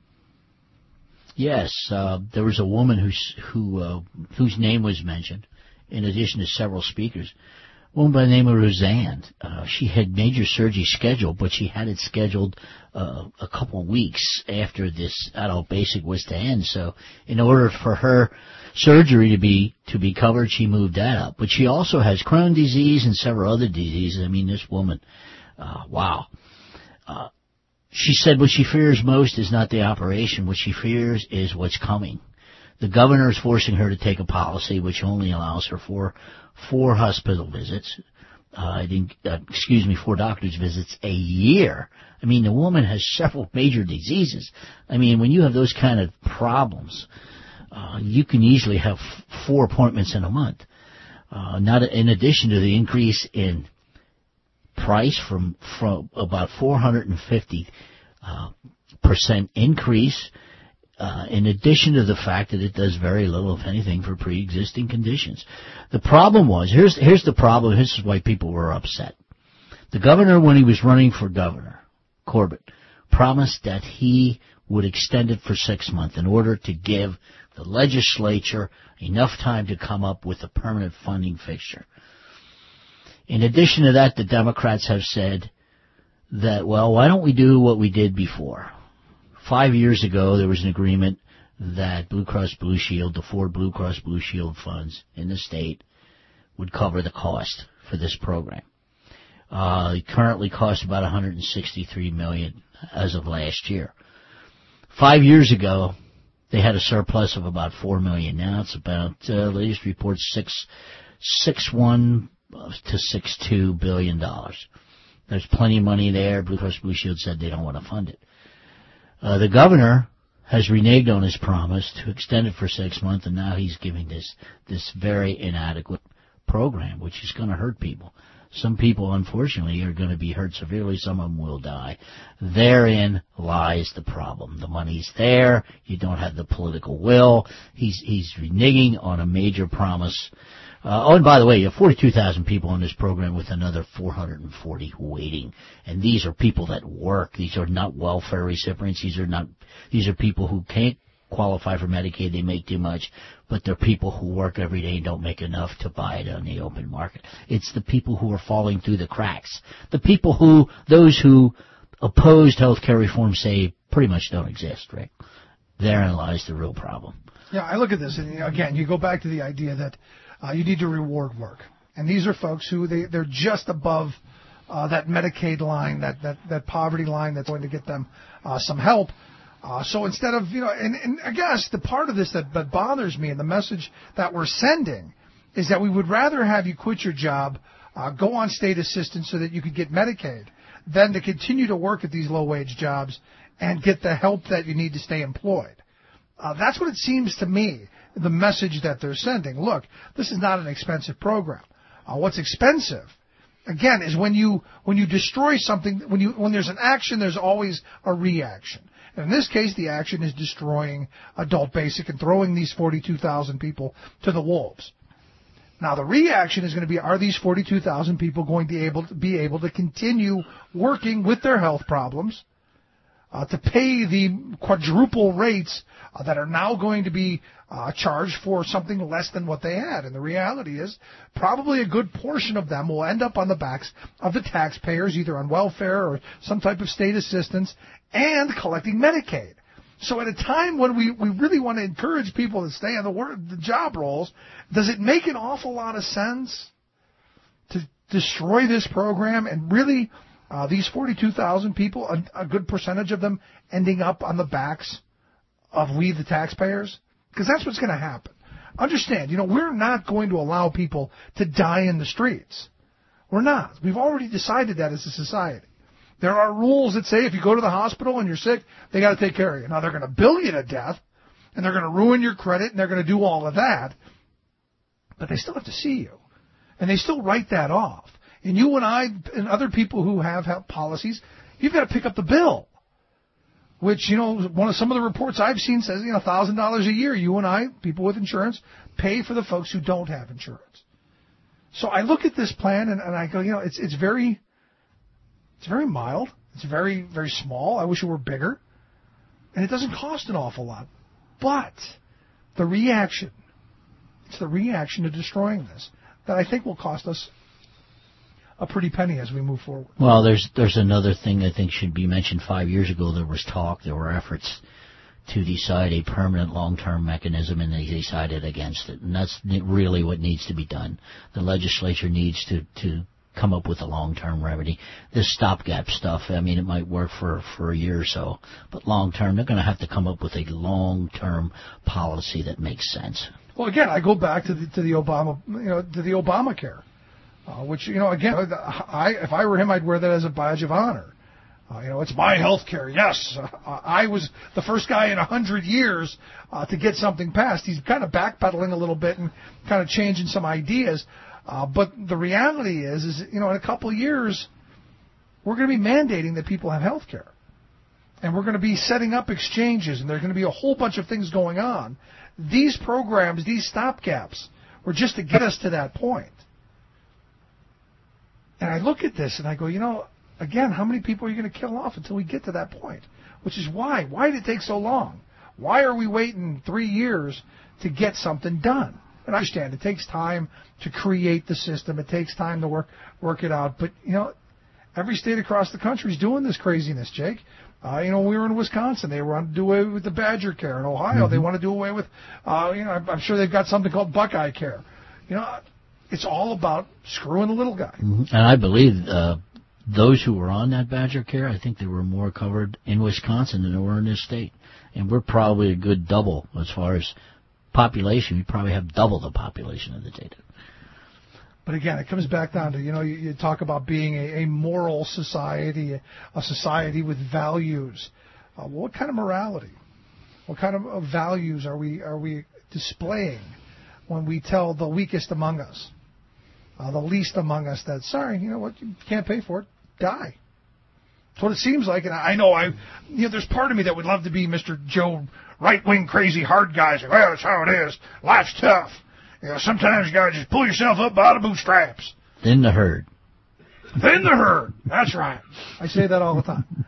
Yes, uh, there was a woman who's, who uh, whose name was mentioned, in addition to several speakers. A woman by the name of Roseanne. Uh, she had major surgery scheduled, but she had it scheduled uh, a couple of weeks after this adult basic was to end. So, in order for her surgery to be to be covered, she moved that up. But she also has Crohn's disease and several other diseases. I mean, this woman, uh, wow. Uh, she said what she fears most is not the operation. What she fears is what's coming. The governor is forcing her to take a policy which only allows her for four hospital visits. Uh, I think, uh, excuse me, four doctor's visits a year. I mean, the woman has several major diseases. I mean, when you have those kind of problems, uh, you can easily have f- four appointments in a month. Uh, not in addition to the increase in price from from about four hundred fifty uh, percent increase. Uh, in addition to the fact that it does very little, if anything, for pre-existing conditions. The problem was, here's, here's the problem, this is why people were upset. The governor, when he was running for governor, Corbett, promised that he would extend it for six months in order to give the legislature enough time to come up with a permanent funding fixture. In addition to that, the Democrats have said that, well, why don't we do what we did before? Five years ago, there was an agreement that Blue Cross Blue Shield, the four Blue Cross Blue Shield funds in the state, would cover the cost for this program. Uh, it currently costs about one hundred sixty-three million dollars as of last year. Five years ago, they had a surplus of about four million dollars. Now it's about, uh, latest reports, six, six one to six two billion dollars. There's plenty of money there. Blue Cross Blue Shield said they don't want to fund it. Uh, the governor has reneged on his promise to extend it for six months, and now he's giving this this very inadequate program, which is going to hurt people. Some people, unfortunately, are going to be hurt severely. Some of them will die. Therein lies the problem. The money's there. You don't have the political will. He's he's reneging on a major promise. Uh, oh, and by the way, you have forty-two thousand people on this program with another four hundred forty waiting. And these are people that work. These are not welfare recipients. These are not, these are people who can't qualify for Medicaid. They make too much. But they're people who work every day and don't make enough to buy it on the open market. It's the people who are falling through the cracks. The people who, those who opposed health care reform say pretty much don't exist, Rick. Therein lies the real problem. Yeah, I look at this, and again, you go back to the idea that Uh, you need to reward work. And these are folks who, they, they're just above uh, that Medicaid line, that, that, that poverty line that's going to get them uh, some help. Uh, so instead of, you know, and, and I guess the part of this that, that bothers me and the message that we're sending is that we would rather have you quit your job, uh, go on state assistance so that you could get Medicaid, than to continue to work at these low-wage jobs and get the help that you need to stay employed. Uh, that's what it seems to me. The message that they're sending. Look, this is not an expensive program. Uh, what's expensive, again, is when you when you destroy something. When you when there's an action, there's always a reaction. And in this case, the action is destroying adult basic and throwing these forty-two thousand people to the wolves. Now, the reaction is going to be: are these forty-two thousand people going to be able to be able to continue working with their health problems? Uh, to pay the quadruple rates uh, that are now going to be uh, charged for something less than what they had. And the reality is probably a good portion of them will end up on the backs of the taxpayers, either on welfare or some type of state assistance, and collecting Medicaid. So at a time when we, we really want to encourage people to stay on the, work, the job roles, does it make an awful lot of sense to destroy this program and really... Uh, these forty-two thousand people, a, a good percentage of them ending up on the backs of we, the taxpayers? Because that's what's going to happen. Understand, you know, we're not going to allow people to die in the streets. We're not. We've already decided that as a society. There are rules that say if you go to the hospital and you're sick, they got to take care of you. Now, they're going to bill you to death, and they're going to ruin your credit, and they're going to do all of that. But they still have to see you. And they still write that off. And you and I and other people who have, have policies, you've got to pick up the bill. Which, you know, one of some of the reports I've seen says, you know, one thousand dollars a year, you and I, people with insurance, pay for the folks who don't have insurance. So I look at this plan and, and I go, you know, it's it's very, it's very mild. It's very, very small. I wish it were bigger. And it doesn't cost an awful lot. But the reaction, it's the reaction to destroying this that I think will cost us a pretty penny as we move forward. Well, there's there's another thing I think should be mentioned. Five years ago, there was talk, there were efforts to decide a permanent long-term mechanism, and they decided against it. And that's really what needs to be done. The legislature needs to, to come up with a long-term remedy. This stopgap stuff, I mean, it might work for, for a year or so, but long-term, they're going to have to come up with a long-term policy that makes sense. Well, again, I go back to the, to the Obama, you know, to the Obamacare. Uh, which, you know, again, I, if I were him, I'd wear that as a badge of honor. Uh, you know, it's my health care. Yes, uh, I was the first guy in a hundred years uh, to get something passed. He's kind of backpedaling a little bit and kind of changing some ideas. Uh, but the reality is, is, you know, in a couple of years, we're going to be mandating that people have health care. And we're going to be setting up exchanges, and there's going to be a whole bunch of things going on. These programs, these stopgaps, were just to get us to that point. And I look at this and I go, you know, again, how many people are you going to kill off until we get to that point? Which is why. Why did it take so long? Why are we waiting three years to get something done? And I understand it takes time to create the system. It takes time to work work it out. But, you know, every state across the country is doing this craziness, Jake. Uh, you know, we were in Wisconsin. They want to do away with the Badger Care. In Ohio, mm-hmm. they want to do away with, uh, you know, I'm sure they've got something called Buckeye Care. You know, it's all about screwing the little guy. Mm-hmm. And I believe uh, those who were on that Badger Care, I think they were more covered in Wisconsin than they were in this state. And we're probably a good double as far as population. We probably have double the population of the data. But again, it comes back down to, you know, you, you talk about being a, a moral society, a society with values. Uh, what kind of morality? What kind of uh, values are we are we displaying when we tell the weakest among us, uh, the least among us, that, sorry, you know what, you can't pay for it, die. That's what it seems like. And I know I, you know, there's part of me that would love to be Mister Joe, right-wing, crazy, hard guy. Say, well, that's how it is. Life's tough. You know, sometimes you got to just pull yourself up by the bootstraps. Then the herd. Then the herd. That's right. I say that all the time.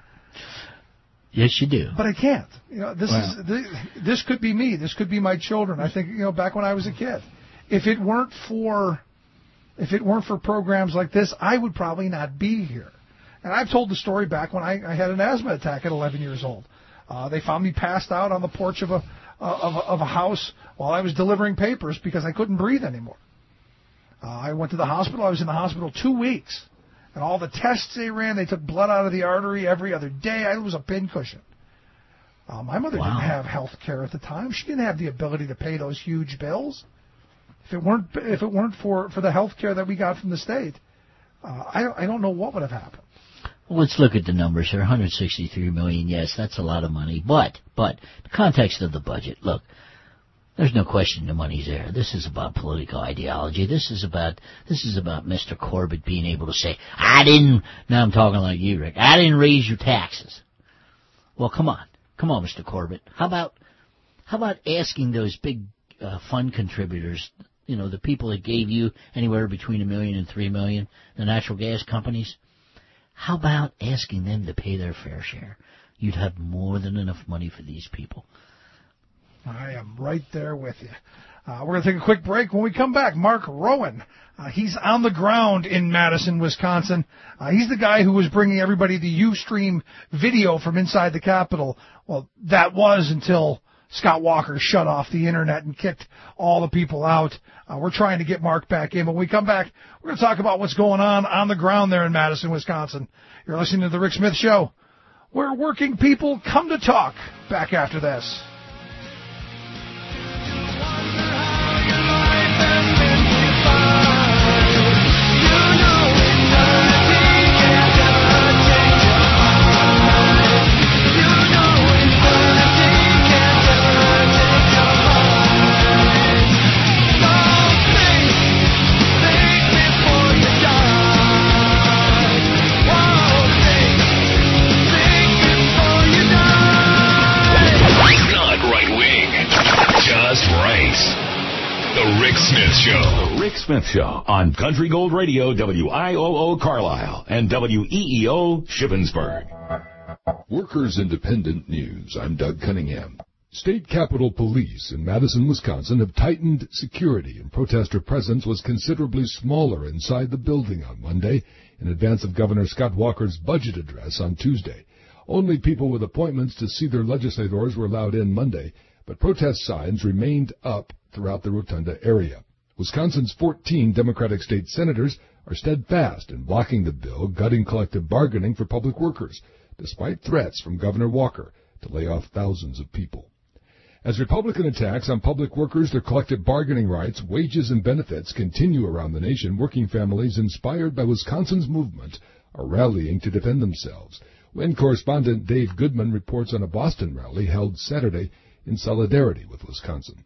Yes, you do. But I can't. You know, this well. is this, this could be me. This could be my children. I think, you know, back when I was a kid, if it weren't for, if it weren't for programs like this, I would probably not be here. And I've told the story back when I, I had an asthma attack at eleven years old. Uh, they found me passed out on the porch of a, uh, of a of a house while I was delivering papers because I couldn't breathe anymore. Uh, I went to the hospital. I was in the hospital two weeks. And all the tests they ran, they took blood out of the artery every other day. I was a pincushion. Uh, my mother wow. didn't have health care at the time. She didn't have the ability to pay those huge bills. If it weren't if it weren't for, for the health care that we got from the state, uh, I don't I don't know what would have happened. Well, let's look at the numbers here. one hundred sixty-three million dollars. Yes, that's a lot of money. But but the context of the budget. Look. There's no question the money's there. This is about political ideology. This is about this is about Mister Corbett being able to say, I didn't, now I'm talking like you, Rick, I didn't raise your taxes. Well, come on. Come on, Mister Corbett. How about how about asking those big uh, fund contributors, you know, the people that gave you anywhere between a million and three million, the natural gas companies, how about asking them to pay their fair share? You'd have more than enough money for these people. I am right there with you. Uh, we're going to take a quick break. When we come back, Mark Rowan, uh, he's on the ground in Madison, Wisconsin. Uh, he's the guy who was bringing everybody the Ustream video from inside the Capitol. Well, that was until Scott Walker shut off the Internet and kicked all the people out. Uh, we're trying to get Mark back in. When we come back, we're going to talk about what's going on on the ground there in Madison, Wisconsin. You're listening to The Rick Smith Show, where working people come to talk. Back after this. The Rick Smith Show. The Rick Smith Show on Country Gold Radio, W I O O Carlisle and W E E O Shippensburg. Workers Independent News. I'm Doug Cunningham. State Capitol Police in Madison, Wisconsin have tightened security, and protester presence was considerably smaller inside the building on Monday in advance of Governor Scott Walker's budget address on Tuesday. Only people with appointments to see their legislators were allowed in Monday, but protest signs remained up throughout the Rotunda area. Wisconsin's fourteen Democratic state senators are steadfast in blocking the bill gutting collective bargaining for public workers, despite threats from Governor Walker to lay off thousands of people. As Republican attacks on public workers, their collective bargaining rights, wages, and benefits continue around the nation, working families inspired by Wisconsin's movement are rallying to defend themselves. When correspondent Dave Goodman reports on a Boston rally held Saturday in solidarity with Wisconsin.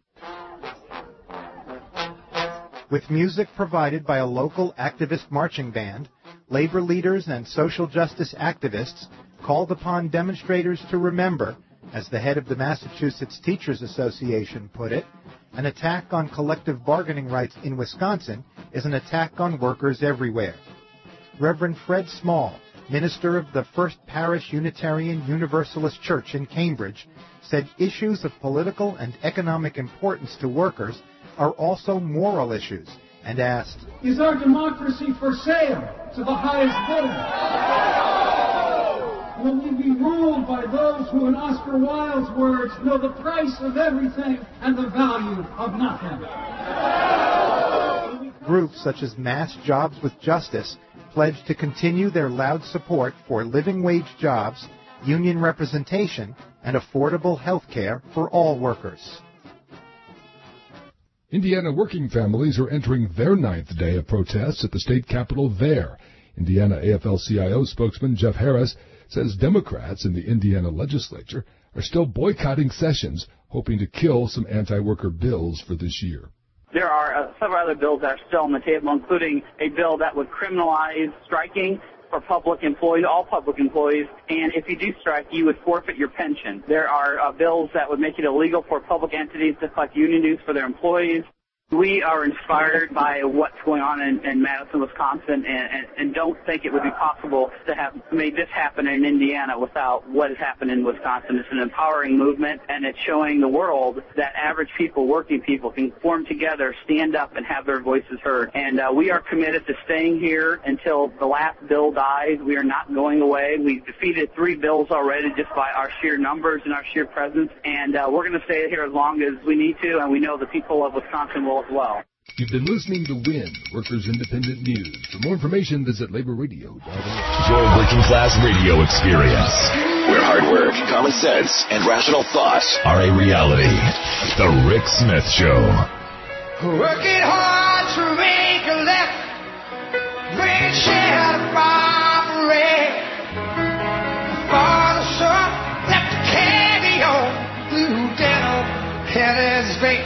With music provided by a local activist marching band, labor leaders and social justice activists called upon demonstrators to remember, as the head of the Massachusetts Teachers Association put it, an attack on collective bargaining rights in Wisconsin is an attack on workers everywhere. Reverend Fred Small, minister of the First Parish Unitarian Universalist Church in Cambridge, said issues of political and economic importance to workers are also moral issues, and asked, "Is our democracy for sale to the highest bidder? Will we be ruled by those who, in Oscar Wilde's words, know the price of everything and the value of nothing?" Groups such as Mass Jobs with Justice pledged to continue their loud support for living wage jobs, union representation, and affordable health care for all workers. Indiana working families are entering their ninth day of protests at the state capitol there. Indiana A F L C I O spokesman Jeff Harris says Democrats in the Indiana legislature are still boycotting sessions, hoping to kill some anti-worker bills for this year. There are uh, several other bills that are still on the table, including a bill that would criminalize striking for public employees, all public employees, and if you do strike, you would forfeit your pension. There are uh, bills that would make it illegal for public entities to collect union dues for their employees. We are inspired by what's going on in, in Madison, Wisconsin, and, and, and don't think it would be possible to have made this happen in Indiana without what has happened in Wisconsin. It's an empowering movement, and it's showing the world that average people, working people, can form together, stand up, and have their voices heard. And uh, we are committed to staying here until the last bill dies. We are not going away. We've defeated three bills already just by our sheer numbers and our sheer presence, and uh, we're going to stay here as long as we need to, and we know the people of Wisconsin will as well. You've been listening to W I N, Workers Independent News. For more information, visit labor radio dot org. Your working class radio experience, where hard work, common sense, and rational thought are a reality. The Rick Smith Show. Working hard to make a left, bring share of robbery. Father, son, left to carry on, blue dental, head is fate.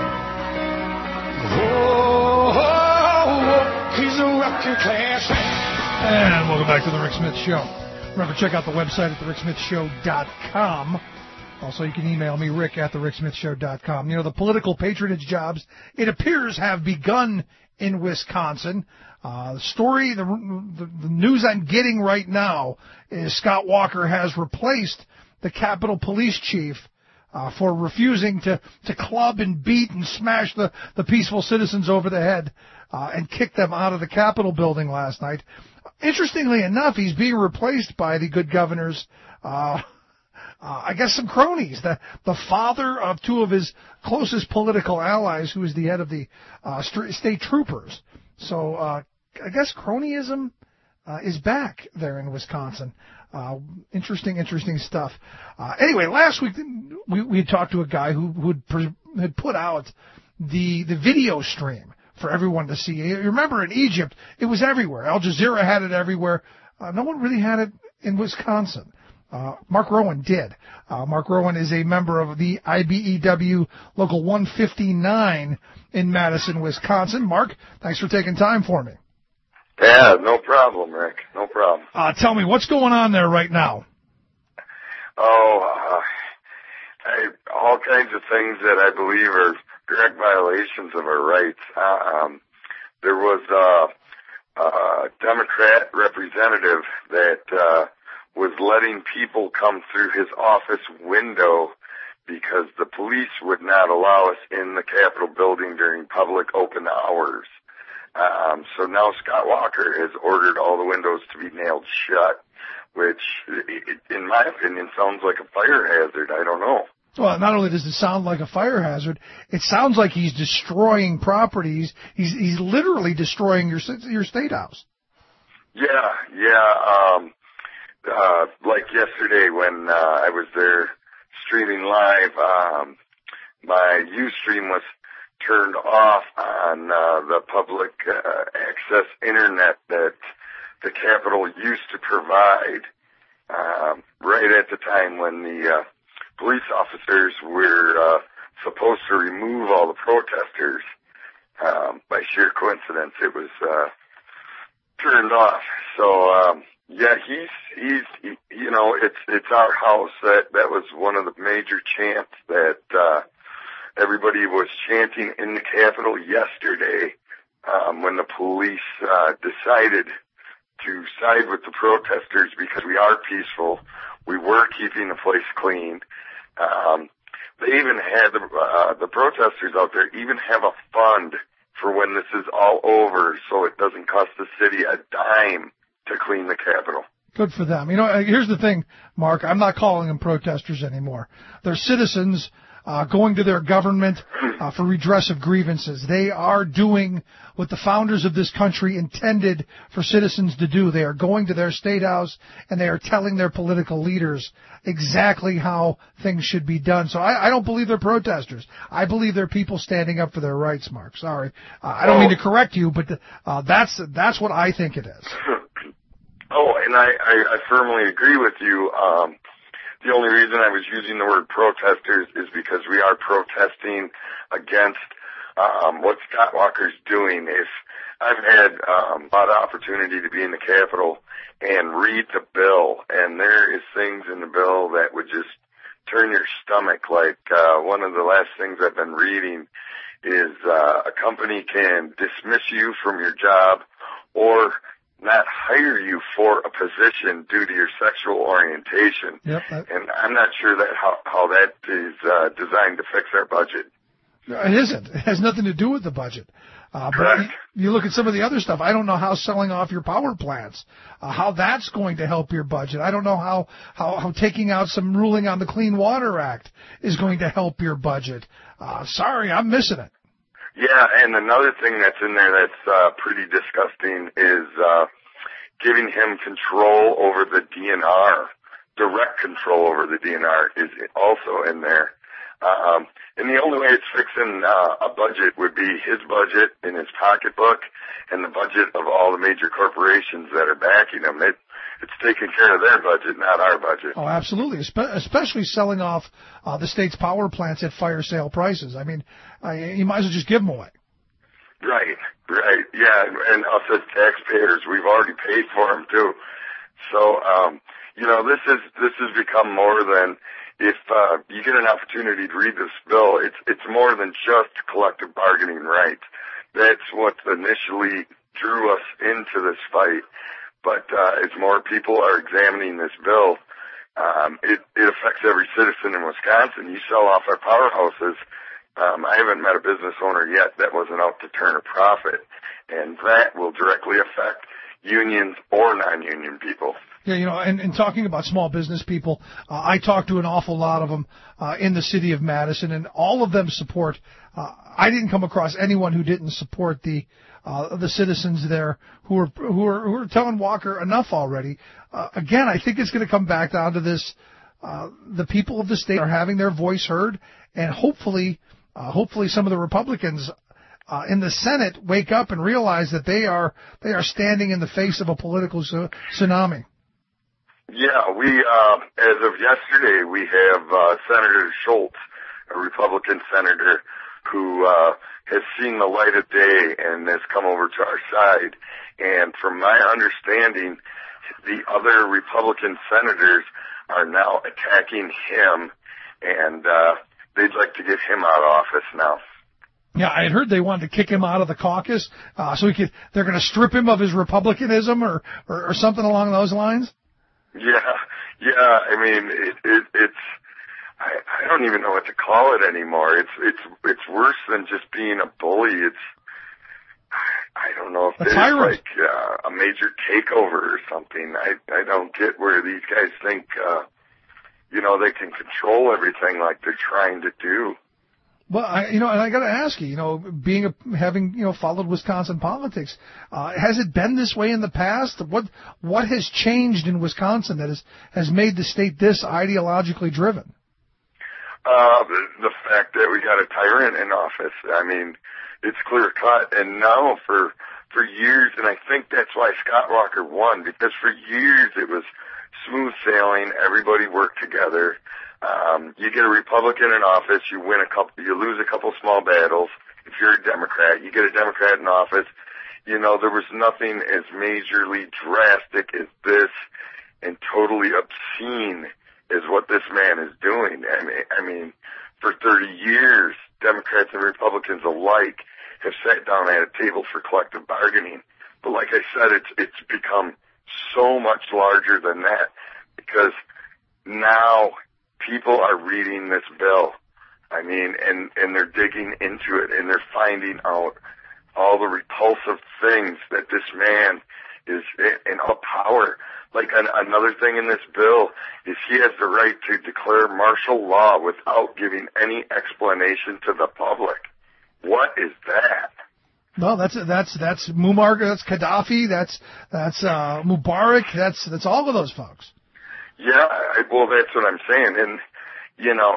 Oh, oh, oh, he's a working class man. And welcome back to the Rick Smith Show. Remember, check out the website at the rick smith show dot com. Also, you can email me, rick at the rick smith show dot com. You know, the political patronage jobs, it appears, have begun in Wisconsin. Uh, the story, the, the, the news I'm getting right now is Scott Walker has replaced the Capitol Police Chief Uh, for refusing to, to club and beat and smash the, the peaceful citizens over the head uh, and kick them out of the Capitol building last night. Interestingly enough, he's being replaced by the good governor's, uh, uh, I guess, some cronies. The, the father of two of his closest political allies, who is the head of the uh, st- state troopers. So uh, I guess cronyism uh, is back there in Wisconsin. Uh, interesting, interesting stuff. Uh, anyway, last week we, we talked to a guy who, who had, pre- had put out the the video stream for everyone to see. You remember in Egypt, it was everywhere. Al Jazeera had it everywhere. Uh, no one really had it in Wisconsin. Uh, Mark Rowan did. Uh, Mark Rowan is a member of the I B E W Local one fifty-nine in Madison, Wisconsin. Mark, thanks for taking time for me. Yeah, no problem, Rick. No problem. Uh, tell me, what's going on there right now? Oh, uh, I, all kinds of things that I believe are direct violations of our rights. Uh, um, there was a, a Democrat representative that uh, was letting people come through his office window because the police would not allow us in the Capitol building during public open hours. Um, so now Scott Walker has ordered all the windows to be nailed shut, which, in my opinion, sounds like a fire hazard. I don't know. Well, not only does it sound like a fire hazard, it sounds like he's destroying properties. He's he's literally destroying your your state house. Yeah, yeah. Um, uh, like yesterday when uh, I was there streaming live, um, my Ustream was turned off on uh, the public uh, access internet that the Capitol used to provide, um, right at the time when the uh, police officers were uh, supposed to remove all the protesters. Um, by sheer coincidence, it was uh, turned off. So, um, yeah, he's he's he, you know, it's it's our house. That that was one of the major chants that uh, everybody was chanting in the Capitol yesterday um, when the police uh, decided to side with the protesters because we are peaceful. We were keeping the place clean. Um, they even had the, uh, the protesters out there even have a fund for when this is all over so it doesn't cost the city a dime to clean the Capitol. Good for them. You know, here's the thing, Mark. I'm not calling them protesters anymore. They're citizens uh, going to their government uh, for redress of grievances. They are doing what the founders of this country intended for citizens to do. They are going to their state house and they are telling their political leaders exactly how things should be done. So I, I don't believe they're protesters. I believe they're people standing up for their rights, Mark. Sorry. Uh, I don't mean to correct you, but uh, that's that's what I think it is. Oh, and I, I, I firmly agree with you. Um, the only reason I was using the word protesters is because we are protesting against um, what Scott Walker's doing. If I've had um, a lot of opportunity to be in the Capitol and read the bill, and there is things in the bill that would just turn your stomach. Like uh, one of the last things I've been reading is uh, a company can dismiss you from your job or not hire you for a position due to your sexual orientation. Yep, that, and I'm not sure that how, how that is uh, designed to fix our budget. It isn't. It has nothing to do with the budget. Uh, but you, you look at some of the other stuff. I don't know how selling off your power plants, uh, how that's going to help your budget. I don't know how, how, how taking out some ruling on the Clean Water Act is going to help your budget. Uh, sorry, I'm missing it. Yeah, and another thing that's in there that's uh, pretty disgusting is uh, giving him control over the D N R. Direct control over the D N R is also in there. Um, and the only way it's fixing uh, a budget would be his budget in his pocketbook and the budget of all the major corporations that are backing him. It, it's taking care of their budget, not our budget. Oh, absolutely, especially selling off uh, the state's power plants at fire sale prices. I mean, uh, you might as well just give them away. Right, right, yeah, and us as taxpayers, we've already paid for them too. So, um, you know, this is this has become more than, if uh, you get an opportunity to read this bill, it's it's more than just collective bargaining rights. That's what initially drew us into this fight. But uh, as more people are examining this bill, um, it, it affects every citizen in Wisconsin. You sell off our powerhouses. Um, I haven't met a business owner yet that wasn't out to turn a profit, and that will directly affect unions or non-union people. Yeah, you know, and, and talking about small business people, uh, I talked to an awful lot of them uh, in the city of Madison, and all of them support. Uh, I didn't come across anyone who didn't support the uh, the citizens there who are who are who are telling Walker enough already. Uh, again, I think it's going to come back down to this: uh, the people of the state are having their voice heard, and hopefully, uh, hopefully, some of the Republicans Uh, in the Senate wake up and realize that they are they are standing in the face of a political su- tsunami. Yeah, we uh, as of yesterday we have uh, Senator Schultz, a Republican senator, who uh, has seen the light of day and has come over to our side. And from my understanding, the other Republican senators are now attacking him, and uh, they'd like to get him out of office now. Yeah, I had heard they wanted to kick him out of the caucus, uh, so he could, they're going to strip him of his Republicanism or, or, or something along those lines. Yeah, yeah. I mean, it, it, it's. I, I don't even know what to call it anymore. It's it's it's worse than just being a bully. It's. I don't know if it's like uh, a major takeover or something. I I don't get where these guys think, uh, you know, they can control everything like they're trying to do. Well, I, you know, and I got to ask you, you know, being a, having, you know, followed Wisconsin politics, uh, has it been this way in the past? What what has changed in Wisconsin that has has made the state this ideologically driven? Uh, the, the fact that we got a tyrant in office. I mean, it's clear cut. And now for for years, and I think that's why Scott Walker won, because for years it was smooth sailing. Everybody worked together. Um, you get a Republican in office, you win a couple, you lose a couple small battles. If you're a Democrat, you get a Democrat in office. You know, there was nothing as majorly drastic as this and totally obscene as what this man is doing. I mean, I mean, for thirty years, Democrats and Republicans alike have sat down at a table for collective bargaining. But like I said, it's, it's become so much larger than that because now people are reading this bill. I mean, and, and they're digging into it and they're finding out all the repulsive things that this man is in all power. Like an, another thing in this bill is he has the right to declare martial law without giving any explanation to the public. What is that? No, that's that's that's Muammar, that's Gaddafi, that's that's uh, Mubarak, that's that's all of those folks. Yeah, I, well, that's what I'm saying, and you know,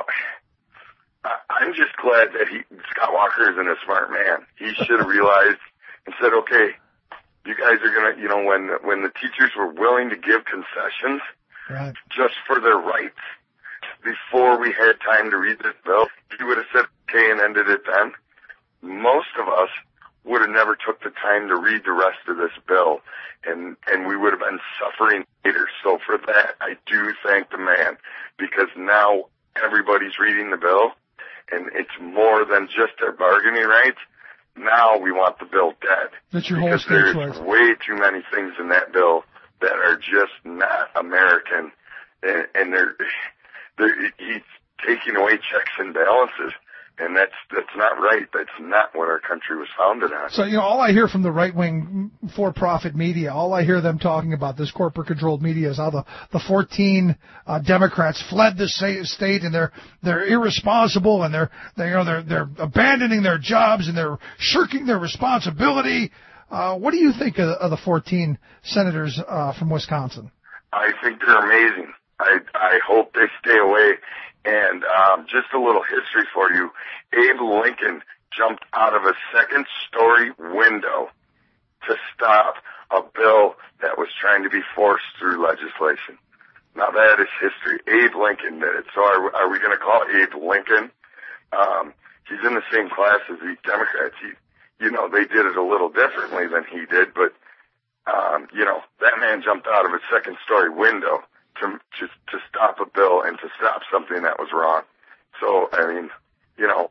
I, I'm just glad that he Scott Walker isn't a smart man. He should have realized and said, okay, you guys are gonna, you know, when when the teachers were willing to give concessions right. just for their rights before we had time to read this bill, he would have said okay and ended it then. Most of us would have never took the time to read the rest of this bill, and and we would have been suffering later. So for that, I do thank the man, because now everybody's reading the bill, and it's more than just their bargaining rights. Now we want the bill dead. That's your whole because state there's choice. way too many things in that bill that are just not American, and, and they're, they're he's taking away checks and balances. And that's that's not right. That's not what our country was founded on. So, you know, all I hear from the right-wing for-profit media, all I hear them talking about, this corporate-controlled media, is how the, the fourteen uh, Democrats fled the state and they're they're irresponsible and they're they you know they're they're abandoning their jobs and they're shirking their responsibility. Uh, what do you think of, of the fourteen senators uh, from Wisconsin? I think they're amazing. I I hope they stay away. And um, just a little history for you. Abe Lincoln jumped out of a second-story window to stop a bill that was trying to be forced through legislation. Now, that is history. Abe Lincoln did it. So are, are we going to call Abe Lincoln? Um, he's in the same class as these Democrats. He, you know, they did it a little differently than he did, but, um, you know, that man jumped out of a second-story window to, to to stop a bill and to stop something that was wrong. So, I mean, you know,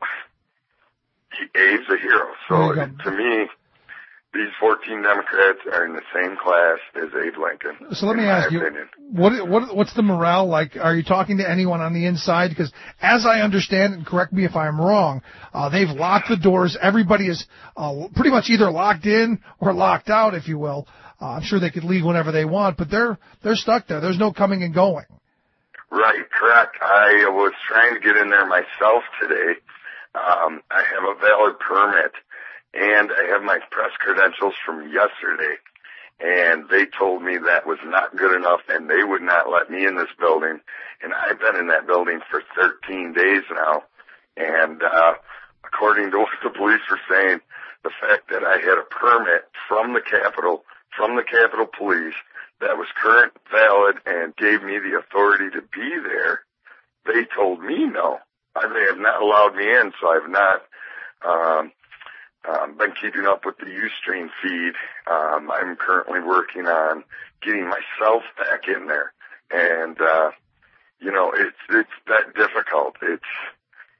he, Abe's a hero. So, to me, these fourteen Democrats are in the same class as Abe Lincoln. So let me ask you, what, what what's the morale like? Are you talking to anyone on the inside? Because as I understand it, and correct me if I'm wrong, uh, they've locked the doors. Everybody is uh, pretty much either locked in or locked out, if you will. Uh, I'm sure they could leave whenever they want, but they're they're stuck there. There's no coming and going. Right, correct. I was trying to get in there myself today. Um, I have a valid permit, and I have my press credentials from yesterday, and they told me that was not good enough, and they would not let me in this building. And I've been in that building for thirteen days now, and uh, according to what the police were saying, the fact that I had a permit from the Capitol from the Capitol Police that was current, valid, and gave me the authority to be there, they told me no. They have not allowed me in, so I've not um, um, been keeping up with the Ustream feed. Um, I'm currently working on getting myself back in there, and uh, you know, it's it's that difficult. It's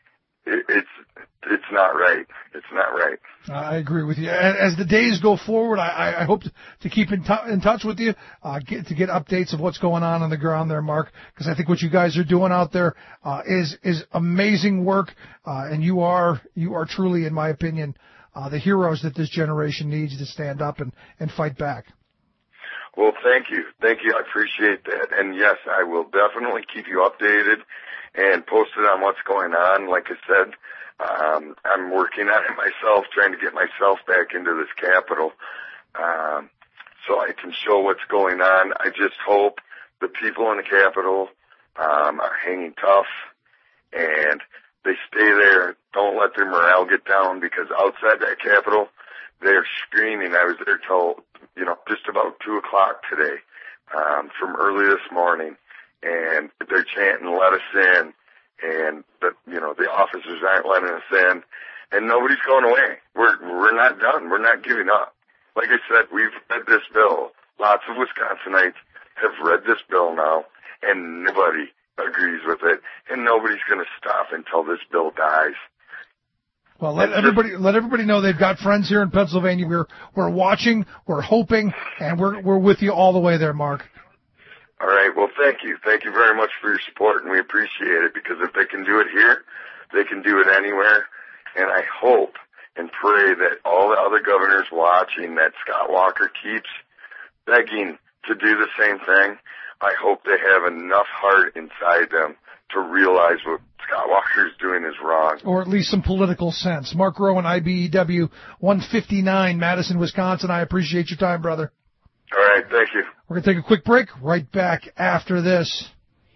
it, it's it's not right. It's not right. I agree with you. As the days go forward, I, I hope to keep in, t- in touch with you, uh, get, to get updates of what's going on on the ground there, Mark, because I think what you guys are doing out there uh, is is amazing work, uh, and you are you are truly, in my opinion, uh, the heroes that this generation needs to stand up and, and fight back. Well, thank you. Thank you. I appreciate that. And, yes, I will definitely keep you updated and posted on what's going on. Like I said, Um, I'm working on it myself, trying to get myself back into this Capitol, um, so I can show what's going on. I just hope the people in the Capitol um, are hanging tough and they stay there. Don't let their morale get down, because outside that Capitol, they're screaming. I was there till, you know, just about two o'clock today, um, from early this morning, and they're chanting, "Let us in." And the, you know, the officers aren't letting us in, and nobody's going away. We're we're not done. We're not giving up. Like I said, we've read this bill. Lots of Wisconsinites have read this bill now, and nobody agrees with it, and nobody's going to stop until this bill dies. Well, let everybody let everybody know they've got friends here in Pennsylvania. We're we're watching, we're hoping, and we're we're with you all the way there, Mark. All right. Well, thank you. Thank you very much for your support, and we appreciate it, because if they can do it here, they can do it anywhere. And I hope and pray that all the other governors watching, that Scott Walker keeps begging to do the same thing. I hope they have enough heart inside them to realize what Scott Walker is doing is wrong. Or at least some political sense. Mark Rowan, I B E W one fifty-nine, Madison, Wisconsin. I appreciate your time, brother. All right, thank you. We're going to take a quick break. Right back after this.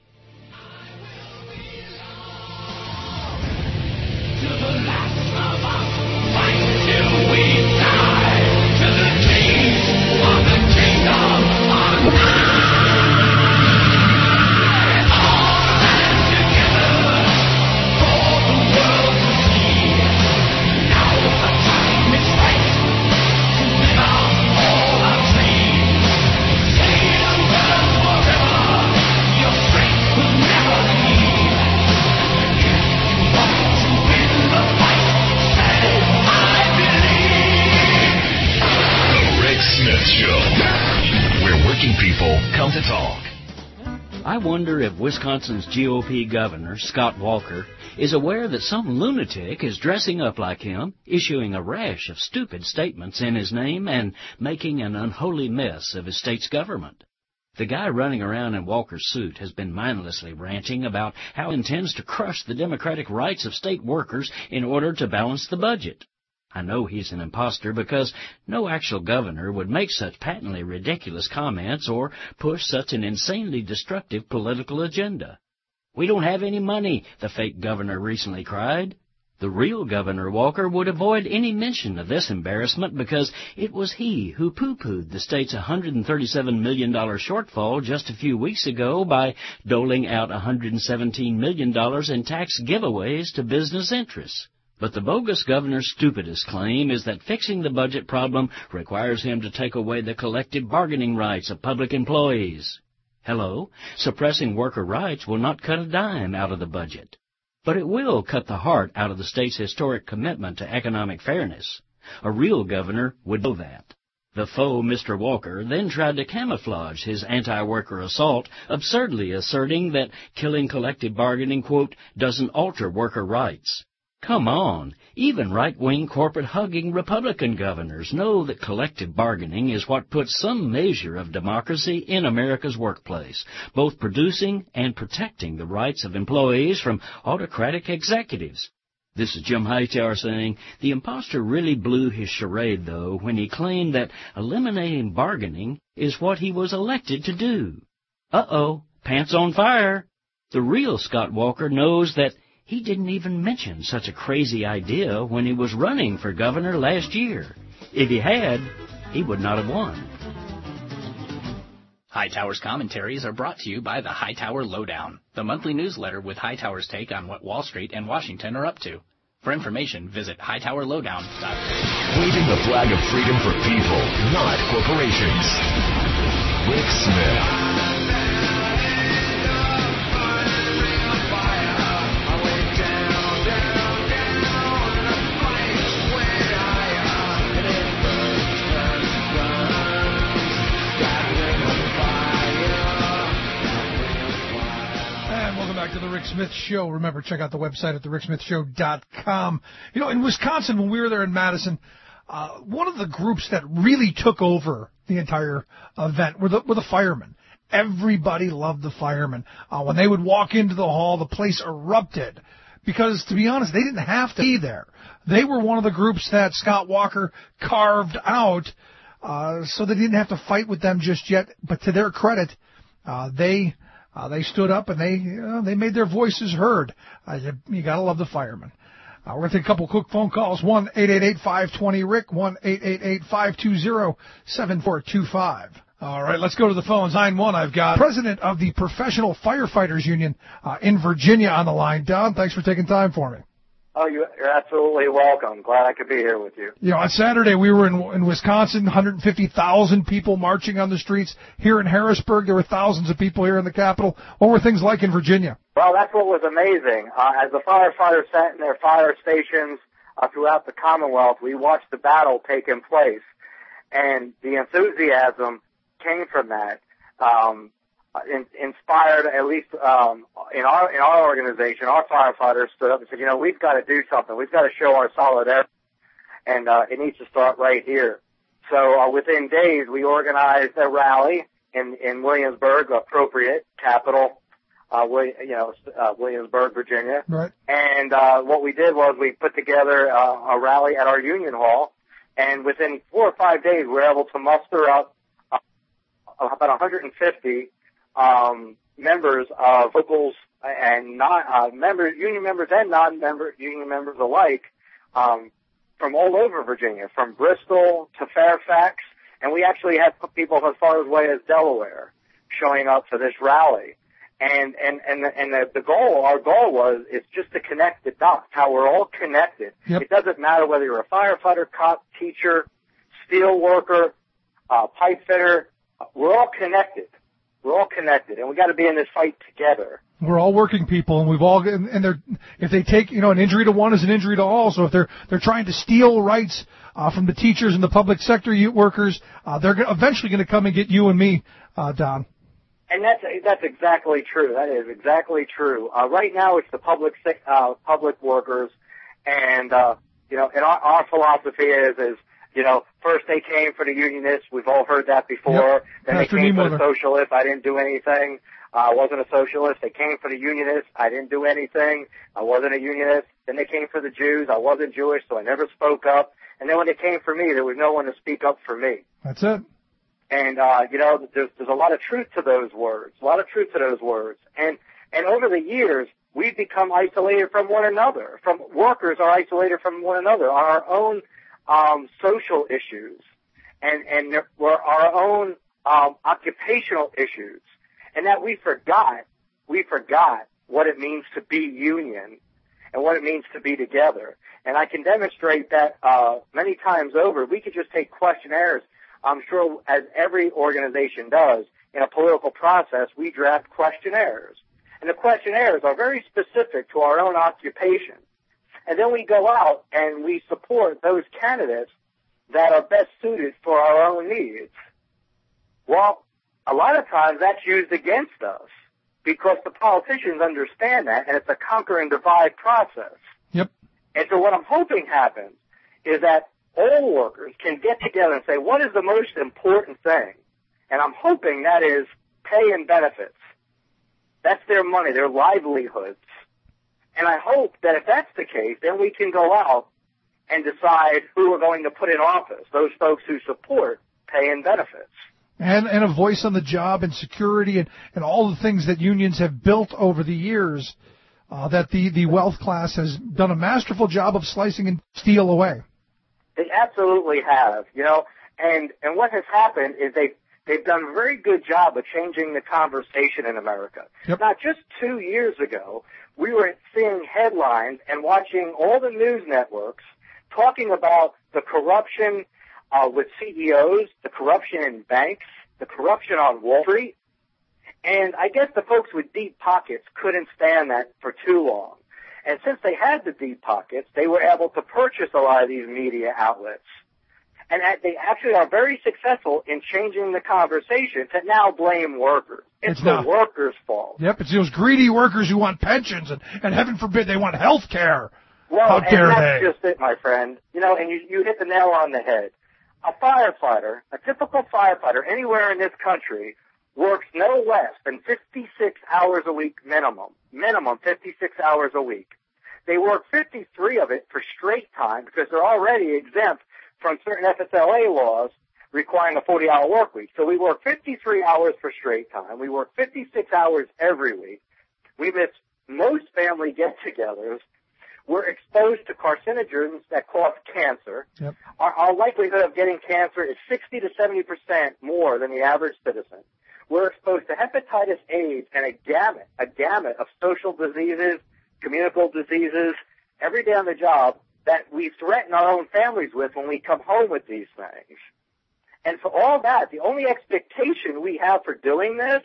Come to talk. I wonder if Wisconsin's G O P governor, Scott Walker, is aware that some lunatic is dressing up like him, issuing a rash of stupid statements in his name, and making an unholy mess of his state's government. The guy running around in Walker's suit has been mindlessly ranting about how he intends to crush the democratic rights of state workers in order to balance the budget. I know he's an imposter, because no actual governor would make such patently ridiculous comments or push such an insanely destructive political agenda. "We don't have any money," the fake governor recently cried. The real Governor Walker would avoid any mention of this embarrassment, because it was he who poo-pooed the state's one hundred thirty-seven million dollars shortfall just a few weeks ago by doling out one hundred seventeen million dollars in tax giveaways to business interests. But the bogus governor's stupidest claim is that fixing the budget problem requires him to take away the collective bargaining rights of public employees. Hello? Suppressing worker rights will not cut a dime out of the budget. But it will cut the heart out of the state's historic commitment to economic fairness. A real governor would know that. The faux Mister Walker then tried to camouflage his anti-worker assault, absurdly asserting that killing collective bargaining, quote, doesn't alter worker rights. Come on, even right-wing corporate-hugging Republican governors know that collective bargaining is what puts some measure of democracy in America's workplace, both producing and protecting the rights of employees from autocratic executives. This is Jim Hightower saying, the imposter really blew his charade, though, when he claimed that eliminating bargaining is what he was elected to do. Uh-oh, pants on fire. The real Scott Walker knows that he didn't even mention such a crazy idea when he was running for governor last year. If he had, he would not have won. Hightower's commentaries are brought to you by the Hightower Lowdown, the monthly newsletter with Hightower's take on what Wall Street and Washington are up to. For information, visit hightower lowdown dot com. Waving the flag of freedom for people, not corporations. Rick Smith. Smith Show. Remember, check out the website at the rick smith show dot com. You know, in Wisconsin, when we were there in Madison, uh, one of the groups that really took over the entire event were the, were the firemen. Everybody loved the firemen. Uh, when they would walk into the hall, the place erupted. Because, to be honest, they didn't have to be there. They were one of the groups that Scott Walker carved out, uh, so they didn't have to fight with them just yet. But to their credit, uh, they uh, they stood up and they uh, they made their voices heard. Uh, you, you gotta love the firemen. Uh, we're gonna take a couple quick phone calls. one eight eight eight, five two zero, R I C K, one eight eight eight, five two zero, seven four two five. All right, let's go to the phones. Line one, I've got President of the Professional Firefighters Union uh, in Virginia on the line. Don, thanks for taking time for me. Oh, you're absolutely welcome. Glad I could be here with you. You know, on Saturday we were in, in Wisconsin, one hundred fifty thousand people marching on the streets. Here in Harrisburg, there were thousands of people here in the Capitol. What were things like in Virginia? Well, that's what was amazing. Uh, as the firefighters sat in their fire stations uh, throughout the Commonwealth, we watched the battle taking place. And the enthusiasm came from that, um, in, inspired at least um, in our in our organization. Our firefighters stood up and said, "You know, we've got to do something. We've got to show our solidarity, and uh, it needs to start right here." So uh, within days, we organized a rally in in Williamsburg, appropriate capital, uh, you know, uh, Williamsburg, Virginia. Right. And uh, what we did was we put together uh, a rally at our union hall, and within four or five days, we were able to muster up about one hundred fifty um, members of locals and non uh, members, union members and non-member union members alike, um, from all over Virginia, from Bristol to Fairfax, and we actually had people as far away as Delaware showing up for this rally. And and and the, and the, the goal, our goal was, is just to connect the dots. How we're all connected. Yep. It doesn't matter whether you're a firefighter, cop, teacher, steel worker, uh, pipe fitter. We're all connected. We're all connected, and we got to be in this fight together. We're all working people, and we've all and, and they're if they take you know an injury to one is an injury to all. So if they're they're trying to steal rights uh, from the teachers and the public sector workers, uh, they're eventually going to come and get you and me, uh, Don. And that's that's exactly true. That is exactly true. Uh, right now, it's the public uh, public workers, and uh, you know, and our, our philosophy is is. You know, first they came for the unionists. We've all heard that before. Yep. Then Pastor they came for the socialists. I didn't do anything. I uh, wasn't a socialist. They came for the unionists. I didn't do anything. I wasn't a unionist. Then they came for the Jews. I wasn't Jewish, so I never spoke up. And then when they came for me, there was no one to speak up for me. That's it. And, uh, you know, there's, there's a lot of truth to those words, a lot of truth to those words. And, and over the years, we've become isolated from one another. From workers are isolated from one another on our own Um, social issues and, and there were our own um, occupational issues, and that we forgot, we forgot what it means to be union and what it means to be together. And I can demonstrate that uh, many times over. We could just take questionnaires. I'm sure, as every organization does, in a political process, we draft questionnaires. And the questionnaires are very specific to our own occupation. And then we go out and we support those candidates that are best suited for our own needs. Well, a lot of times that's used against us because the politicians understand that, and it's a conquer and divide process. Yep. And so what I'm hoping happens is that all workers can get together and say, what is the most important thing? And I'm hoping that is pay and benefits. That's their money, their livelihoods. And I hope that if that's the case, then we can go out and decide who we're going to put in office, those folks who support pay and benefits. And, and a voice on the job and security and, and all the things that unions have built over the years uh, that the, the wealth class has done a masterful job of slicing and steal away. They absolutely have, you know, and, and what has happened is they've, they've done a very good job of changing the conversation in America. Yep. Now, just two years ago, we were seeing headlines and watching all the news networks talking about the corruption uh, with C E Os, the corruption in banks, the corruption on Wall Street. And I guess the folks with deep pockets couldn't stand that for too long. And since they had the deep pockets, they were able to purchase a lot of these media outlets. And they actually are very successful in changing the conversation to now blame workers. It's, It's the not. workers' fault. Yep, it's those greedy workers who want pensions, and, and heaven forbid they want health care. Well, How and dare that's they? just it, my friend. You know, and you, you hit the nail on the head. A firefighter, a typical firefighter anywhere in this country, works no less than fifty-six hours a week minimum. Minimum fifty-six hours a week. They work fifty-three of it for straight time because they're already exempt from certain F S L A laws requiring a forty-hour work week. So we work fifty-three hours for straight time. We work fifty-six hours every week. We miss most family get-togethers. We're exposed to carcinogens that cause cancer. Yep. Our, our likelihood of getting cancer is sixty to seventy percent more than the average citizen. We're exposed to hepatitis A and a gamut, a gamut of social diseases, communicable diseases, every day on the job that we threaten our own families with when we come home with these things. And for all that, the only expectation we have for doing this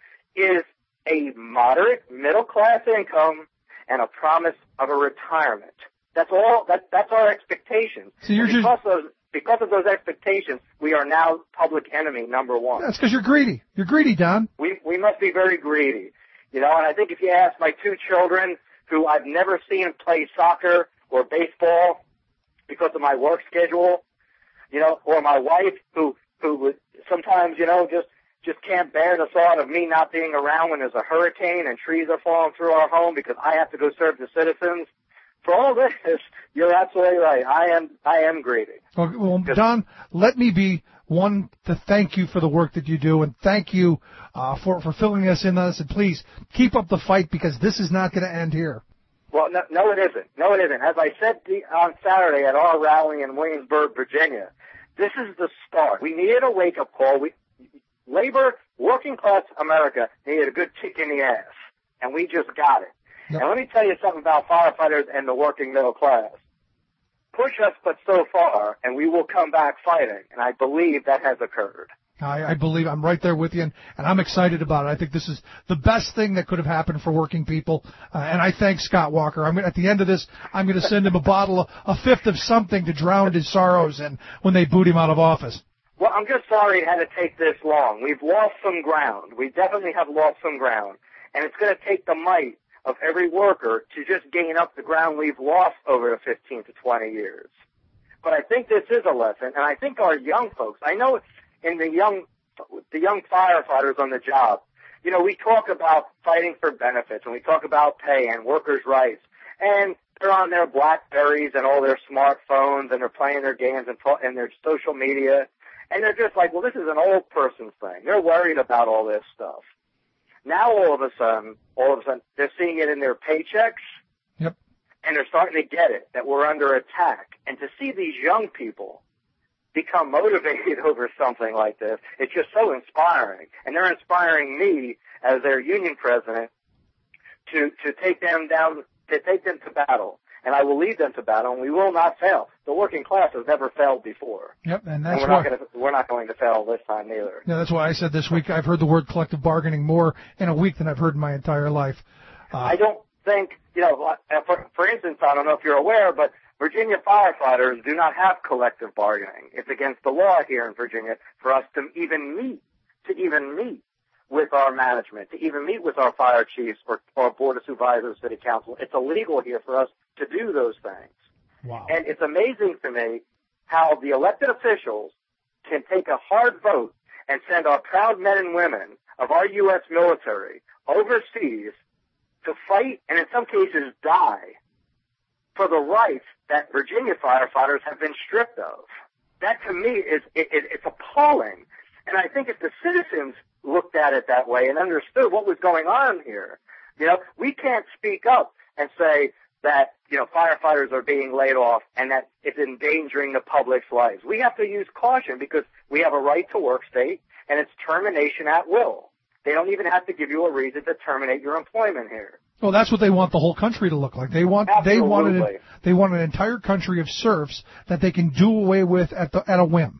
is a moderate middle-class income and a promise of a retirement. That's all. That, that's our expectation. So you're And just- because, of, because of those expectations, we are now public enemy number one. That's because you're greedy. You're greedy, Don. We we must be very greedy, you know. And I think if you ask my two children, who I've never seen play soccer or baseball because of my work schedule, you know, or my wife, who who would sometimes, you know, just just can't bear the thought of me not being around when there's a hurricane and trees are falling through our home because I have to go serve the citizens. For all this, you're absolutely right. I am I am greedy. Well, well, Don, let me be one to thank you for the work that you do, and thank you uh, for, for filling us in on this. And please, keep up the fight, because this is not going to end here. Well, no, no, it isn't. No, it isn't. As I said the, on Saturday at our rally in Williamsburg, Virginia, this is the start. We needed a wake-up call. We, labor, working-class America needed a good kick in the ass, and we just got it. Yep. And let me tell you something about firefighters and the working middle class. Push us but so far, and we will come back fighting, and I believe that has occurred. I, I believe I'm right there with you, and, and I'm excited about it. I think this is the best thing that could have happened for working people, uh, and I thank Scott Walker. I'm gonna, at the end of this, I'm going to send him a bottle, of, a fifth of something to drown his sorrows in when they boot him out of office. Well, I'm just sorry it had to take this long. We've lost some ground. We definitely have lost some ground, and it's going to take the might of every worker to just gain up the ground we've lost over the fifteen to twenty years. But I think this is a lesson, and I think our young folks, I know in the young, the young firefighters on the job, you know, we talk about fighting for benefits, and we talk about pay and workers' rights, and they're on their Blackberries and all their smartphones, and they're playing their games and, and their social media, and they're just like, well, this is an old person's thing. They're worried about all this stuff. Now all of a sudden, all of a sudden, they're seeing it in their paychecks. Yep. And they're starting to get it, that we're under attack. And to see these young people become motivated over something like this, it's just so inspiring. And they're inspiring me as their union president to, to take them down, to take them to battle. And I will lead them to battle, and we will not fail. The working class has never failed before. Yep, and And that's we're why. not going to, we're not going to fail this time either. Yeah, that's why I said this week I've heard the word collective bargaining more in a week than I've heard in my entire life. Uh, I don't think, you know, for, for instance, I don't know if you're aware, but Virginia firefighters do not have collective bargaining. It's against the law here in Virginia for us to even meet, to even meet with our management, to even meet with our fire chiefs or, or board of supervisors, city council. It's illegal here for us to do those things. Wow. And it's amazing to me how the elected officials can take a hard vote and send our proud men and women of our U S military overseas to fight and in some cases die for the rights that Virginia firefighters have been stripped of. That to me is it, it, it's appalling. And I think if the citizens looked at it that way and understood what was going on here, you know, we can't speak up and say that, you know, firefighters are being laid off and that it's endangering the public's lives. We have to use caution because we have a right to work state and it's termination at will. They don't even have to give you a reason to terminate your employment here. Well, that's what they want the whole country to look like. They want Absolutely. they want an, they want an entire country of serfs that they can do away with at the at a whim.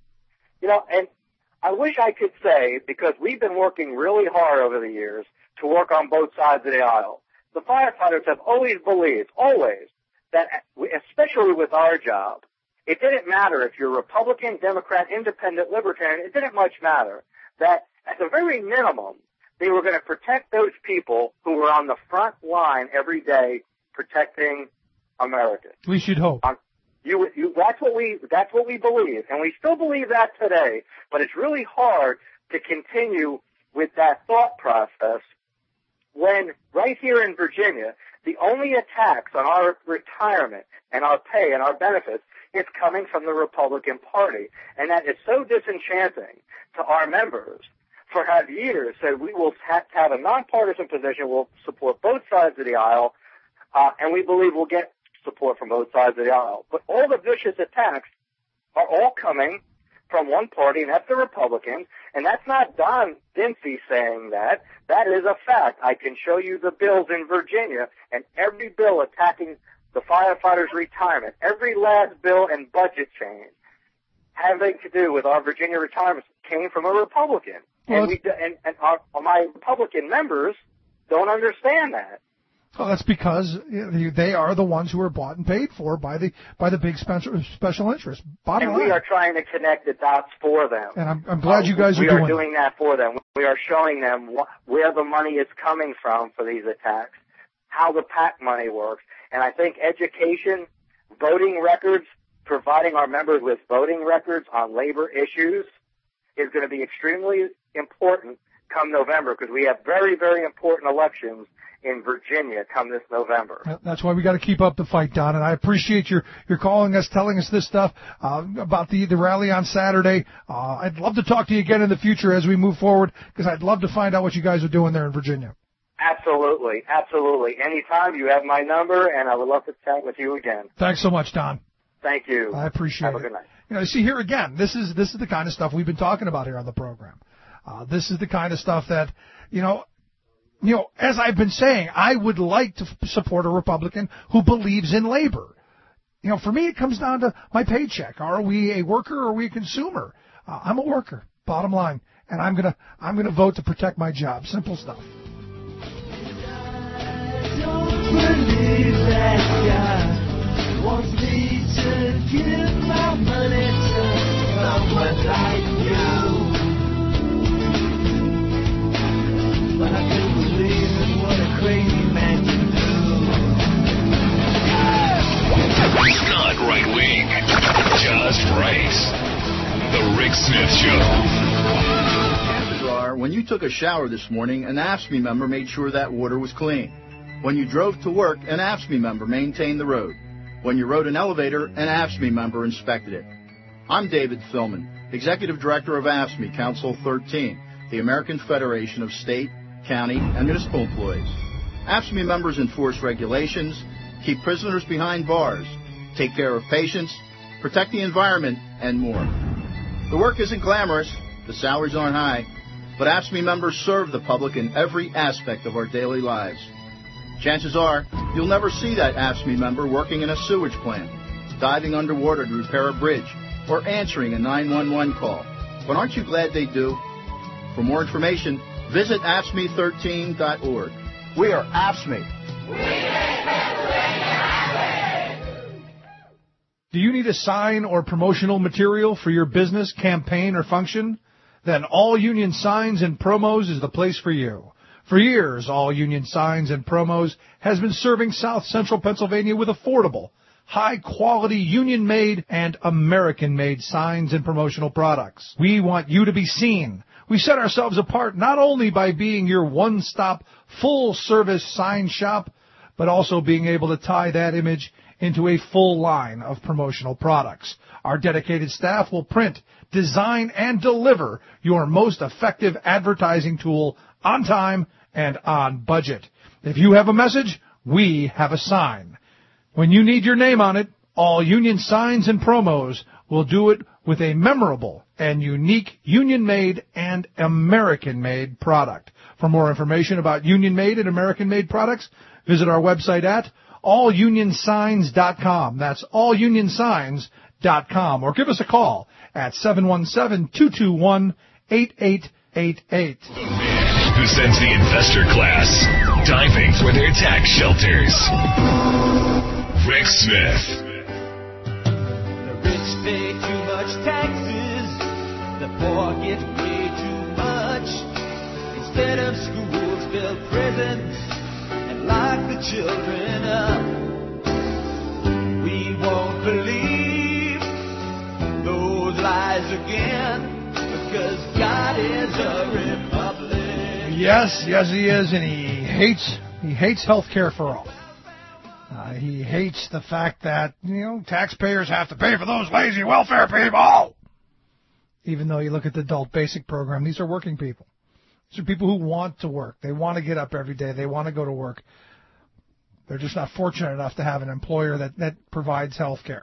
You know, and I wish I could say, because we've been working really hard over the years to work on both sides of the aisle. The firefighters have always believed, always, that especially with our job, it didn't matter if you're Republican, Democrat, Independent, Libertarian. It didn't much matter. That at the very minimum, they were going to protect those people who were on the front line every day protecting America. We should hope. Um, you, you, that's what we, that's what we believe, and we still believe that today. But it's really hard to continue with that thought process when right here in Virginia, the only attacks on our retirement and our pay and our benefits is coming from the Republican Party, and that is so disenchanting to our members. For have years said we will have, have a nonpartisan position, we'll support both sides of the aisle, uh, and we believe we'll get support from both sides of the aisle. But all the vicious attacks are all coming from one party, and that's the Republicans, and that's not Don Dincy saying that. That is a fact. I can show you the bills in Virginia, and every bill attacking the firefighters' retirement, every last bill and budget change having to do with our Virginia retirements came from a Republican. Well, and we and, and our, my Republican members don't understand that. Well, that's because they are the ones who are bought and paid for by the by the big special special interests. Bottom and line. we are trying to connect the dots for them. And I'm, I'm glad you guys we are doing We are doing that for them. We are showing them wh- where the money is coming from for these attacks, how the PAC money works. And I think education, voting records, providing our members with voting records on labor issues is going to be extremely important come November, because we have very, very important elections in Virginia come this November. That's why we got to keep up the fight, Don. And I appreciate your your calling us, telling us this stuff uh, about the the rally on Saturday. Uh, I'd love to talk to you again in the future as we move forward, because I'd love to find out what you guys are doing there in Virginia. Absolutely, absolutely. Anytime, you have my number, and I would love to chat with you again. Thanks so much, Don. Thank you. I appreciate it. Have a good night. You know, see here again, this is this is the kind of stuff we've been talking about here on the program. Uh, this is the kind of stuff that, you know, you know, as I've been saying, I would like to f- support a Republican who believes in labor. You know, for me, it comes down to my paycheck. Are we a worker or are we a consumer? Uh, I'm a worker, bottom line, and I'm gonna I'm gonna vote to protect my job. Simple stuff. Believe that God wants me to give my money to someone like you. But I do believe in what a crazy man can do. It's not right wing, just right. The Rick Smith Show. Chances are, when you took a shower this morning, an A F S C M E member made sure that water was clean. When you drove to work, an A F S C M E member maintained the road. When you rode an elevator, an A F S C M E member inspected it. I'm David Philman, Executive Director of A F S C M E Council thirteen, the American Federation of State, County, and Municipal Employees. A F S C M E members enforce regulations, keep prisoners behind bars, take care of patients, protect the environment, and more. The work isn't glamorous, the salaries aren't high, but A F S C M E members serve the public in every aspect of our daily lives. Chances are, you'll never see that A F S C M E member working in a sewage plant, diving underwater to repair a bridge, or answering a nine one one call. But aren't you glad they do? For more information, visit A F S C M E thirteen dot org. We are A F S C M E. Do you need a sign or promotional material for your business, campaign, or function? Then All Union Signs and Promos is the place for you. For years, All Union Signs and Promos has been serving South Central Pennsylvania with affordable, high-quality, union-made and American-made signs and promotional products. We want you to be seen. We set ourselves apart not only by being your one-stop, full-service sign shop, but also being able to tie that image into a full line of promotional products. Our dedicated staff will print, design, and deliver your most effective advertising tool on time and on budget. If you have a message, we have a sign. When you need your name on it, All Union Signs and Promos will do it with a memorable and unique union-made and American-made product. For more information about union-made and American-made products, visit our website at all union signs dot com. That's all union signs dot com. Or give us a call at seven one seven, two two one, eight eight eight eight. Who sends the investor class diving for their tax shelters? Rick Smith. rich pay too much taxes, the poor get way too much. Instead of schools, build prisons and lock the children up. We won't believe those lies again, because God is a republic. Yes, yes he is, and he hates he hates health care for all. Uh, he hates the fact that, you know, taxpayers have to pay for those lazy welfare people. Even though you look at the adult basic program, these are working people. These are people who want to work. They want to get up every day. They want to go to work. They're just not fortunate enough to have an employer that, that provides health care.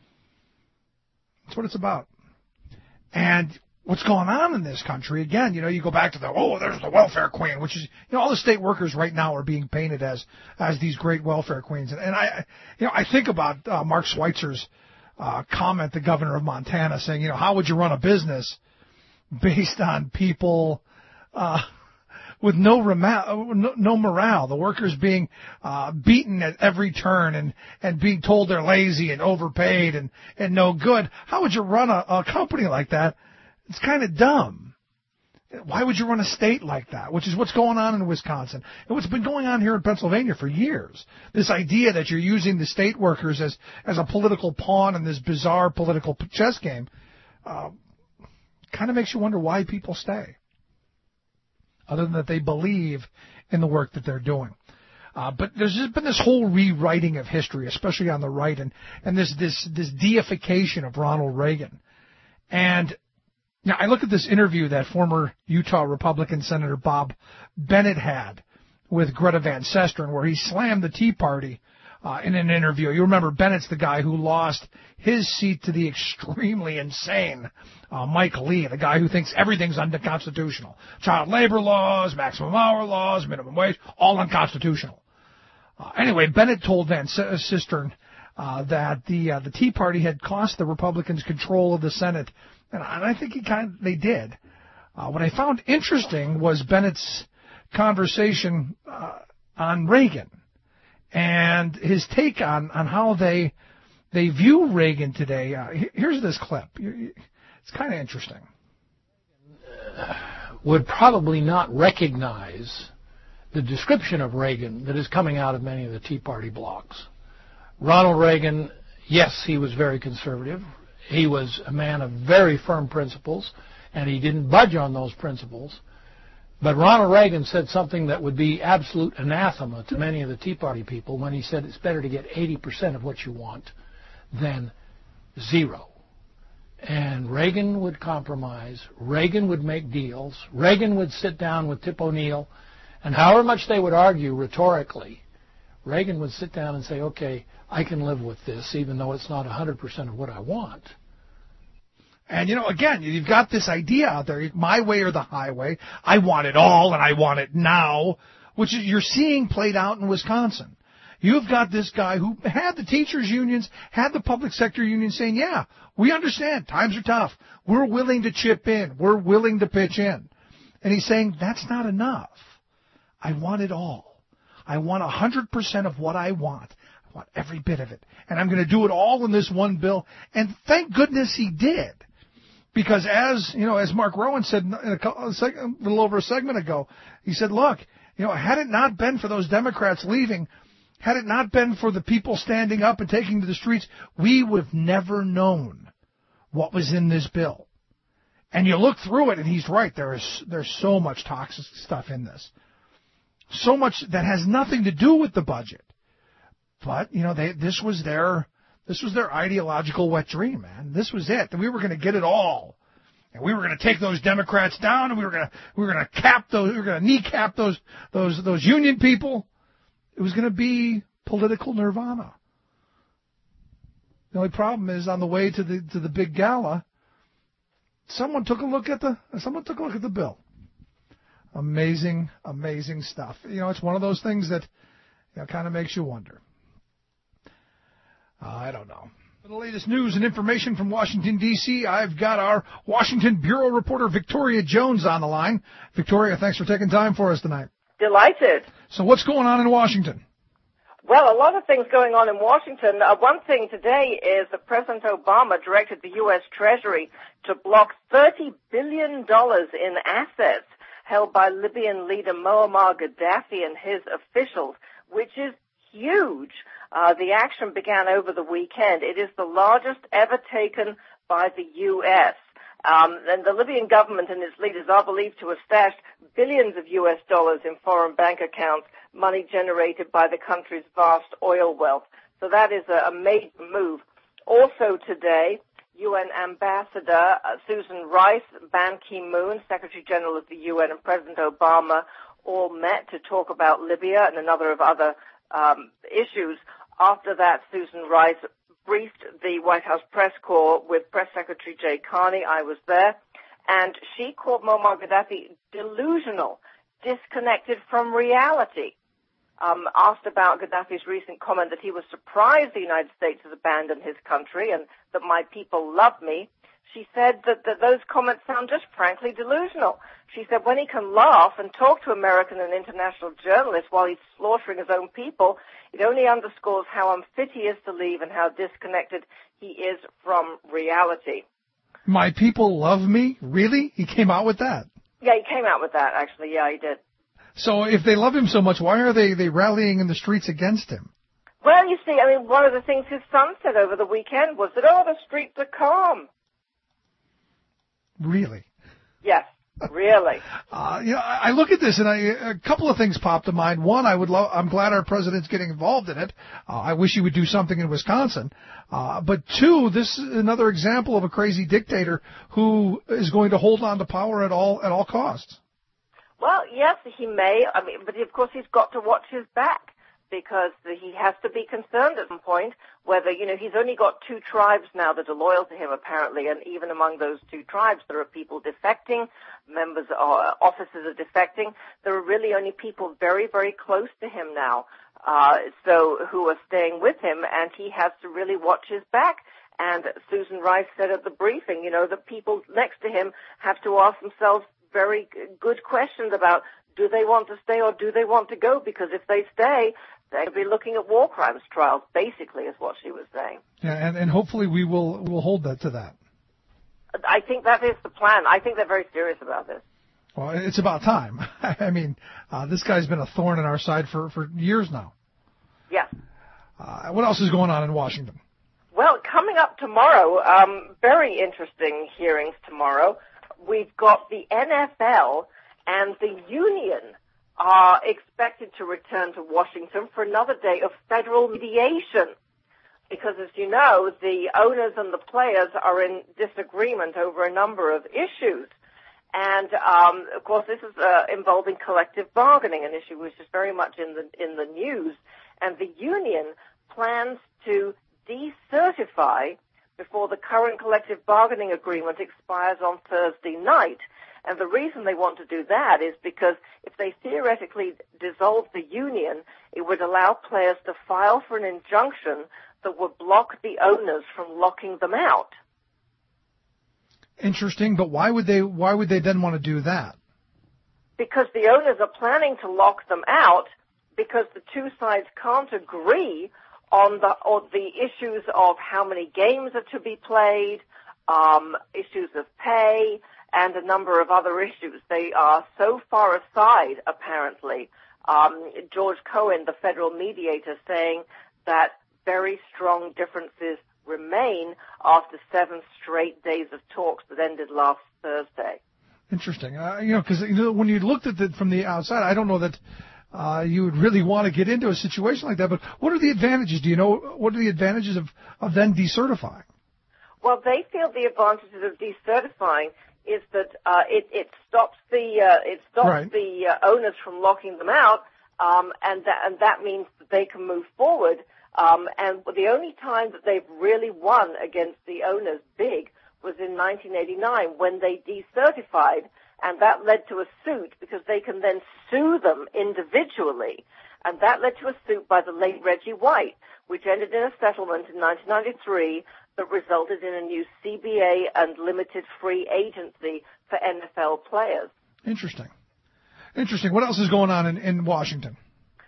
That's what it's about. And what's going on in this country, again, you know, you go back to the, oh, there's the welfare queen, which is, you know, all the state workers right now are being painted as as these great welfare queens. And, and I, you know, I think about uh, Mark Schweitzer's uh, comment, the governor of Montana, saying, you know, how would you run a business based on people uh, with no, rema- no, no morale, the workers being uh, beaten at every turn and, and being told they're lazy and overpaid and, and no good? How would you run a, a company like that? It's kind of dumb. Why would you run a state like that? Which is what's going on in Wisconsin. And what's been going on here in Pennsylvania for years. This idea that you're using the state workers as, as a political pawn in this bizarre political chess game uh, kind of makes you wonder why people stay. Other than that they believe in the work that they're doing. Uh, but there's just been this whole rewriting of history, especially on the right, and, and this, this, this deification of Ronald Reagan. And now, I look at this interview that former Utah Republican Senator Bob Bennett had with Greta Van Susteren, where he slammed the Tea Party uh, in an interview. You remember Bennett's the guy who lost his seat to the extremely insane uh, Mike Lee, the guy who thinks everything's unconstitutional. Child labor laws, maximum hour laws, minimum wage, all unconstitutional. Uh, anyway, Bennett told Van Susteren uh, that the uh, the Tea Party had cost the Republicans control of the Senate. And I think he kind of, they did. Uh, what I found interesting was Bennett's conversation uh, on Reagan and his take on, on how they they view Reagan today. Uh, here's this clip. It's kind of interesting. Would probably not recognize the description of Reagan that is coming out of many of the Tea Party blogs. Ronald Reagan, yes, he was very conservative. He was a man of very firm principles, and he didn't budge on those principles. But Ronald Reagan said something that would be absolute anathema to many of the Tea Party people when he said it's better to get eighty percent of what you want than zero. And Reagan would compromise. Reagan would make deals. Reagan would sit down with Tip O'Neill, and however much they would argue rhetorically, Reagan would sit down and say, okay, I can live with this, even though it's not one hundred percent of what I want. And, you know, again, you've got this idea out there, my way or the highway. I want it all, and I want it now, which is you're seeing played out in Wisconsin. You've got this guy who had the teachers' unions, had the public sector unions saying, yeah, we understand, times are tough. We're willing to chip in. We're willing to pitch in. And he's saying, that's not enough. I want it all. I want one hundred percent of what I want. I want every bit of it. And I'm going to do it all in this one bill. And thank goodness he did. Because as, you know, as Mark Rowan said a, a, a little over a segment ago, he said, look, you know, had it not been for those Democrats leaving, had it not been for the people standing up and taking to the streets, we would have never known what was in this bill. And you look through it, and he's right. There is there's so much toxic stuff in this. So much that has nothing to do with the budget. But, you know, they this was their this was their ideological wet dream, man. This was it. And we were going to get it all. And we were going to take those Democrats down, and we were going to we were going to cap those we were going to kneecap those those those union people. It was going to be political nirvana. The only problem is on the way to the to the big gala, someone took a look at the someone took a look at the bill. Amazing, amazing stuff. You know, it's one of those things that, you know, kind of makes you wonder. Uh, I don't know. For the latest news and information from Washington, D C, I've got our Washington Bureau reporter Victoria Jones on the line. Victoria, thanks for taking time for us tonight. Delighted. So what's going on in Washington? Well, a lot of things going on in Washington. Uh, one thing today is that President Obama directed the U S Treasury to block thirty billion dollars in assets held by Libyan leader Muammar Gaddafi and his officials, which is huge. Uh, the action began over the weekend. It is the largest ever taken by the U S Um, and the Libyan government and its leaders are believed to have stashed billions of U S dollars in foreign bank accounts, money generated by the country's vast oil wealth. So that is a, a major move. Also today, U N Ambassador uh, Susan Rice, Ban Ki-moon, Secretary General of the U N, and President Obama all met to talk about Libya and another of other um, issues. After that, Susan Rice briefed the White House press corps with Press Secretary Jay Carney. I was there. And she called Muammar Gaddafi delusional, disconnected from reality. Um, asked about Gaddafi's recent comment that he was surprised the United States has abandoned his country and that my people love me. She said that, that those comments sound just frankly delusional. She said when he can laugh and talk to American and international journalists while he's slaughtering his own people, it only underscores how unfit he is to leave and how disconnected he is from reality. My people love me? Really? He came out with that? Yeah, he came out with that, actually. Yeah, he did. So if they love him so much, why are they, they rallying in the streets against him? Well, you see, I mean, one of the things his son said over the weekend was that, oh, the streets are calm. Really? Yes, really. Uh, you know, I look at this and I, a couple of things pop to mind. One, I would love, I'm glad our president's getting involved in it. Uh, I wish he would do something in Wisconsin. Uh, but two, this is another example of a crazy dictator who is going to hold on to power at all, at all costs. Well, yes, he may. I mean, but of course he's got to watch his back because he has to be concerned at some point whether, you know, he's only got two tribes now that are loyal to him apparently, and even among those two tribes there are people defecting, members or officers are defecting. There are really only people very, very close to him now, uh, so who are staying with him, and he has to really watch his back. And Susan Rice said at the briefing, you know, that people next to him have to ask themselves very good questions about do they want to stay or do they want to go? Because if they stay, they'll be looking at war crimes trials, basically, is what she was saying. Yeah, and, and hopefully we will will hold that to that. I think that is the plan. I think they're very serious about this. Well, it's about time. I mean, uh, this guy's been a thorn in our side for, for years now. Yes. Uh, what else is going on in Washington? Well, coming up tomorrow, um, very interesting hearings tomorrow. We've got the N F L and the union are expected to return to Washington for another day of federal mediation. Because, as you know, the owners and the players are in disagreement over a number of issues. And, um, of course, this is uh, involving collective bargaining, an issue which is very much in the in the news. And the union plans to decertify before the current collective bargaining agreement expires on Thursday night. And the reason they want to do that is because if they theoretically dissolve the union, it would allow players to file for an injunction that would block the owners from locking them out. Interesting, but why would they why would they then want to do that? Because the owners are planning to lock them out because the two sides can't agree on the on the issues of how many games are to be played, um, issues of pay, and a number of other issues. They are so far aside, apparently. Um, George Cohen, the federal mediator, saying that very strong differences remain after seven straight days of talks that ended last Thursday. Interesting. Uh, you know, because you know, when you looked at it from the outside, I don't know that uh, you would really want to get into a situation like that. But what are the advantages? Do you know what are the advantages of, of then decertifying? Well, they feel the advantages of decertifying is that uh, it, it stops the uh, it stops right. the uh, owners from locking them out, um, and that and that means that they can move forward. Um, and the only time that they've really won against the owners big was in nineteen eighty-nine when they decertified, and that led to a suit because they can then sue them individually. And that led to a suit by the late Reggie White, which ended in a settlement in nineteen ninety-three that resulted in a new C B A and limited free agency for N F L players. Interesting. Interesting. What else is going on in, in Washington?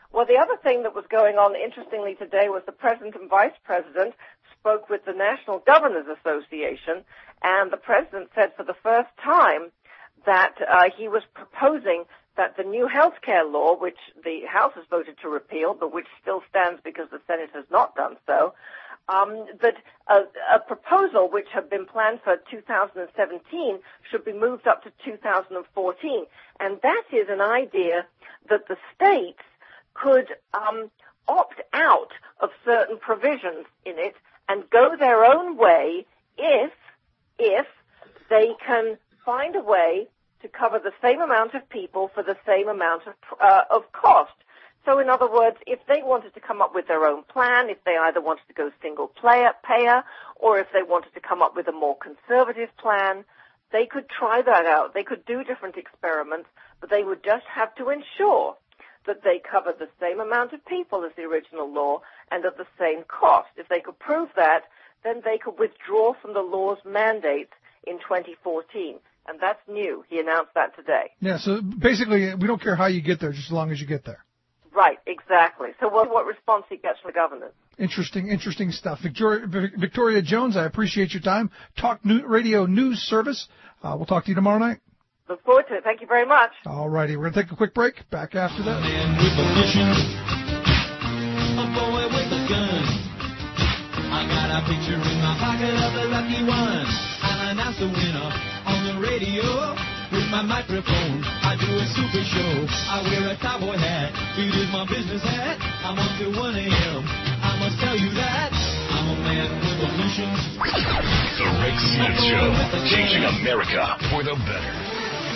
Well, the other thing that was going on, interestingly, today was the president and vice president spoke with the National Governors Association, and the president said for the first time that uh, he was proposing that the new health care law, which the House has voted to repeal, but which still stands because the Senate has not done so, um, that a, a proposal which had been planned for two thousand seventeen should be moved up to two thousand fourteen. And that is an idea that the states could um, opt out of certain provisions in it and go their own way if, if they can find a way to cover the same amount of people for the same amount of, uh, of cost. So in other words, if they wanted to come up with their own plan, if they either wanted to go single player, payer, or if they wanted to come up with a more conservative plan, they could try that out. They could do different experiments, but they would just have to ensure that they covered the same amount of people as the original law and at the same cost. If they could prove that, then they could withdraw from the law's mandates in twenty fourteen. And that's new. He announced that today. Yeah, so basically, we don't care how you get there, just as long as you get there. Right, exactly. So what, what response he gets from the governors? Interesting, interesting stuff. Victoria, Victoria Jones, I appreciate your time. Talk New, Radio News Service. Uh, we'll talk to you tomorrow night. Look forward to it. Thank you very much. All righty. We're going to take a quick break. Back after that. Man with a mission, a boy with a gun. I got a picture in my pocket of the lucky one. I announce the winner on the radio. With my microphone, I do a super show. I wear a cowboy hat. It is my business hat. I'm on till one a.m. I must tell you that I'm a man with a mission. The Rick Smith Show, changing America for the better.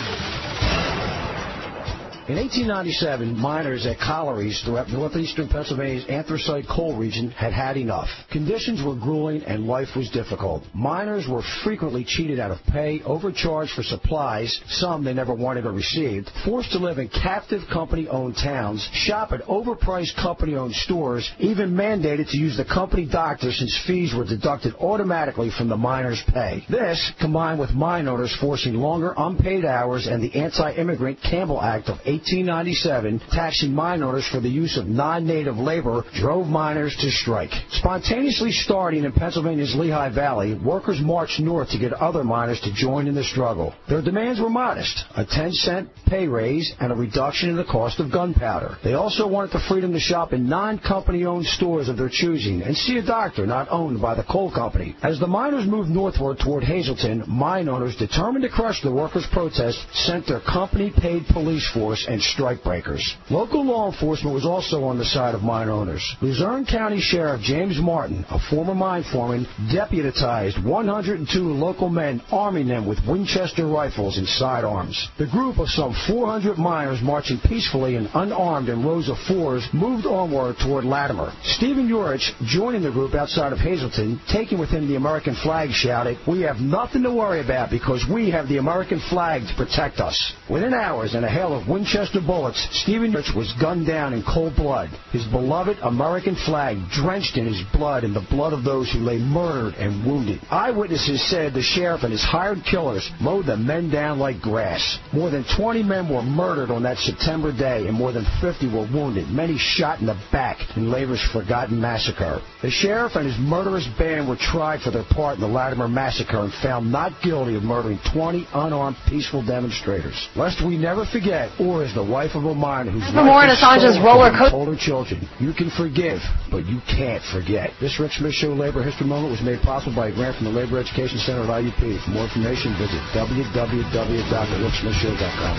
In eighteen ninety-seven, miners at collieries throughout northeastern Pennsylvania's anthracite coal region had had enough. Conditions were grueling and life was difficult. Miners were frequently cheated out of pay, overcharged for supplies, some they never wanted or received, forced to live in captive company-owned towns, shop at overpriced company-owned stores, even mandated to use the company doctor since fees were deducted automatically from the miners' pay. This, combined with mine owners forcing longer unpaid hours and the Anti-Immigrant Campbell Act of eighteen ninety-seven, taxing mine owners for the use of non-native labor, drove miners to strike. Spontaneously starting in Pennsylvania's Lehigh Valley, workers marched north to get other miners to join in the struggle. Their demands were modest, a ten cent pay raise and a reduction in the cost of gunpowder. They also wanted the freedom to shop in non-company-owned stores of their choosing and see a doctor not owned by the coal company. As the miners moved northward toward Hazleton, mine owners determined to crush the workers' protest sent their company-paid police force and strikebreakers. Local law enforcement was also on the side of mine owners. Luzerne County Sheriff James Martin, a former mine foreman, deputized one hundred two local men, arming them with Winchester rifles and sidearms. The group of some four hundred miners marching peacefully and unarmed in rows of fours moved onward toward Latimer. Stephen Urich, joining the group outside of Hazleton, taking with him the American flag, shouted, "We have nothing to worry about because we have the American flag to protect us." Within hours and a hail of Winchester bullets, Stephen Urich was gunned down in cold blood, his beloved American flag drenched in his blood and the blood of those who lay murdered and wounded. Eyewitnesses said the sheriff and his hired killers mowed the men down like grass. More than twenty men were murdered on that September day, and more than fifty were wounded, many shot in the back in Labor's forgotten massacre. The sheriff and his murderous band were tried for their part in the Latimer massacre and found not guilty of murdering twenty unarmed peaceful demonstrators. Lest we never forget, or as the wife of a miner whose For more on Assange's roller coaster, told her children, you can forgive, but you can't forget. This Rick Smith Show Labor History Moment was made possible by a grant from the Labor Education Center at I U P. For more information, visit w w w dot the rick smith show dot com.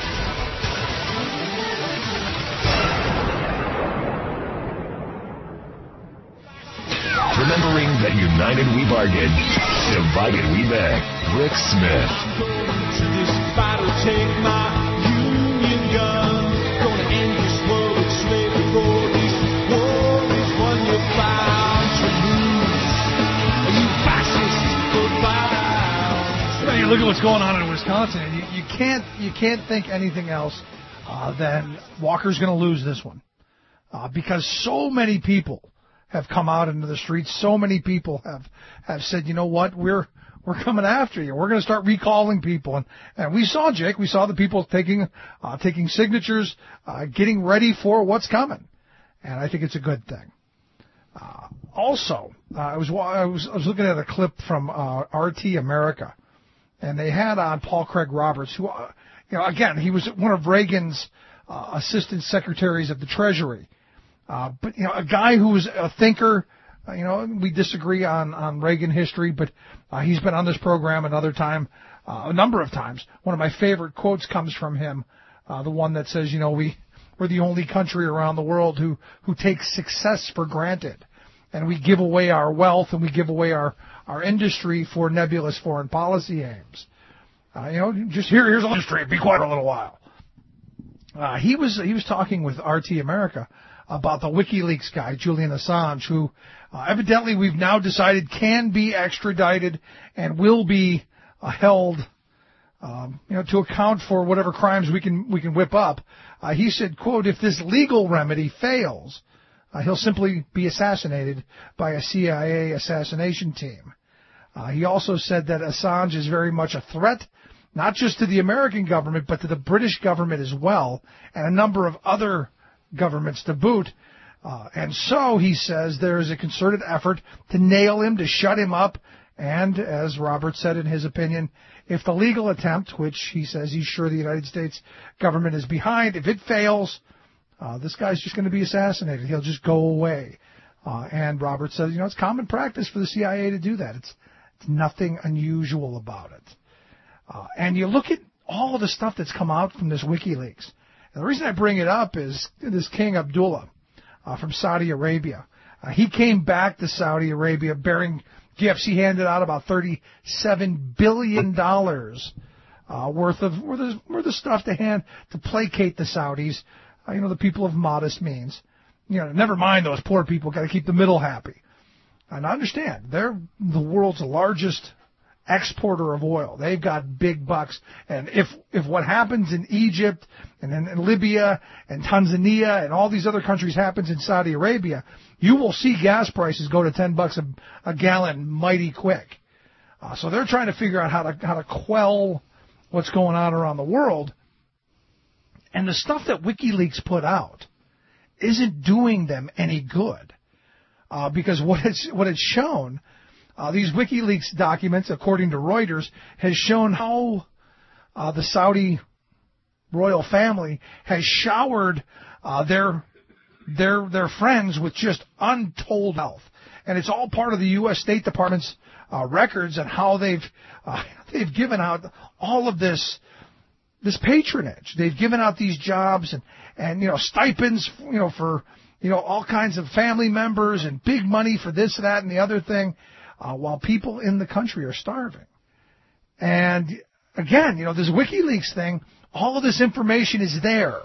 Remembering that united we bargain, divided we beg. Rick Smith. To this battle, take my Union gun. Gonna end this world with slavery for this war is one you're bound to lose. You fascists, goodbye. Well, you look at what's going on in Wisconsin, and you, you can't you can't think anything else uh, than Walker's going to lose this one uh, because so many people have come out into the streets. So many people have, have said, you know what, we're we're coming after you. We're going to start recalling people. And, and we saw, Jake, we saw the people taking uh, taking signatures, uh, getting ready for what's coming. And I think it's a good thing. Uh, also, uh, I was I was I was looking at a clip from uh, R T America, and they had on Paul Craig Roberts, who, uh, you know, again, he was one of Reagan's uh, assistant secretaries of the Treasury. Uh, but, you know, a guy who's a thinker. Uh, you know, we disagree on, on Reagan history, but uh, he's been on this program another time, uh, a number of times. One of my favorite quotes comes from him, uh, the one that says, you know, we, we're the only country around the world who, who takes success for granted. And we give away our wealth and we give away our, our industry for nebulous foreign policy aims. Uh, you know, just here, here's industry. Be quiet a little while. Uh, he was, he was talking with R T America about the WikiLeaks guy, Julian Assange, who uh, evidently we've now decided can be extradited and will be uh, held, um, you know, to account for whatever crimes we can we can whip up. Uh, he said, quote, if this legal remedy fails, uh, he'll simply be assassinated by a C I A assassination team. Uh, he also said that Assange is very much a threat, not just to the American government, but to the British government as well, and a number of other governments to boot. Uh, and so, he says, there is a concerted effort to nail him, to shut him up, and, as Robert said in his opinion, if the legal attempt, which he says he's sure the United States government is behind, if it fails, uh, this guy's just going to be assassinated. He'll just go away. Uh, and Robert says, you know, it's common practice for the C I A to do that. It's, it's nothing unusual about it. Uh, and you look at all of the stuff that's come out from this WikiLeaks. And the reason I bring it up is this King Abdullah uh, from Saudi Arabia. Uh, he came back to Saudi Arabia bearing gifts. He handed out about thirty-seven billion dollars uh, worth of worth of, worth of stuff to hand to placate the Saudis, uh, you know, the people of modest means. You know, never mind those poor people. Got to keep the middle happy. And I understand they're the world's largest exporter of oil. They've got big bucks. And if if what happens in Egypt and in, in Libya and Tanzania and all these other countries happens in Saudi Arabia, you will see gas prices go to ten bucks a, a gallon mighty quick. Uh, so they're trying to figure out how to how to quell what's going on around the world. And the stuff that WikiLeaks put out isn't doing them any good. Uh, because what it's what it's shown, Uh, these WikiLeaks documents, according to Reuters, has shown how uh, the Saudi royal family has showered uh, their their their friends with just untold wealth, and it's all part of the U S State Department's uh, records and how they've uh, they've given out all of this this patronage. They've given out these jobs and and you know stipends, you know for you know all kinds of family members and big money for this, that, and the other thing. Uh, while people in the country are starving. And again, you know, this WikiLeaks thing, all of this information is there.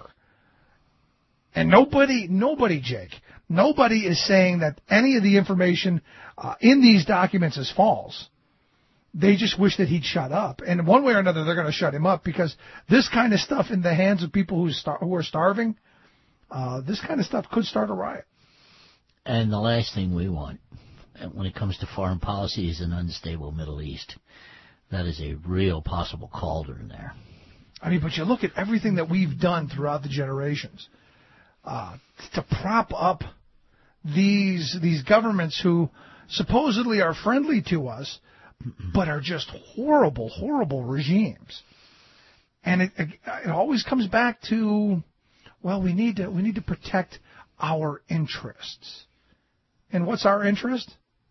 And nobody, nobody, Jake, nobody is saying that any of the information uh, in these documents is false. They just wish that he'd shut up. And one way or another, they're going to shut him up because this kind of stuff in the hands of people who, star- who are starving, uh, this kind of stuff could start a riot. And the last thing we want, when it comes to foreign policy, is an unstable Middle East. That is a real possible cauldron there. I mean, but you look at everything that we've done throughout the generations uh, to prop up these these governments who supposedly are friendly to us, but are just horrible, horrible regimes. And it it always comes back to, well, we need to we need to protect our interests. And what's our interest?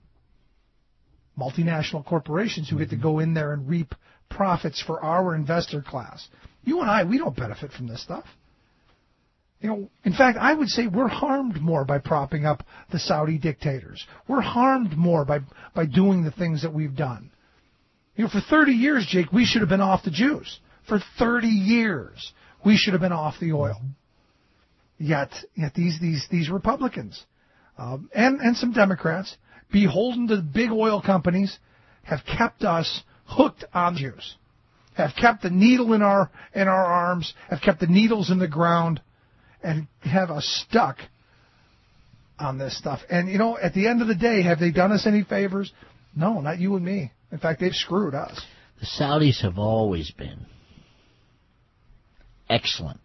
Multinational corporations who get to go in there and reap profits for our investor class. You and I, we don't benefit from this stuff. You know, in fact, I would say we're harmed more by propping up the Saudi dictators. We're harmed more by, by doing the things that we've done. You know, for thirty years, Jake, we should have been off the Jews. For thirty years, we should have been off the oil. Yet, yet these, these, these Republicans, um, and, and some Democrats, beholden to the big oil companies, have kept us hooked on Jews, have kept the needle in our in our arms, have kept the needles in the ground, and have us stuck on this stuff. And, you know, at the end of the day, have they done us any favors? No, not you and me. In fact, they've screwed us. The Saudis have always been excellent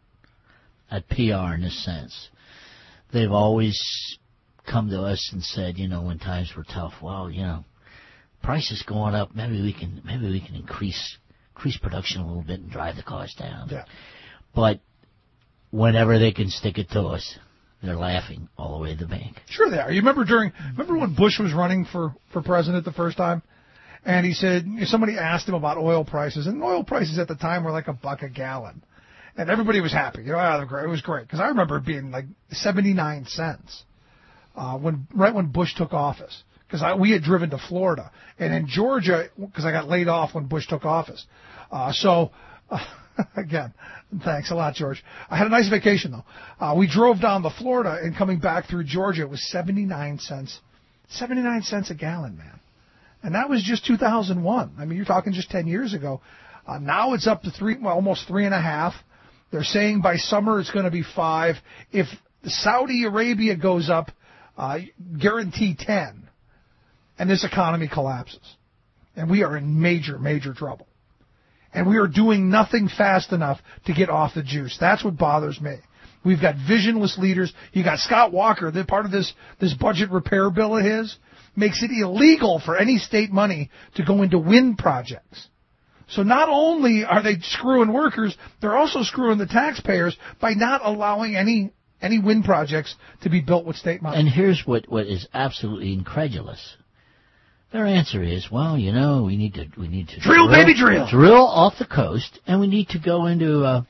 at P R in this sense. They've always come to us and said, you know, when times were tough, well, you know, prices going up, maybe we can maybe we can increase increase production a little bit and drive the cost down. Yeah. But whenever they can stick it to us, they're laughing all the way to the bank. Sure they are. You remember during remember when Bush was running for, for president the first time? And he said, somebody asked him about oil prices, and oil prices at the time were like a buck a gallon. And everybody was happy. You know, it was great. Because I remember it being like seventy-nine cents uh, when right when Bush took office. Because we had driven to Florida. And in Georgia, because I got laid off when Bush took office. Uh, so, uh, again, thanks a lot, George. I had a nice vacation, though. Uh, we drove down to Florida, and coming back through Georgia, it was seventy-nine cents. seventy-nine cents a gallon, man. And that was just two thousand one. I mean, you're talking just ten years ago. Uh, now it's up to three, well, almost three and a half. They're saying by summer it's going to be five. If Saudi Arabia goes up, uh, guarantee ten. And this economy collapses. And we are in major, major trouble. And we are doing nothing fast enough to get off the juice. That's what bothers me. We've got visionless leaders. You got Scott Walker, that part of this, this budget repair bill of his makes it illegal for any state money to go into wind projects. So not only are they screwing workers, they're also screwing the taxpayers by not allowing any any wind projects to be built with state money. And here's what, what is absolutely incredulous. Their answer is, well, you know, we need to we need to drill, drill baby, drill, drill off the coast, and we need to go into uh,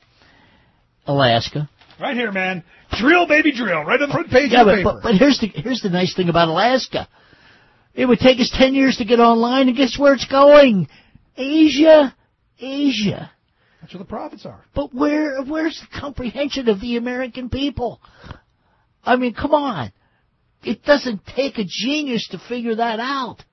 Alaska. Right here, man. Drill, baby, drill. Right on the front page yeah, of the but, paper. But, but here's the here's the nice thing about Alaska. It would take us ten years to get online, and guess where it's going? Asia, Asia. That's where the profits are. But where where's the comprehension of the American people? I mean, come on. It doesn't take a genius to figure that out.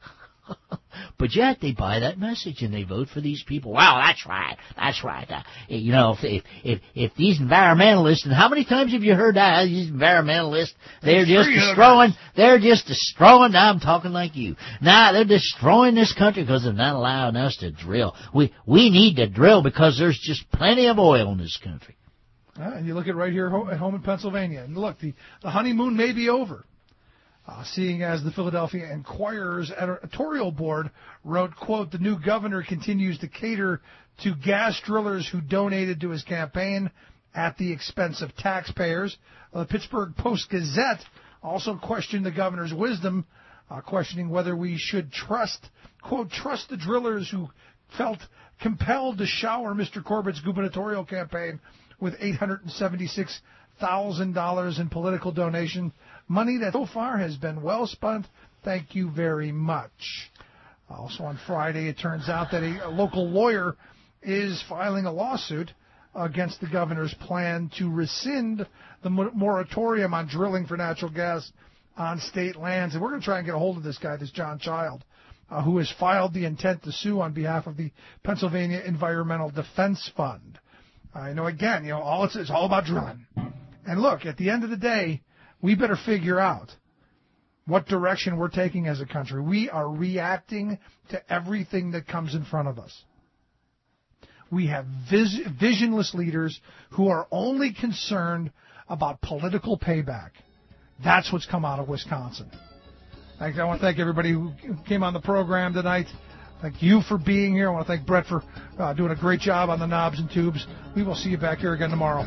But yet they buy that message and they vote for these people. Wow, that's right, that's right. Uh, you know, if, if if these environmentalists, and how many times have you heard that? These environmentalists, they're just destroying, they're just destroying, now I'm talking like you. Now they're destroying this country because they're not allowing us to drill. We we need to drill because there's just plenty of oil in this country. Uh, and you look at right here at home in Pennsylvania, and look, the, the honeymoon may be over. Uh, seeing as the Philadelphia Inquirer's editorial board wrote, quote, the new governor continues to cater to gas drillers who donated to his campaign at the expense of taxpayers. Uh, the Pittsburgh Post-Gazette also questioned the governor's wisdom, uh, questioning whether we should trust, quote, trust the drillers who felt compelled to shower Mister Corbett's gubernatorial campaign with eight hundred seventy-six thousand dollars in political donation, money that so far has been well spent. Thank you very much. Also on Friday, it turns out that a, a local lawyer is filing a lawsuit against the governor's plan to rescind the moratorium on drilling for natural gas on state lands. And we're going to try and get a hold of this guy, this John Child, uh, who has filed the intent to sue on behalf of the Pennsylvania Environmental Defense Fund. I uh, know, again, you know, all it's, it's all about drilling. And look, at the end of the day, we better figure out what direction we're taking as a country. We are reacting to everything that comes in front of us. We have vis- visionless leaders who are only concerned about political payback. That's what's come out of Wisconsin. I want to thank everybody who came on the program tonight. Thank you for being here. I want to thank Brett for uh, doing a great job on the knobs and tubes. We will see you back here again tomorrow.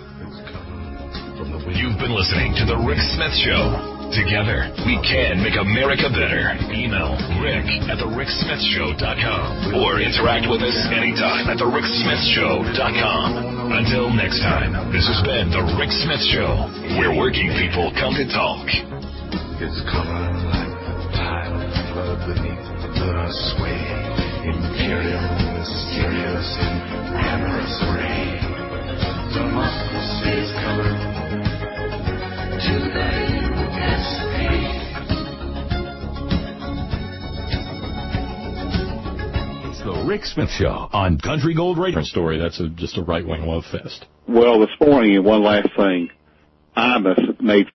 You've been listening to The Rick Smith Show. Together, we can make America better. Email Rick at the rick smith show dot com or interact with us anytime at the rick smith show dot com. Until next time, this has been The Rick Smith Show, where working people come to talk. It's covered like a pile of blood beneath the sway. Imperial, mysterious, in amorous array. Democracy is covered to the U S A. It's The Rick Smith Show on Country Gold Radio. Story, that's a, just a right-wing love fest. Well, this morning, one last thing. Imus made